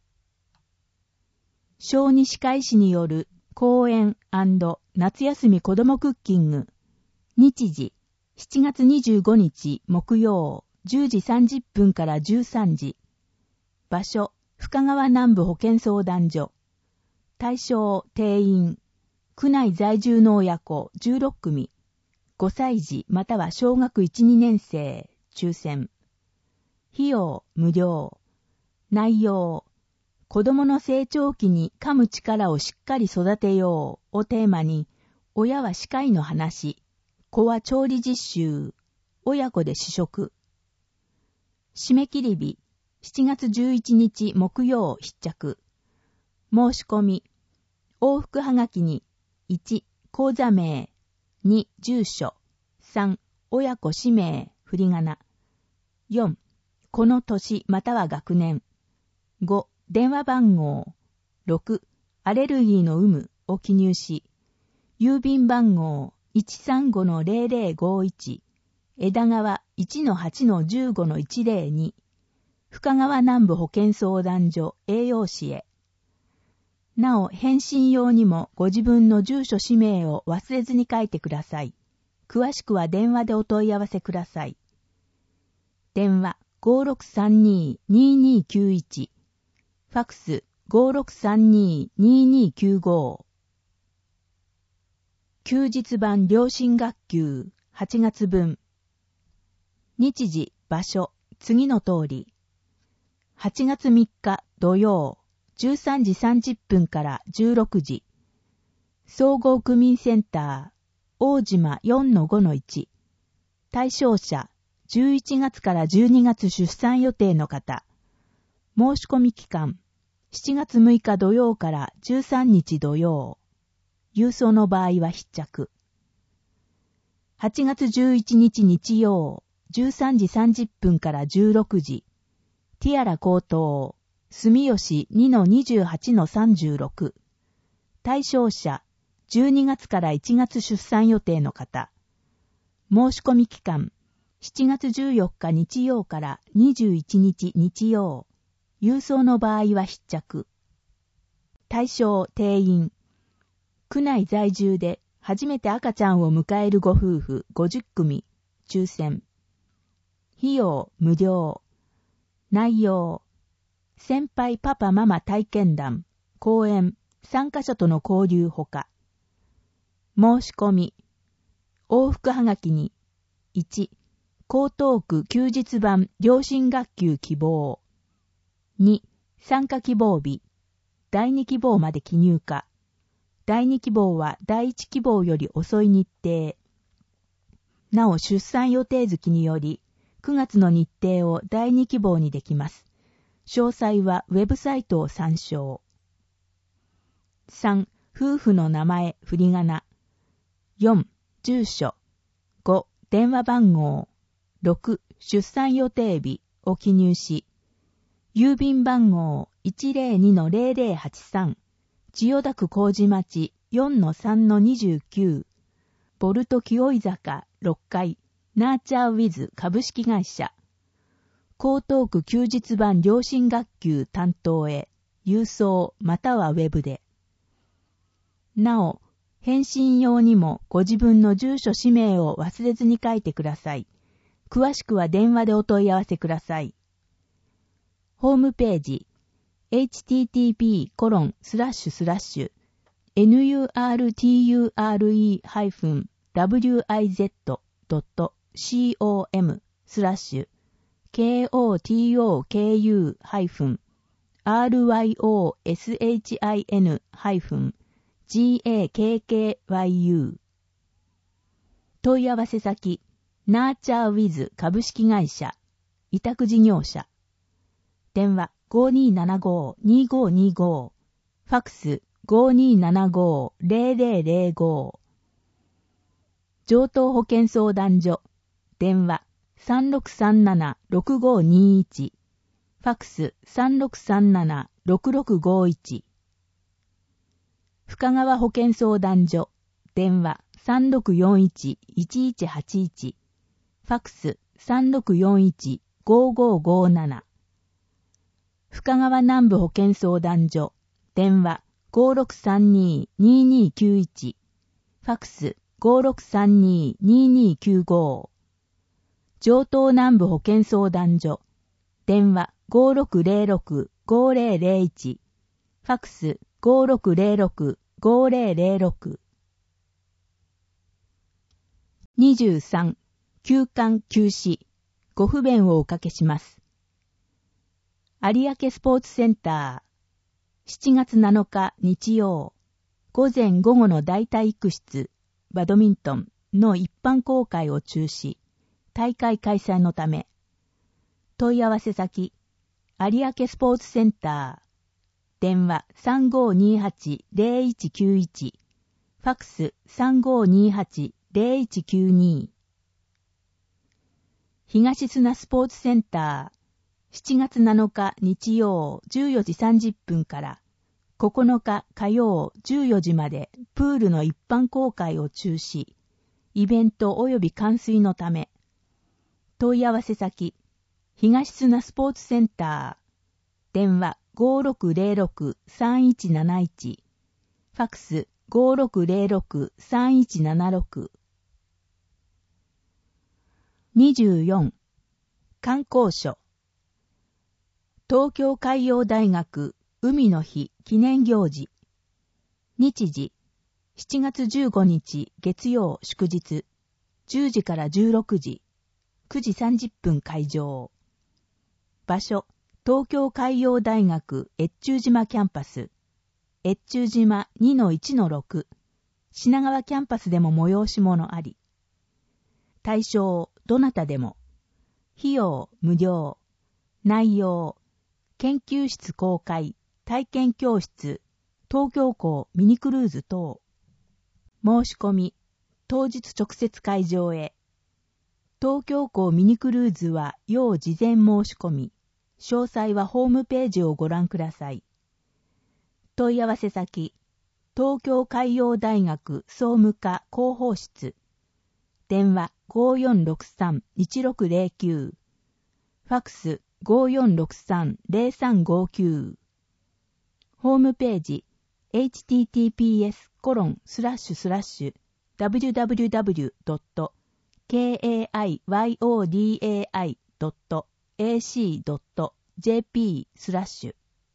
小児歯科医師による講演&夏休み子どもクッキング。日時、しちがつにじゅうごにち木曜、じゅうじさんじゅっぷんからじゅうさんじ。場所、深川南部保健相談所。 対象定員、区内在住の親子じゅうろくくみ、ごさい児または小学いち、にねん生、抽選。費用無料。内容、子供の成長期に噛む力をしっかり育てようをテーマに、親は歯科医の話、子は調理実習、親子で試食。締め切り日、しちがつじゅういちにち木曜必着。申し込み、往復はがきに、いち、口座名、に、住所、さん、親子氏名、振り仮名、よん、この年または学年、ご、電話番号、ろく、アレルギーの有無を記入し、郵便番号 いちさんごのゼロゼロごいち、枝川 いちのはちのじゅうごのいちゼロに、深川南部保健相談所栄養士へ。なお、返信用にもご自分の住所氏名を忘れずに書いてください。詳しくは電話でお問い合わせください。電話 ごろくさんに にーにーきゅういち、ファクス ごろくさんに にーにーきゅうご。休日版良心学級はちがつ分。日時、場所、次の通り。はちがつみっか土曜、じゅうさんじさんじゅっぷんからじゅうろくじ。総合区民センター、大島 よんのごのいち。対象者、じゅういちがつからじゅうにがつ出産予定の方。申し込み期間、しちがつむいか土曜からじゅうさんにち土曜。郵送の場合は必着。はちがつじゅういちにち日曜、じゅうさんじさんじゅっぷんからじゅうろくじ。ティアラ高等、住吉 にのにじゅうはちのさんじゅうろく。対象者、じゅうにがつからいちがつ出産予定の方。申し込み期間、しちがつじゅうよっか日曜からにじゅういちにち日曜。郵送の場合は必着。対象定員。区内在住で初めて赤ちゃんを迎えるご夫婦ごじゅっくみ、抽選。費用無料。内容。先輩パパママ体験談、講演、参加者との交流ほか。申し込み。往復はがきに、いち、江東区休日版良心学級希望。に、参加希望日。だいに希望まで記入か。だいに希望はだいいち希望より遅い日程。なお出産予定月により、くがつの日程をだいに希望にできます。詳細はウェブサイトを参照。さん、夫婦の名前、振り仮名。よん、住所。ご、電話番号。ろく、出産予定日を記入し、郵便番号 いちゼロにのゼロゼロはちさん、千代田区麹町 よんのさんのにじゅうきゅう、ボルト清井坂ろっかい、ナーチャーウィズ株式会社。江東区休日版良心学級担当へ、郵送またはウェブで。なお、返信用にもご自分の住所氏名を忘れずに書いてください。詳しくは電話でお問い合わせください。ホームページ エイチティーティーピーコロンスラッシュスラッシュエヌユーアールティーユーアールイーハイフンダブリューアイゼットドットコムスラッシュケーオーティーオーケーユーハイフンアールワイオーエスエイチアイエヌハイフンジーエーケーケーワイユー。問い合わせ先ナーチャーウィズ株式会社委託事業者。電話 ごーにーななごーにーごーにーごー、ファクス ごーにーななごーゼロゼロゼロご。上東保健相談所。電話 さんろくさんななろくごーにーいち、ファクス さんろくさんななろくろくごーいち。深川保健相談所。電話 さんろくよんいちいちいちはちいち、ファクス さんろくよんいちごーごーごーなな。深川南部保健相談所。電話 ごーろくさんにーにーにーきゅういち、ファクス ごーろくさんにーにーにーきゅうご。上東南部保健相談所。電話 ごーろくゼロろくごーゼロゼロいち、ファクスごろくぜろろく ごぜろぜろろく。にじゅうさん、休館休止。ご不便をおかけします。有明スポーツセンター、しちがつなのか日曜、午前午後の大体育室、バドミントンの一般公開を中止、大会開催のため、問い合わせ先、有明スポーツセンター、電話 さんごーにーはちーぜろいちきゅういち、ファックス さんごーにーはちーぜろいちきゅうに。東砂スポーツセンター、しちがつなのか日曜じゅうよじさんじゅっぷんからここのか火曜じゅうよじまでプールの一般公開を中止、イベント及び冠水のため、問い合わせ先、東砂スポーツセンター、電話 ごろくぜろろく さんいちなないち、ファックス ごろくぜろろく さんいちななろく。にじゅうよん、観光所。東京海洋大学海の日記念行事。日時、しちがつじゅうごにち月曜祝日、じゅうじからじゅうろくじ、くじさんじゅっぷん開場。場所、東京海洋大学越中島キャンパス、越中島 にのいちのろく、品川キャンパスでも催し物あり。対象、どなたでも。費用、無料。内容、研究室公開、体験教室、東京港ミニクルーズ等。申し込み、当日直接会場へ。東京港ミニクルーズは要事前申し込み。詳細はホームページをご覧ください。問い合わせ先、東京海洋大学総務課広報室。電話 ごーよんろくさん いちろくぜろきゅう。ファックス ごーよんろくさん ぜろさんごきゅう。ホームページ エイチティーティーピーエスコロンスラッシュスラッシュダブリュダブリュダブリュドットケーエーアイワイオーディーエーアイドットエーシードットジェーピー スラッシュ。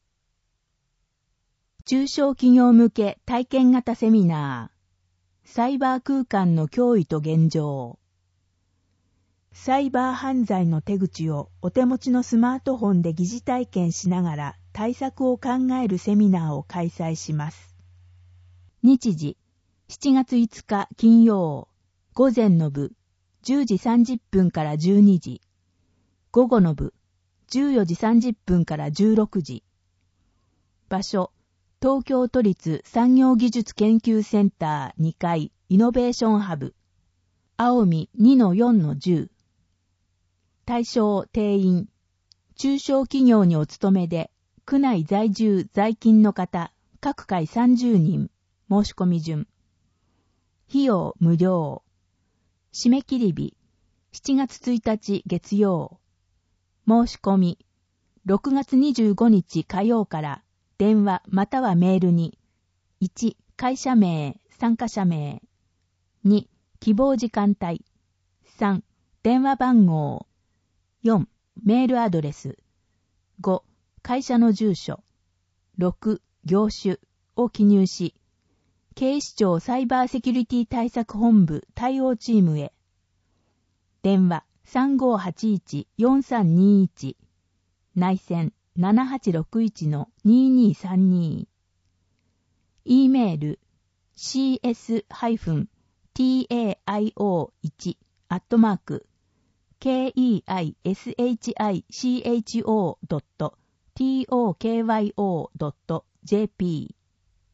中小企業向け体験型セミナー。サイバー空間の脅威と現状。サイバー犯罪の手口をお手持ちのスマートフォンで疑似体験しながら対策を考えるセミナーを開催します。日時、しちがついつか金曜、午前の部、じゅうじさんじゅっぷんからじゅうにじ、午後の部、じゅうよじさんじゅっぷんからじゅうろくじ。場所、東京都立産業技術研究センターにかいイノベーションハブ、青海 にのよんのじゅう。対象定員、中小企業にお勤めで、区内在住在勤の方、各回さんじゅうにん、申し込み順。費用無料。締め切り日、しちがつついたち月曜。申し込み、ろくがつにじゅうごにち火曜から電話またはメールに、いち、会社名、参加者名、に、希望時間帯、さん、電話番号、よん、メールアドレス、ご、会社の住所、ろく、業種を記入し、警視庁サイバーセキュリティ対策本部対応チームへ。電話 さんごーはちいち よんさんにいち 内線 ななはちろくいち のにーにーさんに。 E メール シーエス タイオーワン アットマーク ケーイーアイエスエイチアイシーエイチオー ドット トーキョー ドット ジェーピー。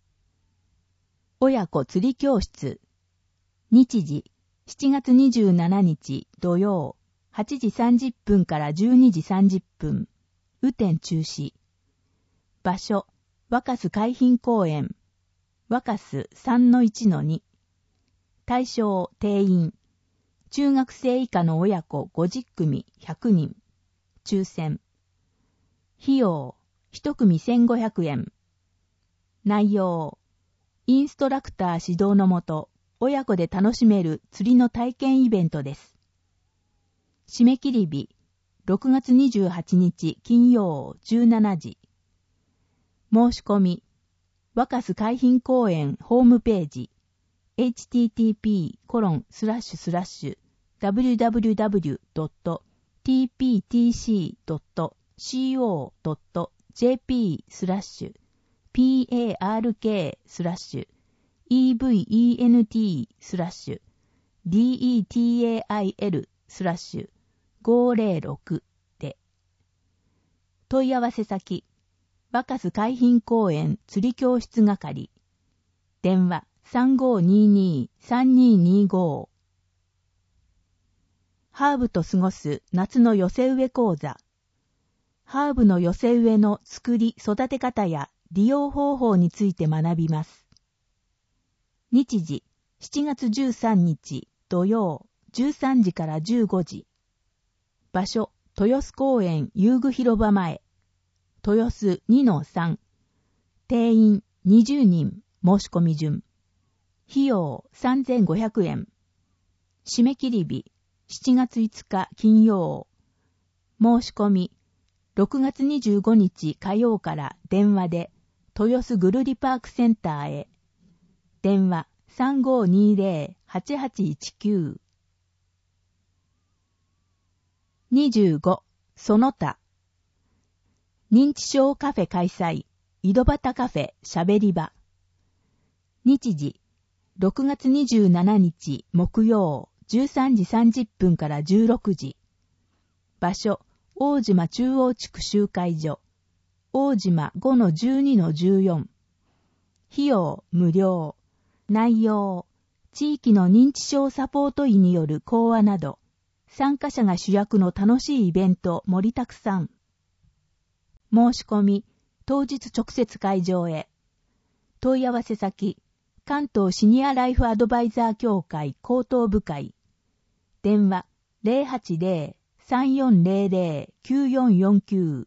親子釣り教室。日時しちがつにじゅうしちにち土曜はちじさんじゅっぷんからじゅうにじさんじゅっぷん。雨天中止。場所若洲海浜公園、若洲 さんのいちのに。対象定員、中学生以下の親子ごじゅっくみひゃくにん。抽選。費用いちくみせんごひゃくえん。内容、インストラクター指導のもと親子で楽しめる釣りの体験イベントです。締め切り日ろくがつにじゅうはちにち金曜じゅうしちじ。申し込み若洲海浜公園ホームページ エイチティーティーピーコロンスラッシュスラッシュダブリューダブリューダブリュードットティーピーティーシードットコドットジェーピースラッシュピーエーアールケースラッシュイーブイイーエヌティースラッシュディーイーティーエーアイエルスラッシュごーぜろろくで。問い合わせ先若洲海浜公園釣り教室係電話 さんごーにーにーさんにーにーごー。ハーブと過ごす夏の寄せ植え講座。ハーブの寄せ植えの作り育て方や利用方法について学びます。日時しちがつじゅうさんにち土曜じゅうさんじからじゅうごじ。場所豊洲公園遊具広場前豊洲 にのさん。定員にじゅうにん申し込み順。費用さんぜんごひゃくえん。締め切り日しちがついつか金曜。申し込みろくがつにじゅうごにち火曜から電話で豊洲ぐるりパークセンターへ。電話 さんごーにーぜろはちはちいちきゅう。にじゅうご. その他認知症カフェ開催井戸端カフェしゃべり場。日時ろくがつにじゅうしちにち木曜じゅうさんじさんじゅっぷんからじゅうろくじ。場所大島中央地区集会所大島 ごのじゅうにのじゅうよん。費用無料。内容地域の認知症サポート医による講話など参加者が主役の楽しいイベント盛りだくさん。申し込み当日直接会場へ。問い合わせ先関東シニアライフアドバイザー協会高等部会電話 ゼロはちゼロ さんよんゼロゼロ きゅうよんよんきゅう。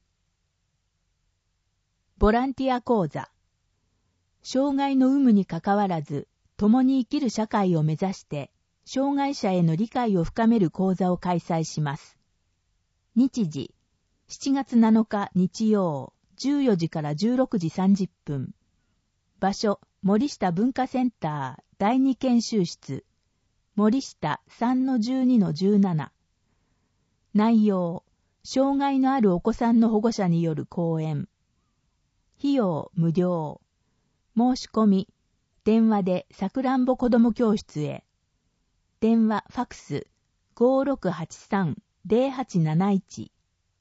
ボランティア講座障害の有無にかかわらず共に生きる社会を目指して障害者への理解を深める講座を開催します。日時しちがつなのか日曜じゅうよじからじゅうろくじさんじゅっぷん。場所森下文化センターだいに研修室森下 さんのじゅうにのじゅうなな。内容障害のあるお子さんの保護者による講演。費用無料。申し込み電話でさくらんぼ子ども教室へ。電話ファクス ごーろくはちさんゼロはちなないち。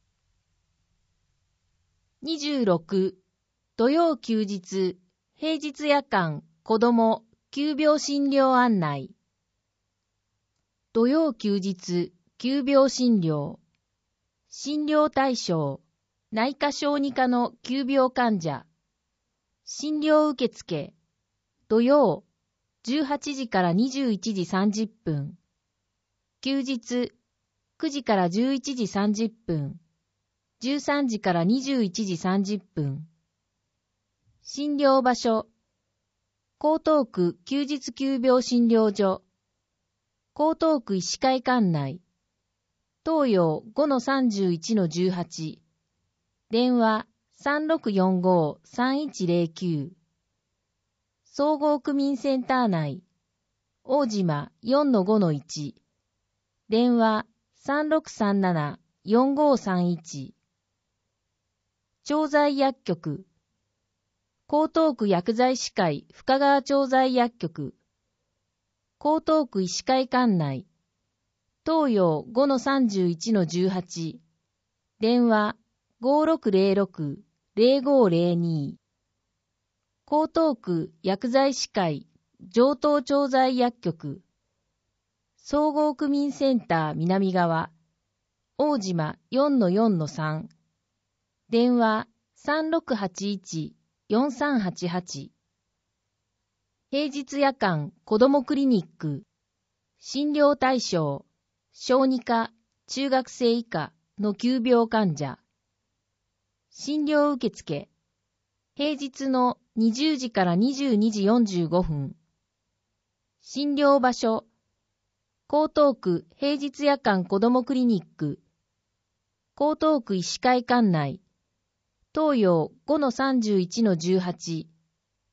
にじゅうろく土曜休日平日夜間子ども急病診療案内。土曜休日急病診療診療対象内科小児科の急病患者。診療受付土曜じゅうはちじからにじゅういちじさんじゅっぷん。休日くじからじゅういちじさんじゅっぷん。じゅうさんじからにじゅういちじさんじゅっぷん。診療場所江東区休日急病診療所江東区医師会館内東洋 ごのさんじゅういちのじゅうはち。電話 さんろくよんご さんいちゼロきゅう。総合区民センター内大島 よんのごのいち。電話 さんろくさんなな よんごさんいち。調剤薬局江東区薬剤師会深川調剤薬局江東区医師会館内東洋 ごのさんじゅういちのじゅうはち。電話 ごろくゼロろく ゼロごゼロに。江東区薬剤師会上東調剤薬局総合区民センター南側大島 よんのよんのさん。電話 さんろくはちいち よんさんはちはち。平日夜間子どもクリニック診療対象小児科中学生以下の急病患者。診療受付平日のにじゅうじからにじゅうにじよんじゅうごふん。診療場所江東区平日夜間子どもクリニック江東区医師会館内東洋 ごのさんじゅういちのじゅうはち。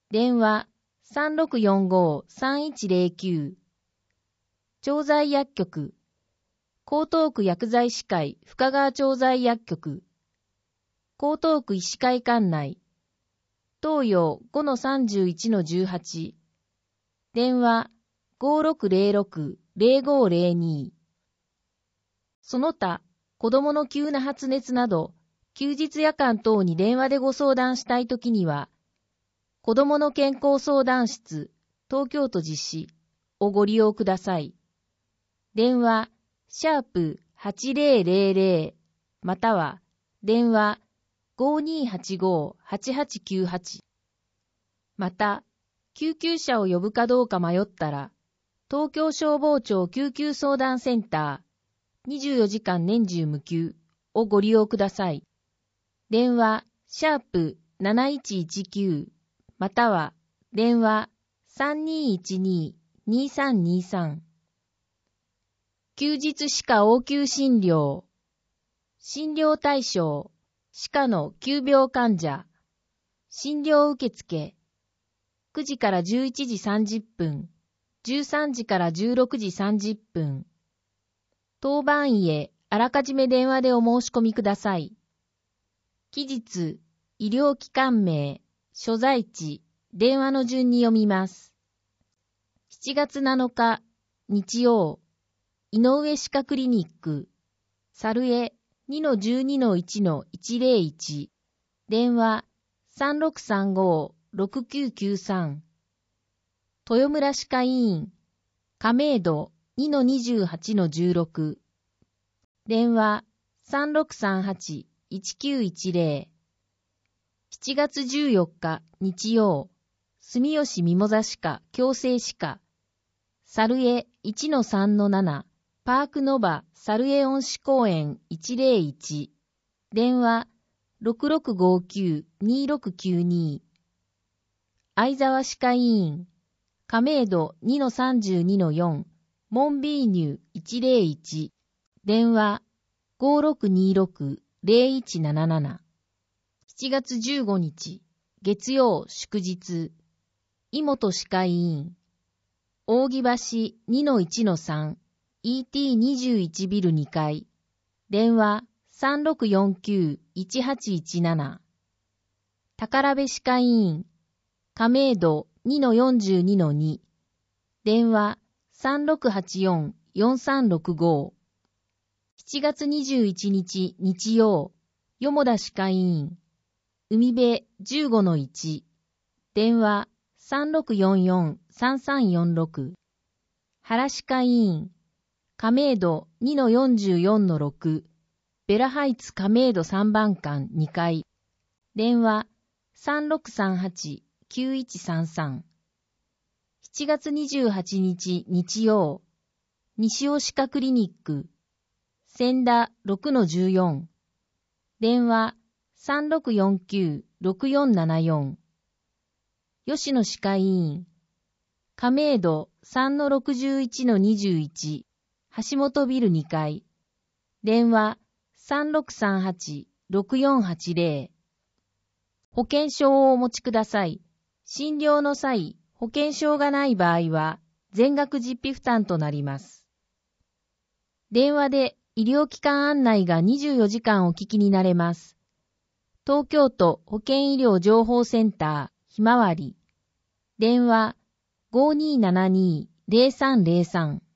電話 さんろくよんご さんいちゼロきゅう。調剤薬局、江東区薬剤師会深川調剤薬局、江東区医師会館内、東洋 ごのさんじゅういちのじゅうはち、電話 ごろくゼロろく ゼロごゼロに。その他、子供の急な発熱など、休日夜間等に電話でご相談したいときには、子供の健康相談室、東京都実施をご利用ください。電話、シャープはちゼロゼロゼロ、または、電話 ごにーはちご はちはちきゅうはち。また、救急車を呼ぶかどうか迷ったら、東京消防庁救急相談センター、にじゅうよじかん年中無休をご利用ください。電話、シャープなないちいちきゅう、または、電話 さんにーいちにー にーさんにーさん。休日歯科応急診療、診療対象、歯科の急病患者、診療受付、くじからじゅういちじさんじゅっぷん、じゅうさんじからじゅうろくじさんじゅっぷん。当番医へあらかじめ電話でお申し込みください。期日、医療機関名、所在地、電話の順に読みます。しちがつなのか、日曜、井上歯科クリニック、猿江 にのじゅうにのいちのいちゼロいち、電話 さんろくさんご ろくきゅうきゅうさん。豊村歯科医院、亀戸 にのにじゅうはちのじゅうろく、電話 さんろくさんはち いちきゅういちゼロ。しちがつじゅうよっか日曜、住吉ミモザ歯科矯正歯科、猿江 いちのさんのなな、パークノバ猿江恩賜公園いちゼロいち、電話 ろくろくごきゅう にろくきゅうに。相沢歯科医院、亀戸 にのさんじゅうにのよん、モンビーニュいちゼロいち、電話 ごろくにろく ゼロいちなななな。しちがつじゅうごにち、月曜祝日、井本歯科医院、扇橋 にのいちのさん、イーティーにじゅういち ビルにかい、電話 さんろくよんきゅう いちはちいちなな。宝部歯科医院、亀戸 にのよんじゅうにのに、電話 さんろくはちよん よんさんろくご。しちがつにじゅういちにち日曜、よもだ歯科医院、海辺 じゅうごのいち、電話 さんろくよんよん さんさんよんろく。原歯科医院、亀戸 にのよんじゅうよんのろく、ベラハイツ亀戸さんばんかんにかい、電話 さんろくさんはち きゅういちさんさん。しちがつにじゅうはちにち日曜、西尾歯科クリニック、千田 ろくのじゅうよん、電話 さんろくよんきゅう ろくよんななよん。吉野歯科医院、亀戸 さんのろくじゅういちのにじゅういち、橋本ビルにかい、電話 さんろくさんはち ろくよんはちゼロ。保険証をお持ちください。診療の際、保険証がない場合は、全額実費負担となります。電話で医療機関案内がにじゅうよじかんお聞きになれます。東京都保健医療情報センターひまわり、電話 ごにーななにー ゼロさんゼロさん。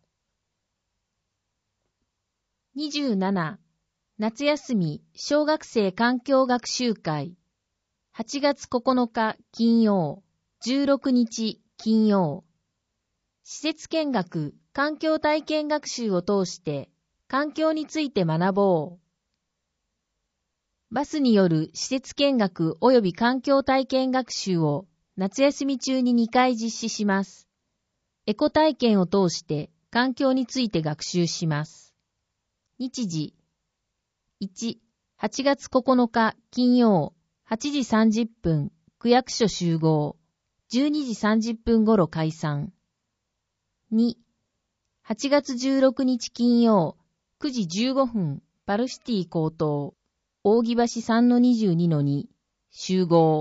にじゅうなな、夏休み小学生環境学習会、はちがつここのか金曜、じゅうろくにち金曜。施設見学、環境体験学習を通して環境について学ぼう。バスによる施設見学及び環境体験学習を夏休み中ににかい実施します。エコ体験を通して環境について学習します。日時いち、はちがつここのか金曜、はちじさんじゅっぷん、区役所集合、じゅうにじさんじゅっぷん頃解散。に、はちがつじゅうろくにち金曜、くじじゅうごふん、パルシティ高等、扇橋 さんのにじゅうにのに、集合、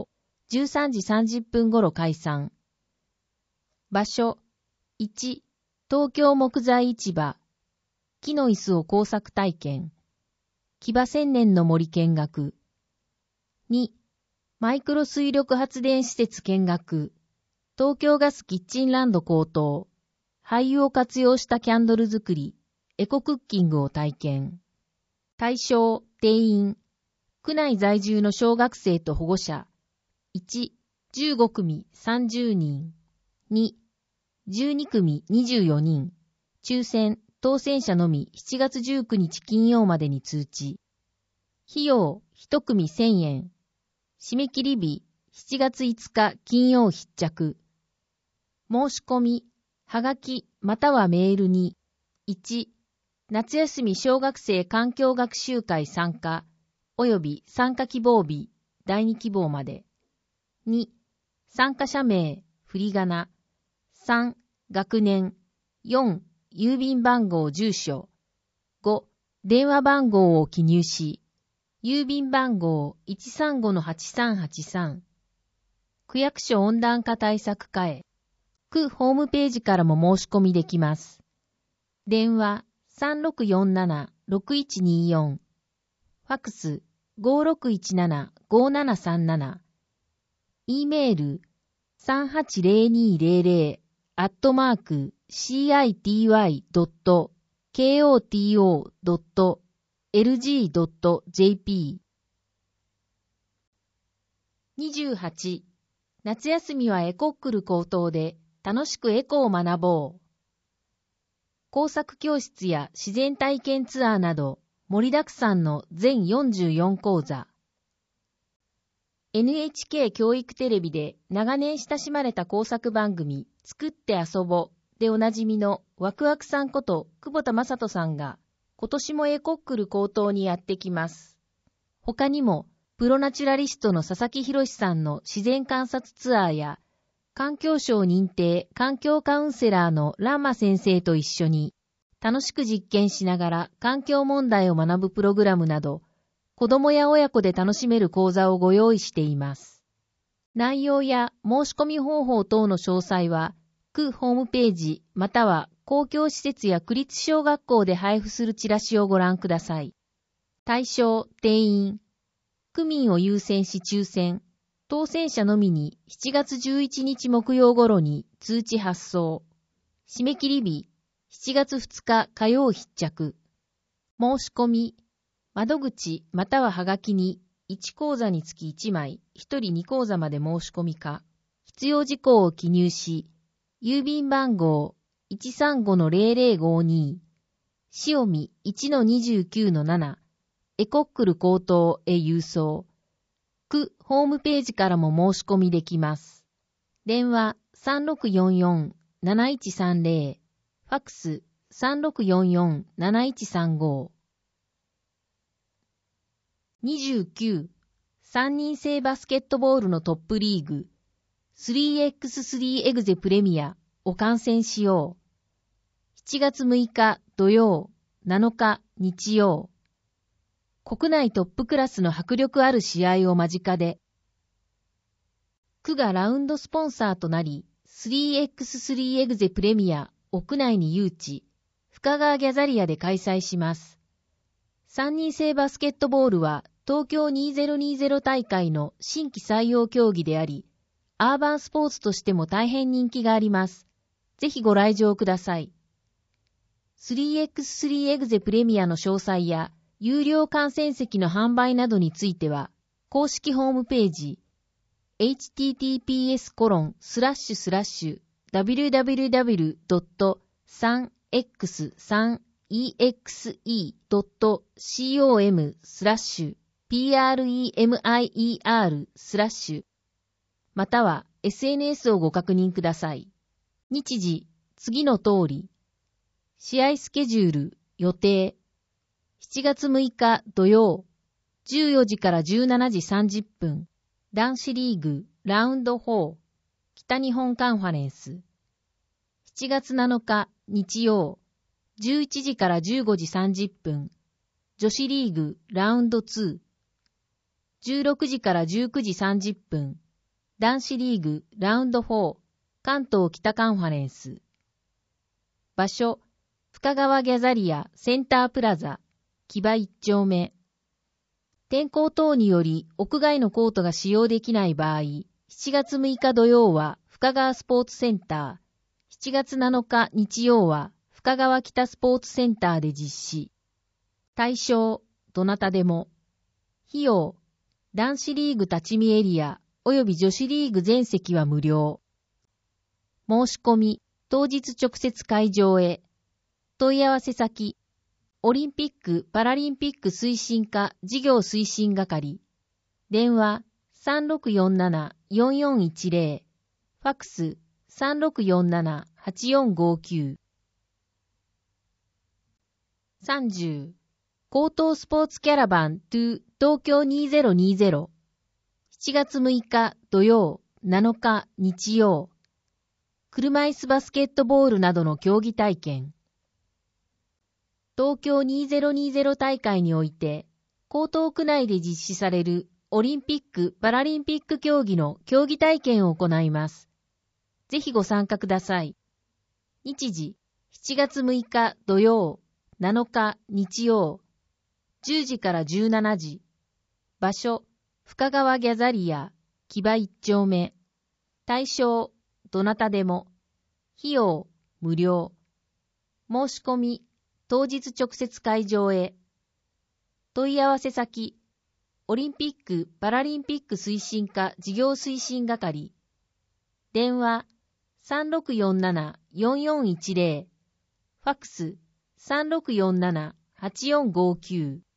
じゅうさんじさんじゅっぷん頃解散。場所、いち、東京木材市場、木の椅子を工作体験、木場千年の森見学。に、マイクロ水力発電施設見学、東京ガスキッチンランド高等、廃油を活用したキャンドル作り、エコクッキングを体験。対象、定員、区内在住の小学生と保護者、いち、じゅうごくみさんじゅうにん、に、じゅうにくみにじゅうよにん、抽選、当選者のみしちがつじゅうくにち金曜までに通知。費用、いちくみせんえん。締め切り日、しちがついつか金曜必着。申し込み、はがきまたはメールに、いち、夏休み小学生環境学習会参加、および参加希望日、だいに希望まで。に、参加者名、振り仮名。さん、学年。よん、郵便番号住所。ご、電話番号を記入し、郵便番号 いちさんごのはちさんはちさん。区役所温暖化対策課へ。区ホームページからも申し込みできます。電話 さんろくよんななろくいちによん。ファクス ごろくいちななごななさんなな。E メール さんはちぜろにぜろぜろ アットマーク シーアイティーワイドットケーオーティーオードットエルジードットジェーピー。にじゅうはち、夏休みはエコックル高等で楽しくエコを学ぼう。工作教室や自然体験ツアーなど盛りだくさんの全よんじゅうよん講座。エヌエイチケー 教育テレビで長年親しまれた工作番組作って遊ぼでおなじみのワクワクさんこと久保田正人さんが今年もエコックル高等にやってきます。他にもプロナチュラリストの佐々木博さんの自然観察ツアーや環境省認定環境カウンセラーのランマ先生と一緒に楽しく実験しながら環境問題を学ぶプログラムなど子供や親子で楽しめる講座をご用意しています。内容や申し込み方法等の詳細は区ホームページまたは公共施設や区立小学校で配布するチラシをご覧ください。対象、定員、区民を優先し抽選、当選者のみにしちがつじゅういちにち木曜頃に通知発送。締め切り日、しちがつふつか火曜必着。申し込み、窓口またははがきにいち講座につきいちまい、ひとりに講座まで申し込みか、必要事項を記入し、郵便番号 いちさんごのぜろぜろごに、塩見 いちのにじゅうきゅうのなな、エコックル高等へ郵送。区ホームページからも申し込みできます。電話 さんろくよんよんなないちさんぜろ、ファックス さんろくよんよんなないちさんご。にじゅうきゅう、さんにん制バスケットボールのトップリーグ スリーエックススリー エグゼプレミアを観戦しよう。しちがつむいか土曜、なのか日曜。国内トップクラスの迫力ある試合を間近で。区がラウンドスポンサーとなり、スリーエックススリー エグゼプレミア屋内に誘致、深川ギャザリアで開催します。さんにん制バスケットボールは東京にせんにじゅう大会の新規採用競技であり、アーバンスポーツとしても大変人気があります。ぜひご来場ください。スリーエックススリー エグゼプレミアの詳細や有料観戦席の販売などについては、公式ホームページ、エイチティーティーピーエスコロンスラッシュスラッシュダブリューダブリューダブリュードットスリーエックススリーイーエックスイードットコム スラッシュ プレミア スラッシュまたは エスエヌエス をご確認ください。日時、次の通り。試合スケジュール、予定。しちがつむいか土曜、じゅうよじからじゅうしちじさんじゅっぷん、男子リーグラウンドよん、北日本カンファレンス。しちがつなのか日曜、じゅういちじからじゅうごじさんじゅっぷん、女子リーグラウンドに、じゅうろくじからじゅうくじさんじゅっぷん、 男子リーグラウンドフォー関東北カンファレンス。場所、深川ギャザリアセンタープラザ、木場一丁目。天候等により屋外のコートが使用できない場合、しちがつむいか土曜は深川スポーツセンター、しちがつなのか日曜は深川北スポーツセンターで実施。対象、どなたでも。費用、男子リーグ立ち見エリア及び女子リーグ全席は無料。申し込み、当日直接会場へ。問い合わせ先、オリンピック・パラリンピック推進課事業推進係。電話 さんろくよんななよんよんいちゼロ。ファックス さんろくよんななはちよんごきゅう。さんじゅう。高等スポーツキャラバントゥ東京にせんにじゅう。しちがつむいか土曜、なのか日曜。車椅子バスケットボールなどの競技体験。東京にせんにじゅう大会において、江東区内で実施されるオリンピック・パラリンピック競技の競技体験を行います。ぜひご参加ください。日時、しちがつむいか土曜、なのか日曜、じゅうじからじゅうしちじ。場所、深川ギャザリア、木場一丁目。対象、どなたでも。費用、無料。申し込み、当日直接会場へ。問い合わせ先、オリンピック・パラリンピック推進課事業推進係。電話 さんろくよんななよんよんいちゼロ。ファックス さんろくよんななはちよんごきゅう。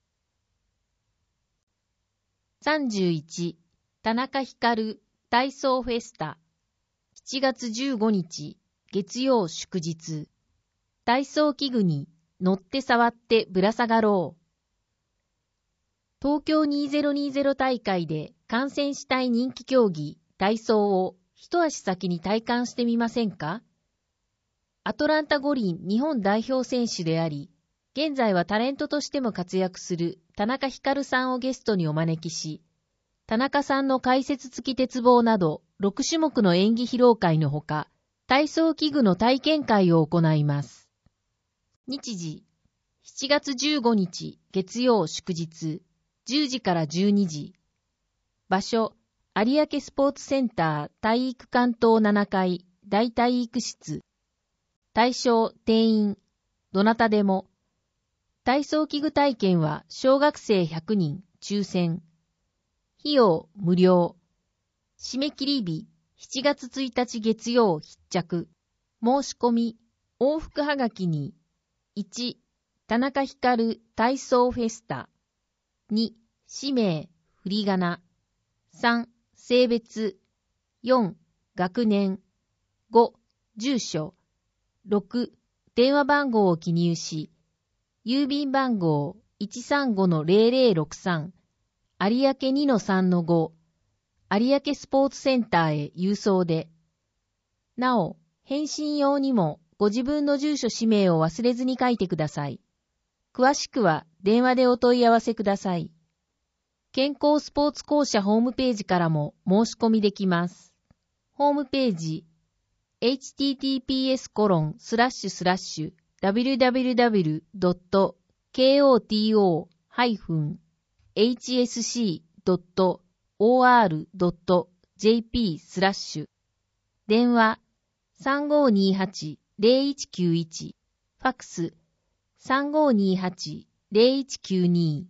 さんじゅういち、田中光体操フェスタ。しちがつじゅうごにち、月曜祝日。体操器具に乗って触ってぶら下がろう。東京にせんにじゅう大会で観戦したい人気競技、体操を一足先に体感してみませんか？アトランタ五輪日本代表選手であり、現在はタレントとしても活躍する田中光さんをゲストにお招きし、田中さんの解説付き鉄棒などろくしゅもくの演技披露会のほか、体操器具の体験会を行います。日時、しちがつじゅうごにち月曜祝日、じゅうじからじゅうにじ。場所、有明スポーツセンター体育館棟ななかい大体育室。対象、定員、どなたでも。体操器具体験は小学生ひゃくにん、抽選。費用、無料。締め切り日、しちがつついたち月曜必着。申し込み、往復はがきに、いち、田中光体操フェスタ。に、氏名、振り仮名。さん、性別。よん、学年。ご、住所。ろく、電話番号を記入し、郵便番号 いちさんごのゼロゼロろくさん、有明 にのさんのご、有明スポーツセンターへ郵送で。なお、返信用にもご自分の住所氏名を忘れずに書いてください。詳しくは電話でお問い合わせください。健康スポーツ公社ホームページからも申し込みできます。ホームページ、エイチティーティーピーエスコロンスラッシュスラッシュダブリューダブリューダブリュードットコトハイフンエイチエスシードットオーアールドットジェーピー スラッシュ。電話 さんごーにーはちゼロいちきゅういち。ファックス さんごーにーはちゼロいちきゅうに。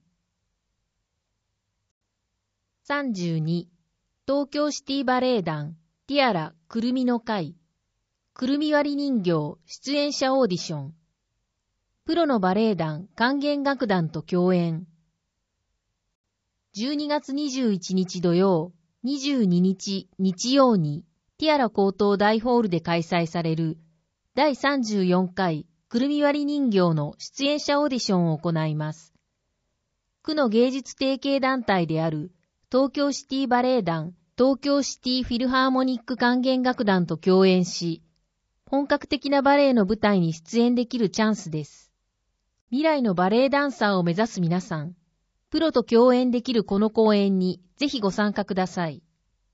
さんじゅうに、東京シティバレエ団ティアラくるみの会。くるみ割り人形出演者オーディション。プロのバレエ団管弦楽団と共演。じゅうにがつにじゅういちにち土曜、にじゅうににち日曜にティアラ高等大ホールで開催されるだいさんじゅうよんかいくるみ割り人形の出演者オーディションを行います。区の芸術提携団体である東京シティバレエ団、東京シティフィルハーモニック管弦楽団と共演し、本格的なバレエの舞台に出演できるチャンスです。未来のバレエダンサーを目指す皆さん、プロと共演できるこの公演にぜひご参加ください。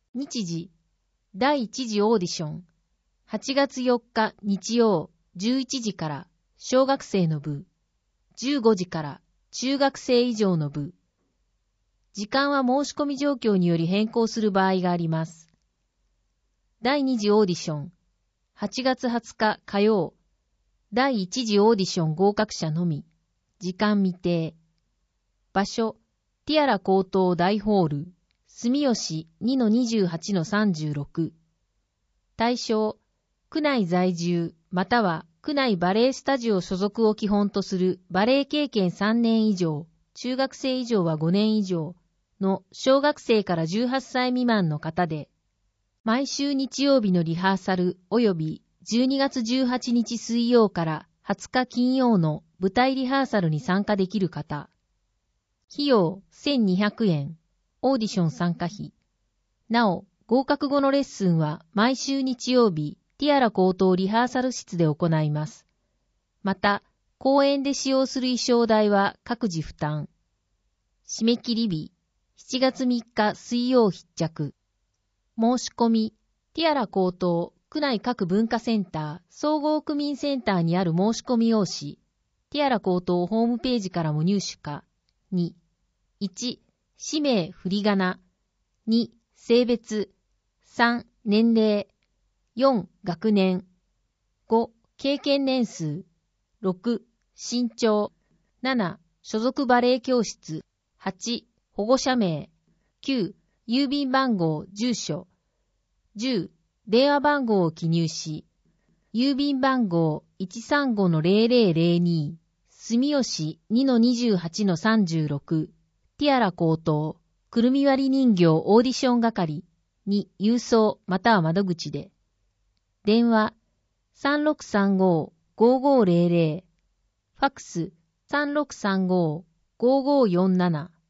日時、だいいち次オーディション、はちがつよっか日曜じゅういちじから小学生の部、じゅうごじから中学生以上の部。時間は申し込み状況により変更する場合があります。だいに次オーディション、はちがつはつか火曜、だいいち次オーディション合格者のみ、時間未定。場所、ティアラ高等大ホール、住吉 にのにじゅうはちのさんじゅうろく。対象、区内在住、または区内バレエスタジオ所属を基本とするバレエ経験さんねん以上、中学生以上はごねん以上の小学生からじゅうはっさい未満の方で、毎週日曜日のリハーサル及びじゅうにがつじゅうはちにち水曜からはつか金曜の舞台リハーサルに参加できる方。費用せんにひゃくえん、オーディション参加費。なお、合格後のレッスンは毎週日曜日、ティアラ高等リハーサル室で行います。また、公演で使用する衣装代は各自負担。締め切り日、しちがつみっか水曜必着。申し込み、ティアラ高等区内各文化センター、総合区民センターにある申し込み用紙、ティアラ高等ホームページからも入手か。に、いち、氏名振り仮名。に、性別。さん、年齢。よん、学年。ご、経験年数。ろく、身長。なな、所属バレエ教室。はち、保護者名。きゅう、郵便番号、住所。じゅう、電話番号を記入し、郵便番号 いちさんごのゼロゼロゼロに、住吉 にのにじゅうはちのさんじゅうろく、ティアラ高等、くるみ割り人形オーディション係に郵送または窓口で。電話 さんろくさんご ごごゼロゼロ、ファックス さんろくさんご ごごよんなな。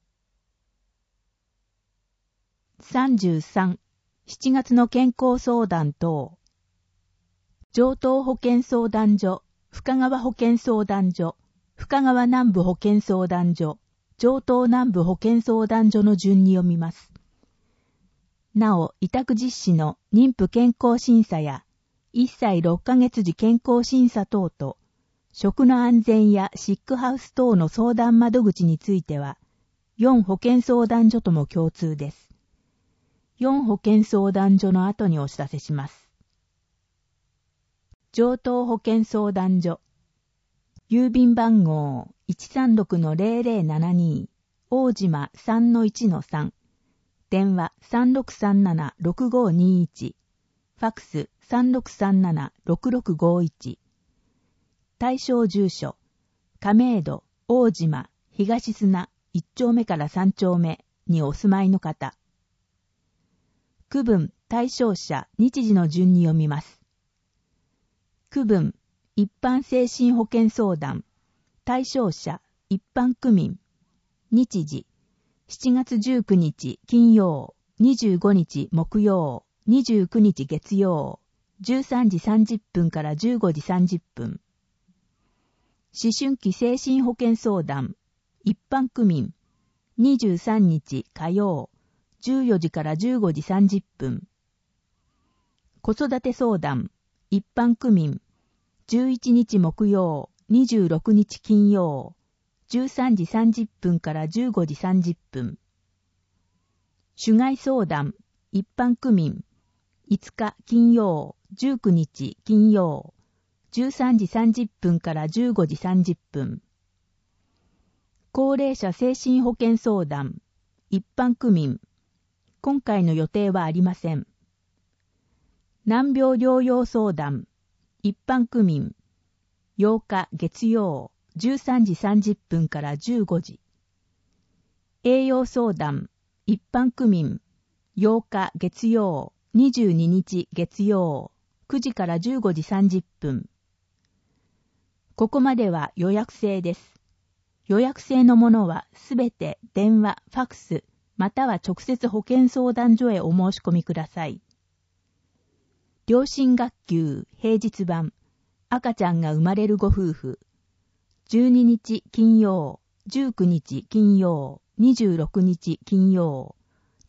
さんじゅうさん、しちがつの健康相談等。上東保健相談所、深川保健相談所、深川南部保健相談所、上東南部保健相談所の順に読みます。なお、委託実施の妊婦健康審査や、いっさいろっかげつ時健康審査等と、食の安全やシックハウス等の相談窓口については、よん保健相談所とも共通です。よん保健相談所の後にお知らせします。上東保健相談所。郵便番号 いちさんろくのゼロゼロななに、大島 さんのいちのさん。電話 さんろくさんななろくごにいち。ファックス さんろくさんななろくろくごいち。対象住所、亀戸、大島、東砂いっ丁目からさん丁目にお住まいの方。区分、対象者、日時の順に読みます。区分、一般精神保健相談。対象者、一般区民。日時、しちがつじゅうくにち金曜、にじゅうごにち木曜、にじゅうくにち月曜、じゅうさんじさんじゅっぷんからじゅうごじさんじゅっぷん。思春期精神保健相談。一般区民。にじゅうさんにち火曜、じゅうよじからじゅうごじさんじゅっぷん。子育て相談。一般区民。じゅういちにち木曜、にじゅうろくにち金曜、じゅうさんじさんじゅっぷんからじゅうごじさんじゅっぷん。主害相談。一般区民。いつか金曜、じゅうくにち金曜、じゅうさんじさんじゅっぷんからじゅうごじさんじゅっぷん。高齢者精神保健相談。一般区民。今回の予定はありません。難病療養相談。一般区民。ようか月曜、じゅうさんじさんじゅっぷんからじゅうごじ。栄養相談。一般区民。ようか月曜、にじゅうににち月曜、くじからじゅうごじさんじゅっぷん。ここまでは予約制です。予約制のものはすべて電話、ファックス、または直接保健相談所へお申し込みください。両親学級平日版、赤ちゃんが生まれるご夫婦。じゅうににち金曜、じゅうくにち金曜、にじゅうろくにち金曜、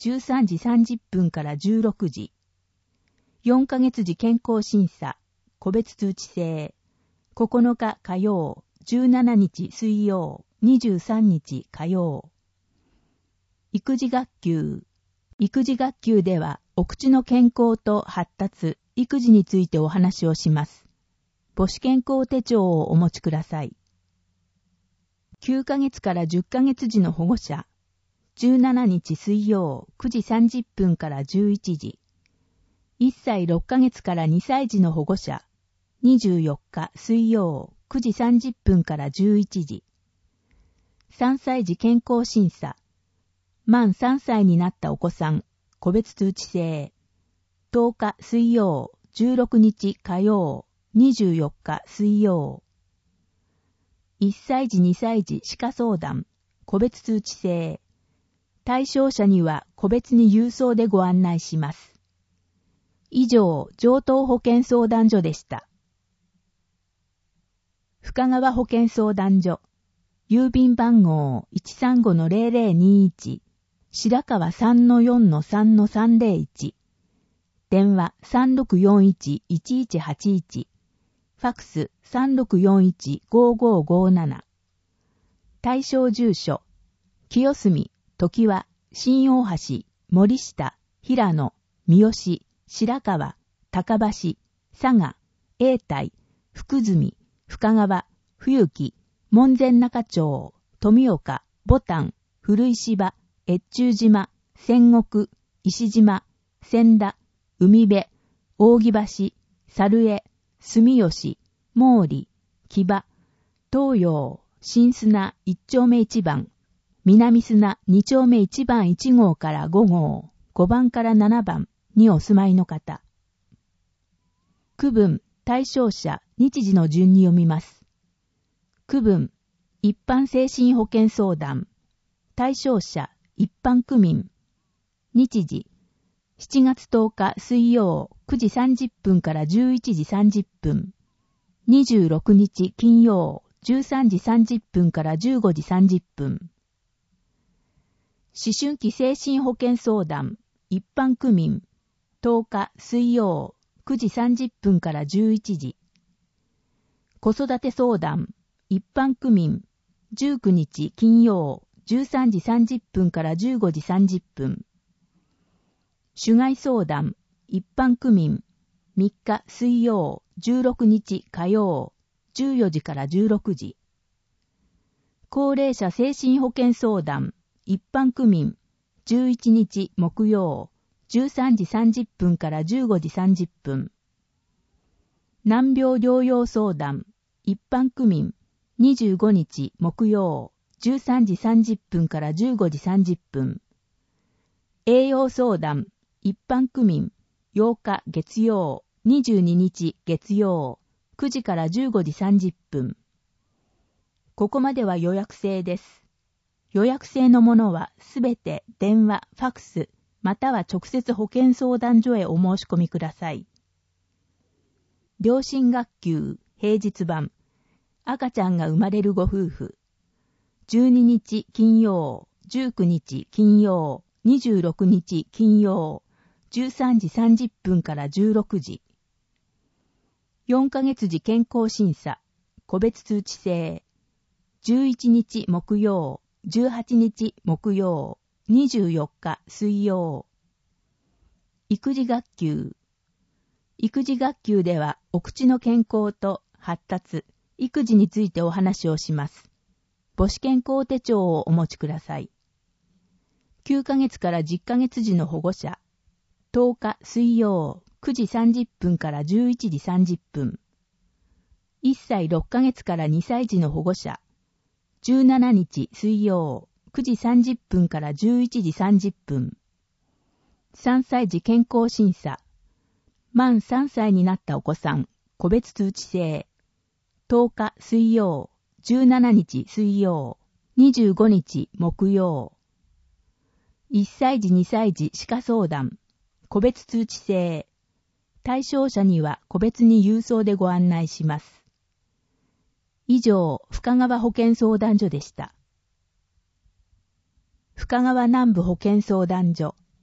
じゅうさんじさんじゅっぷんからじゅうろくじ。よんかげつ時健康審査、個別通知制。ここのか火曜、じゅうしちにち水曜、にじゅうさんにち火曜。育児学級。育児学級では、お口の健康と発達、育児についてお話をします。母子健康手帳をお持ちください。きゅうかげつからじゅっかげつ時の保護者。じゅうしちにち水曜、くじさんじゅっぷんからじゅういちじ。いっさいろっかげつからにさい児の保護者。にじゅうよっか水曜、くじさんじゅっぷんからじゅういちじ。さんさい児健康審査。満さんさいになったお子さん、個別通知制。とおか水曜、じゅうろくにち火曜、にじゅうよっか水曜。いっさい児にさい児歯科相談、個別通知制。対象者には個別に郵送でご案内します。以上、上東保健相談所でした。深川保健相談所。郵便番号 いちさんごのゼロゼロにいち、白川 さんのよんのさんのさんぜろいち。電話 さんろくよんいちいちいちはちいち。ファックス さんろくよんいちごごごなな。対象住所。清澄、常盤、新大橋、森下、平野、三好、白川、高橋、佐賀、永代、福住、深川、冬木、門前仲町、富岡、牡丹、古石場、越中島、仙石、石島、千田、海辺、扇橋、猿江、住吉、毛利、木場、東洋、新砂一丁目一番、南砂二丁目一番一号から五号、五番から七番にお住まいの方。区分、対象者、日時の順に読みます。区分、一般精神保健相談。対象者、一般区民。日時、しちがつとおか水曜くじさんじゅっぷんからじゅういちじさんじゅっぷん。にじゅうろくにち金曜じゅうさんじさんじゅっぷんからじゅうごじさんじゅっぷん。思春期精神保健相談、一般区民。とおか水曜くじさんじゅっぷんからじゅういちじ。子育て相談、一般区民。じゅうくにち金曜じゅうさんじさんじゅっぷんからじゅうごじさんじゅっぷん。種害相談、一般区民。みっか水曜じゅうろくにち火曜じゅうよじからじゅうろくじ。高齢者精神保健相談、一般区民。じゅういちにち木曜じゅうさんじさんじゅっぷんからじゅうごじさんじゅっぷん。難病療養相談、一般区民。にじゅうごにち木曜じゅうさんじさんじゅっぷんからじゅうごじさんじゅっぷん。栄養相談、一般区民。ようか月曜にじゅうににち月曜くじからじゅうごじさんじゅっぷん。ここまでは予約制です。予約制のものはすべて電話、ファクス、または直接保健相談所へお申し込みください。両親学級平日版、赤ちゃんが生まれるご夫婦。じゅうににち金曜、じゅうくにち金曜、にじゅうろくにち金曜、じゅうさんじさんじゅっぷんからじゅうろくじ。よんかげつ時健康審査、個別通知制。じゅういちにち木曜、じゅうはちにち木曜、にじゅうよっか水曜。育児学級。育児学級ではお口の健康と発達、育児についてお話をします。母子健康手帳をお持ちください。きゅうかげつからじゅっかげつ時の保護者。とおか水曜くじさんじゅっぷんからじゅういちじさんじゅっぷん。いっさいろっかげつからにさい児の保護者。じゅうしちにち水曜くじさんじゅっぷんからじゅういちじさんじゅっぷん。さんさい児健康審査。満さんさいになったお子さん、個別通知制。とおか水曜、じゅうしちにち水曜、にじゅうごにち木曜。いっさい児にさい児歯科相談、個別通知制。対象者には個別に郵送でご案内します。以上、深川保健相談所でした。深川南部保健相談所。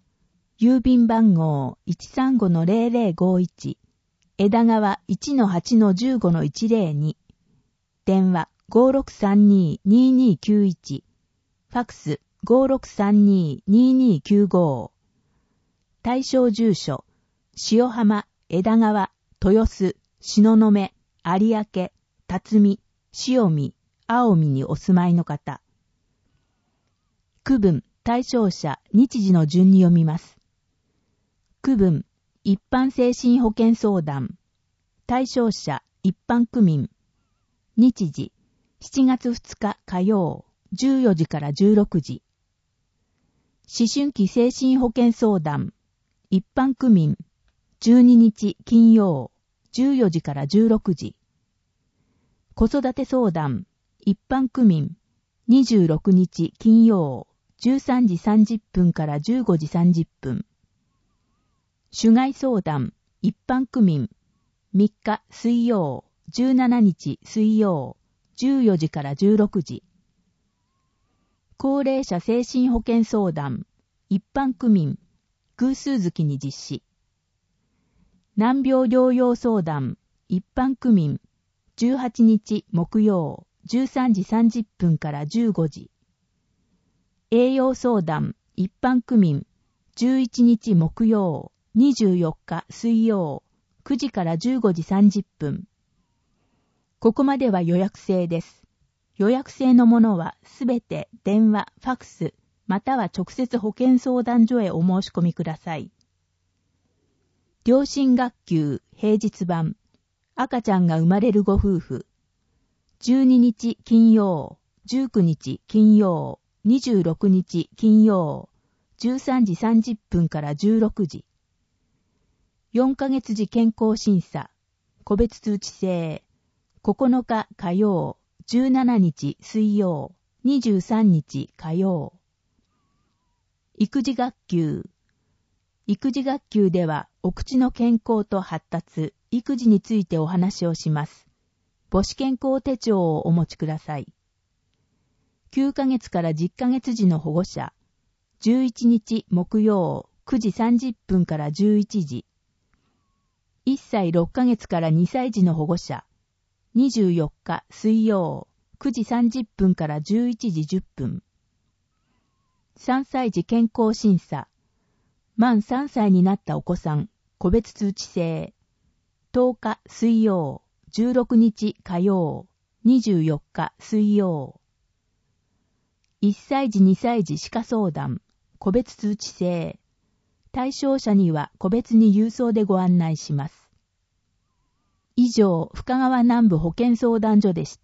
郵便番号 いちさんごのゼロゼロごいち、枝川 いちのはちのじゅうごのいちゼロに、電話 ごーろくさんにーにーにーきゅういち、ファクス ごーろくさんにーにーにーきゅうご、対象住所、塩浜、枝川、豊洲、東雲、有明、辰巳、塩見、青海にお住まいの方。区分、対象者、日時の順に読みます。区分、一般精神保健相談。対象者、一般区民。日時、しちがつふつか火曜、じゅうよじからじゅうろくじ。思春期精神保健相談。一般区民。じゅうににち金曜、じゅうよじからじゅうろくじ。子育て相談。一般区民。にじゅうろくにち金曜、じゅうさんじさんじゅっぷんからじゅうごじさんじゅっぷん。主害相談。一般区民。みっか水曜、じゅうしちにち水曜、じゅうよじからじゅうろくじ。高齢者精神保健相談。一般区民。偶数月に実施。難病療養相談。一般区民。じゅうはちにち木曜、じゅうさんじさんじゅっぷんからじゅうごじ。栄養相談。一般区民。じゅういちにち木曜、にじゅうよっか水曜、くじからじゅうごじさんじゅっぷん。ここまでは予約制です。予約制のものはすべて電話、ファクス、または直接保健相談所へお申し込みください。両親学級平日版。赤ちゃんが生まれるご夫婦。じゅうににち金曜、じゅうくにち金曜、にじゅうろくにち金曜、じゅうさんじさんじゅっぷんからじゅうろくじ。よんかげつ時健康審査。個別通知制。ここのか火曜、じゅうしちにち水曜、にじゅうさんにち火曜。育児学級。育児学級では、お口の健康と発達、育児についてお話をします。母子健康手帳をお持ちください。きゅうかげつからじゅっかげつ時の保護者。じゅういちにち木曜、くじさんじゅっぷんからじゅういちじ。いっさいろっかげつからにさい児の保護者。にじゅうよっか水曜、くじさんじゅっぷんからじゅういちじじゅっぷん。さんさい児健康審査。満さんさいになったお子さん、個別通知制。とおか水曜、じゅうろくにち火曜、にじゅうよっか水曜。いっさい児にさい児歯科相談、個別通知制。対象者には個別に郵送でご案内します。以上、深川南部保健相談所でした。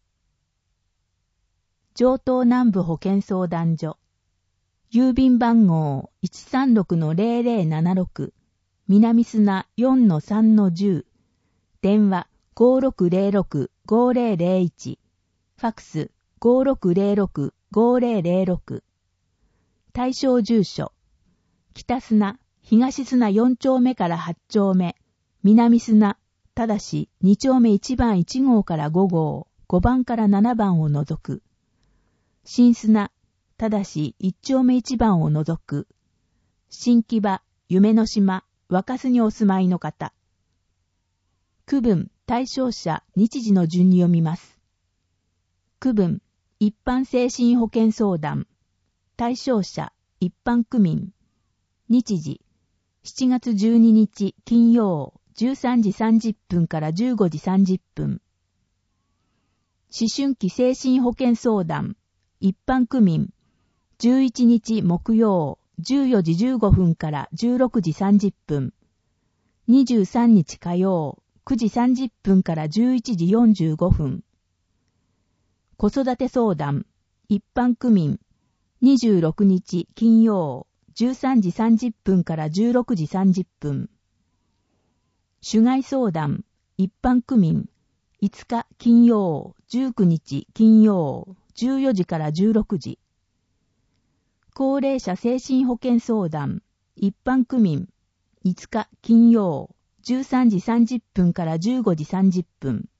城東南部保健相談所。郵便番号 いちさんろくのゼロゼロななろく、南砂 よんのさんのじゅう、電話 ごーろくゼロろくごーゼロゼロいち、ファクス ごーろくゼロろくごーゼロゼロろく。対象住所。北砂、東砂よんちょうめからはちちょうめ、南砂、ただしにちょうめいちばんいちごうからごごう、ごばんからななばんを除く。新砂、ただしいっちょうめいちばんを除く。新木場、夢の島、若洲にお住まいの方。区分、対象者、日時の順に読みます。区分、一般精神保健相談。対象者、一般区民。日時、しちがつじゅうににち金曜、じゅうさんじさんじゅっぷんからじゅうごじさんじゅっぷん。思春期精神保健相談。一般区民。じゅういちにち木曜、じゅうよじじゅうごふんからじゅうろくじさんじゅっぷん。にじゅうさんにち火曜、くじさんじゅっぷんからじゅういちじよんじゅうごふん。子育て相談。一般区民。にじゅうろくにち金曜、じゅうさんじさんじゅっぷんからじゅうろくじさんじゅっぷん。主害相談。一般区民。いつか金曜、じゅうくにち金曜、じゅうよじからじゅうろくじ。高齢者精神保健相談。一般区民。いつか金曜、じゅうさんじさんじゅっぷんからじゅうごじさんじゅっぷん。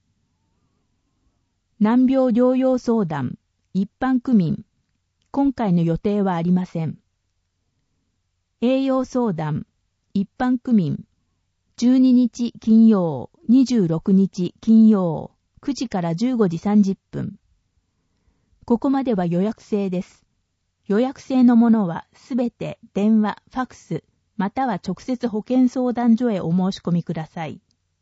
難病療養相談。一般区民。今回の予定はありません。 栄養相談、一般区民、じゅうににち金曜、にじゅうろくにち金曜、くじからじゅうごじさんじゅっぷん。ここまでは予約制です。予約制のものはすべて電話、ファクス、または直接保健相談所へお申し込みください。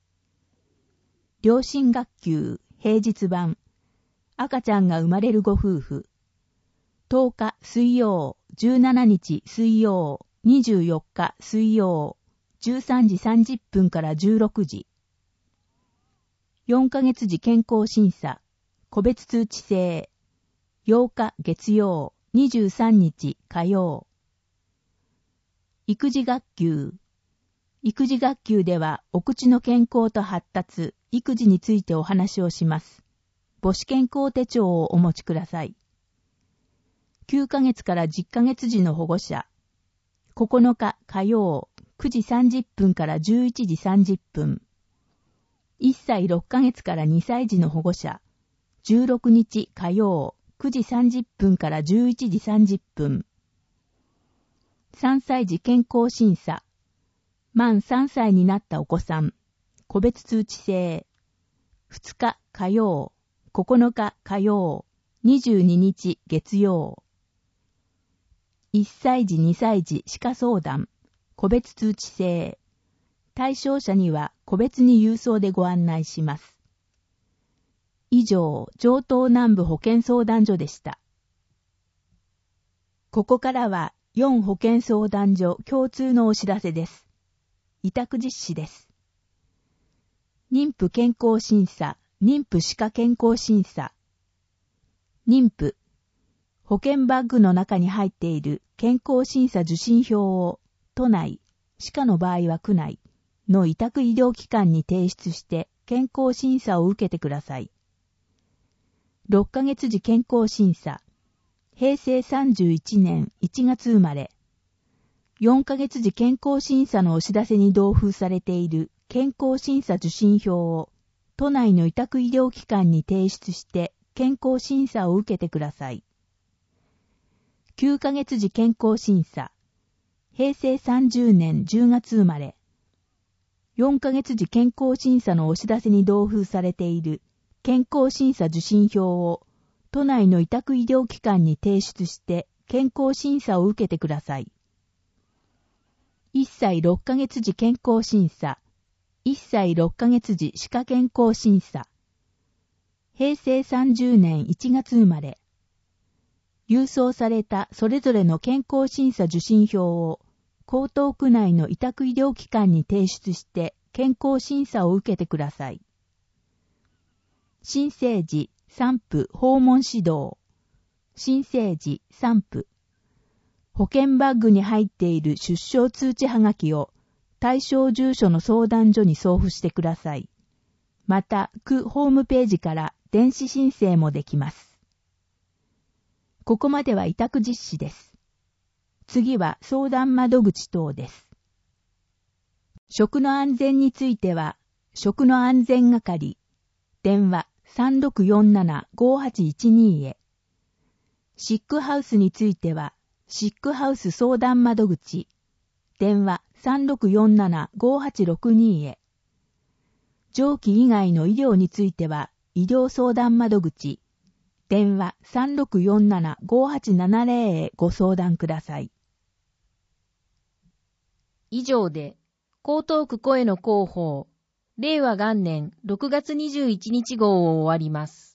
両親学級、平日版、赤ちゃんが生まれるご夫婦。とおか水曜、じゅうしちにち水曜、にじゅうよっか水曜、じゅうさんじさんじゅっぷんからじゅうろくじ。よんかげつ時健康審査、個別通知制、ようか月曜、にじゅうさんにち火曜。育児学級、育児学級ではお口の健康と発達、育児についてお話をします。母子健康手帳をお持ちください。きゅうかげつからじゅっかげつ時の保護者、ここのか火曜、くじさんじゅっぷんからじゅういちじさんじゅっぷん。いっさいろっかげつからにさい児の保護者、じゅうろくにち火曜、くじさんじゅっぷんからじゅういちじさんじゅっぷん。さんさい児健康審査、満さんさいになったお子さん、個別通知制、ふつか火曜、ここのか火曜、にじゅうににち月曜。いっさい児にさい児歯科相談、個別通知制。対象者には個別に郵送でご案内します。以上、上東南部保健相談所でした。ここからはよん保健相談所共通のお知らせです。委託実施です。妊婦健康審査、妊婦歯科健康審査。妊婦、保険バッグの中に入っている健康審査受診票を都内、歯科の場合は区内の委託医療機関に提出して健康審査を受けてください。ろっかげつ時健康審査、へいせいさんじゅういちねんいちがつ生まれ。よんかげつ時健康審査のお知らせに同封されている健康審査受診票を都内の委託医療機関に提出して健康審査を受けてください。きゅうかげつ時健康審査、へいせいさんじゅうねんじゅうがつ生まれ。よんかげつ時健康審査のお知らせに同封されている健康審査受診票を都内の委託医療機関に提出して健康審査を受けてください。いっさいろっかげつ時健康審査、いっさいろっかげつ時歯科健康審査。へいせいさんじゅうねんいちがつ生まれ。郵送されたそれぞれの健康審査受診票を江東区内の委託医療機関に提出して健康審査を受けてください。新生児、産婦訪問指導。新生児、産婦。保険バッグに入っている出生通知はがきを対象住所の相談所に送付してください。また、区ホームページから電子申請もできます。ここまでは委託実施です。次は相談窓口等です。食の安全については、食の安全係、電話 さんろくよんななごはちいちに へ。シックハウスについては、シックハウス相談窓口、電話 さんろくよんななごはちろくに へ。上記以外の医療については、医療相談窓口、電話 さんろくよんななごはちななぜろ へご相談ください。 以上で、江東区声の広報、れいわ元年ろくがつにじゅういちにち号を終わります。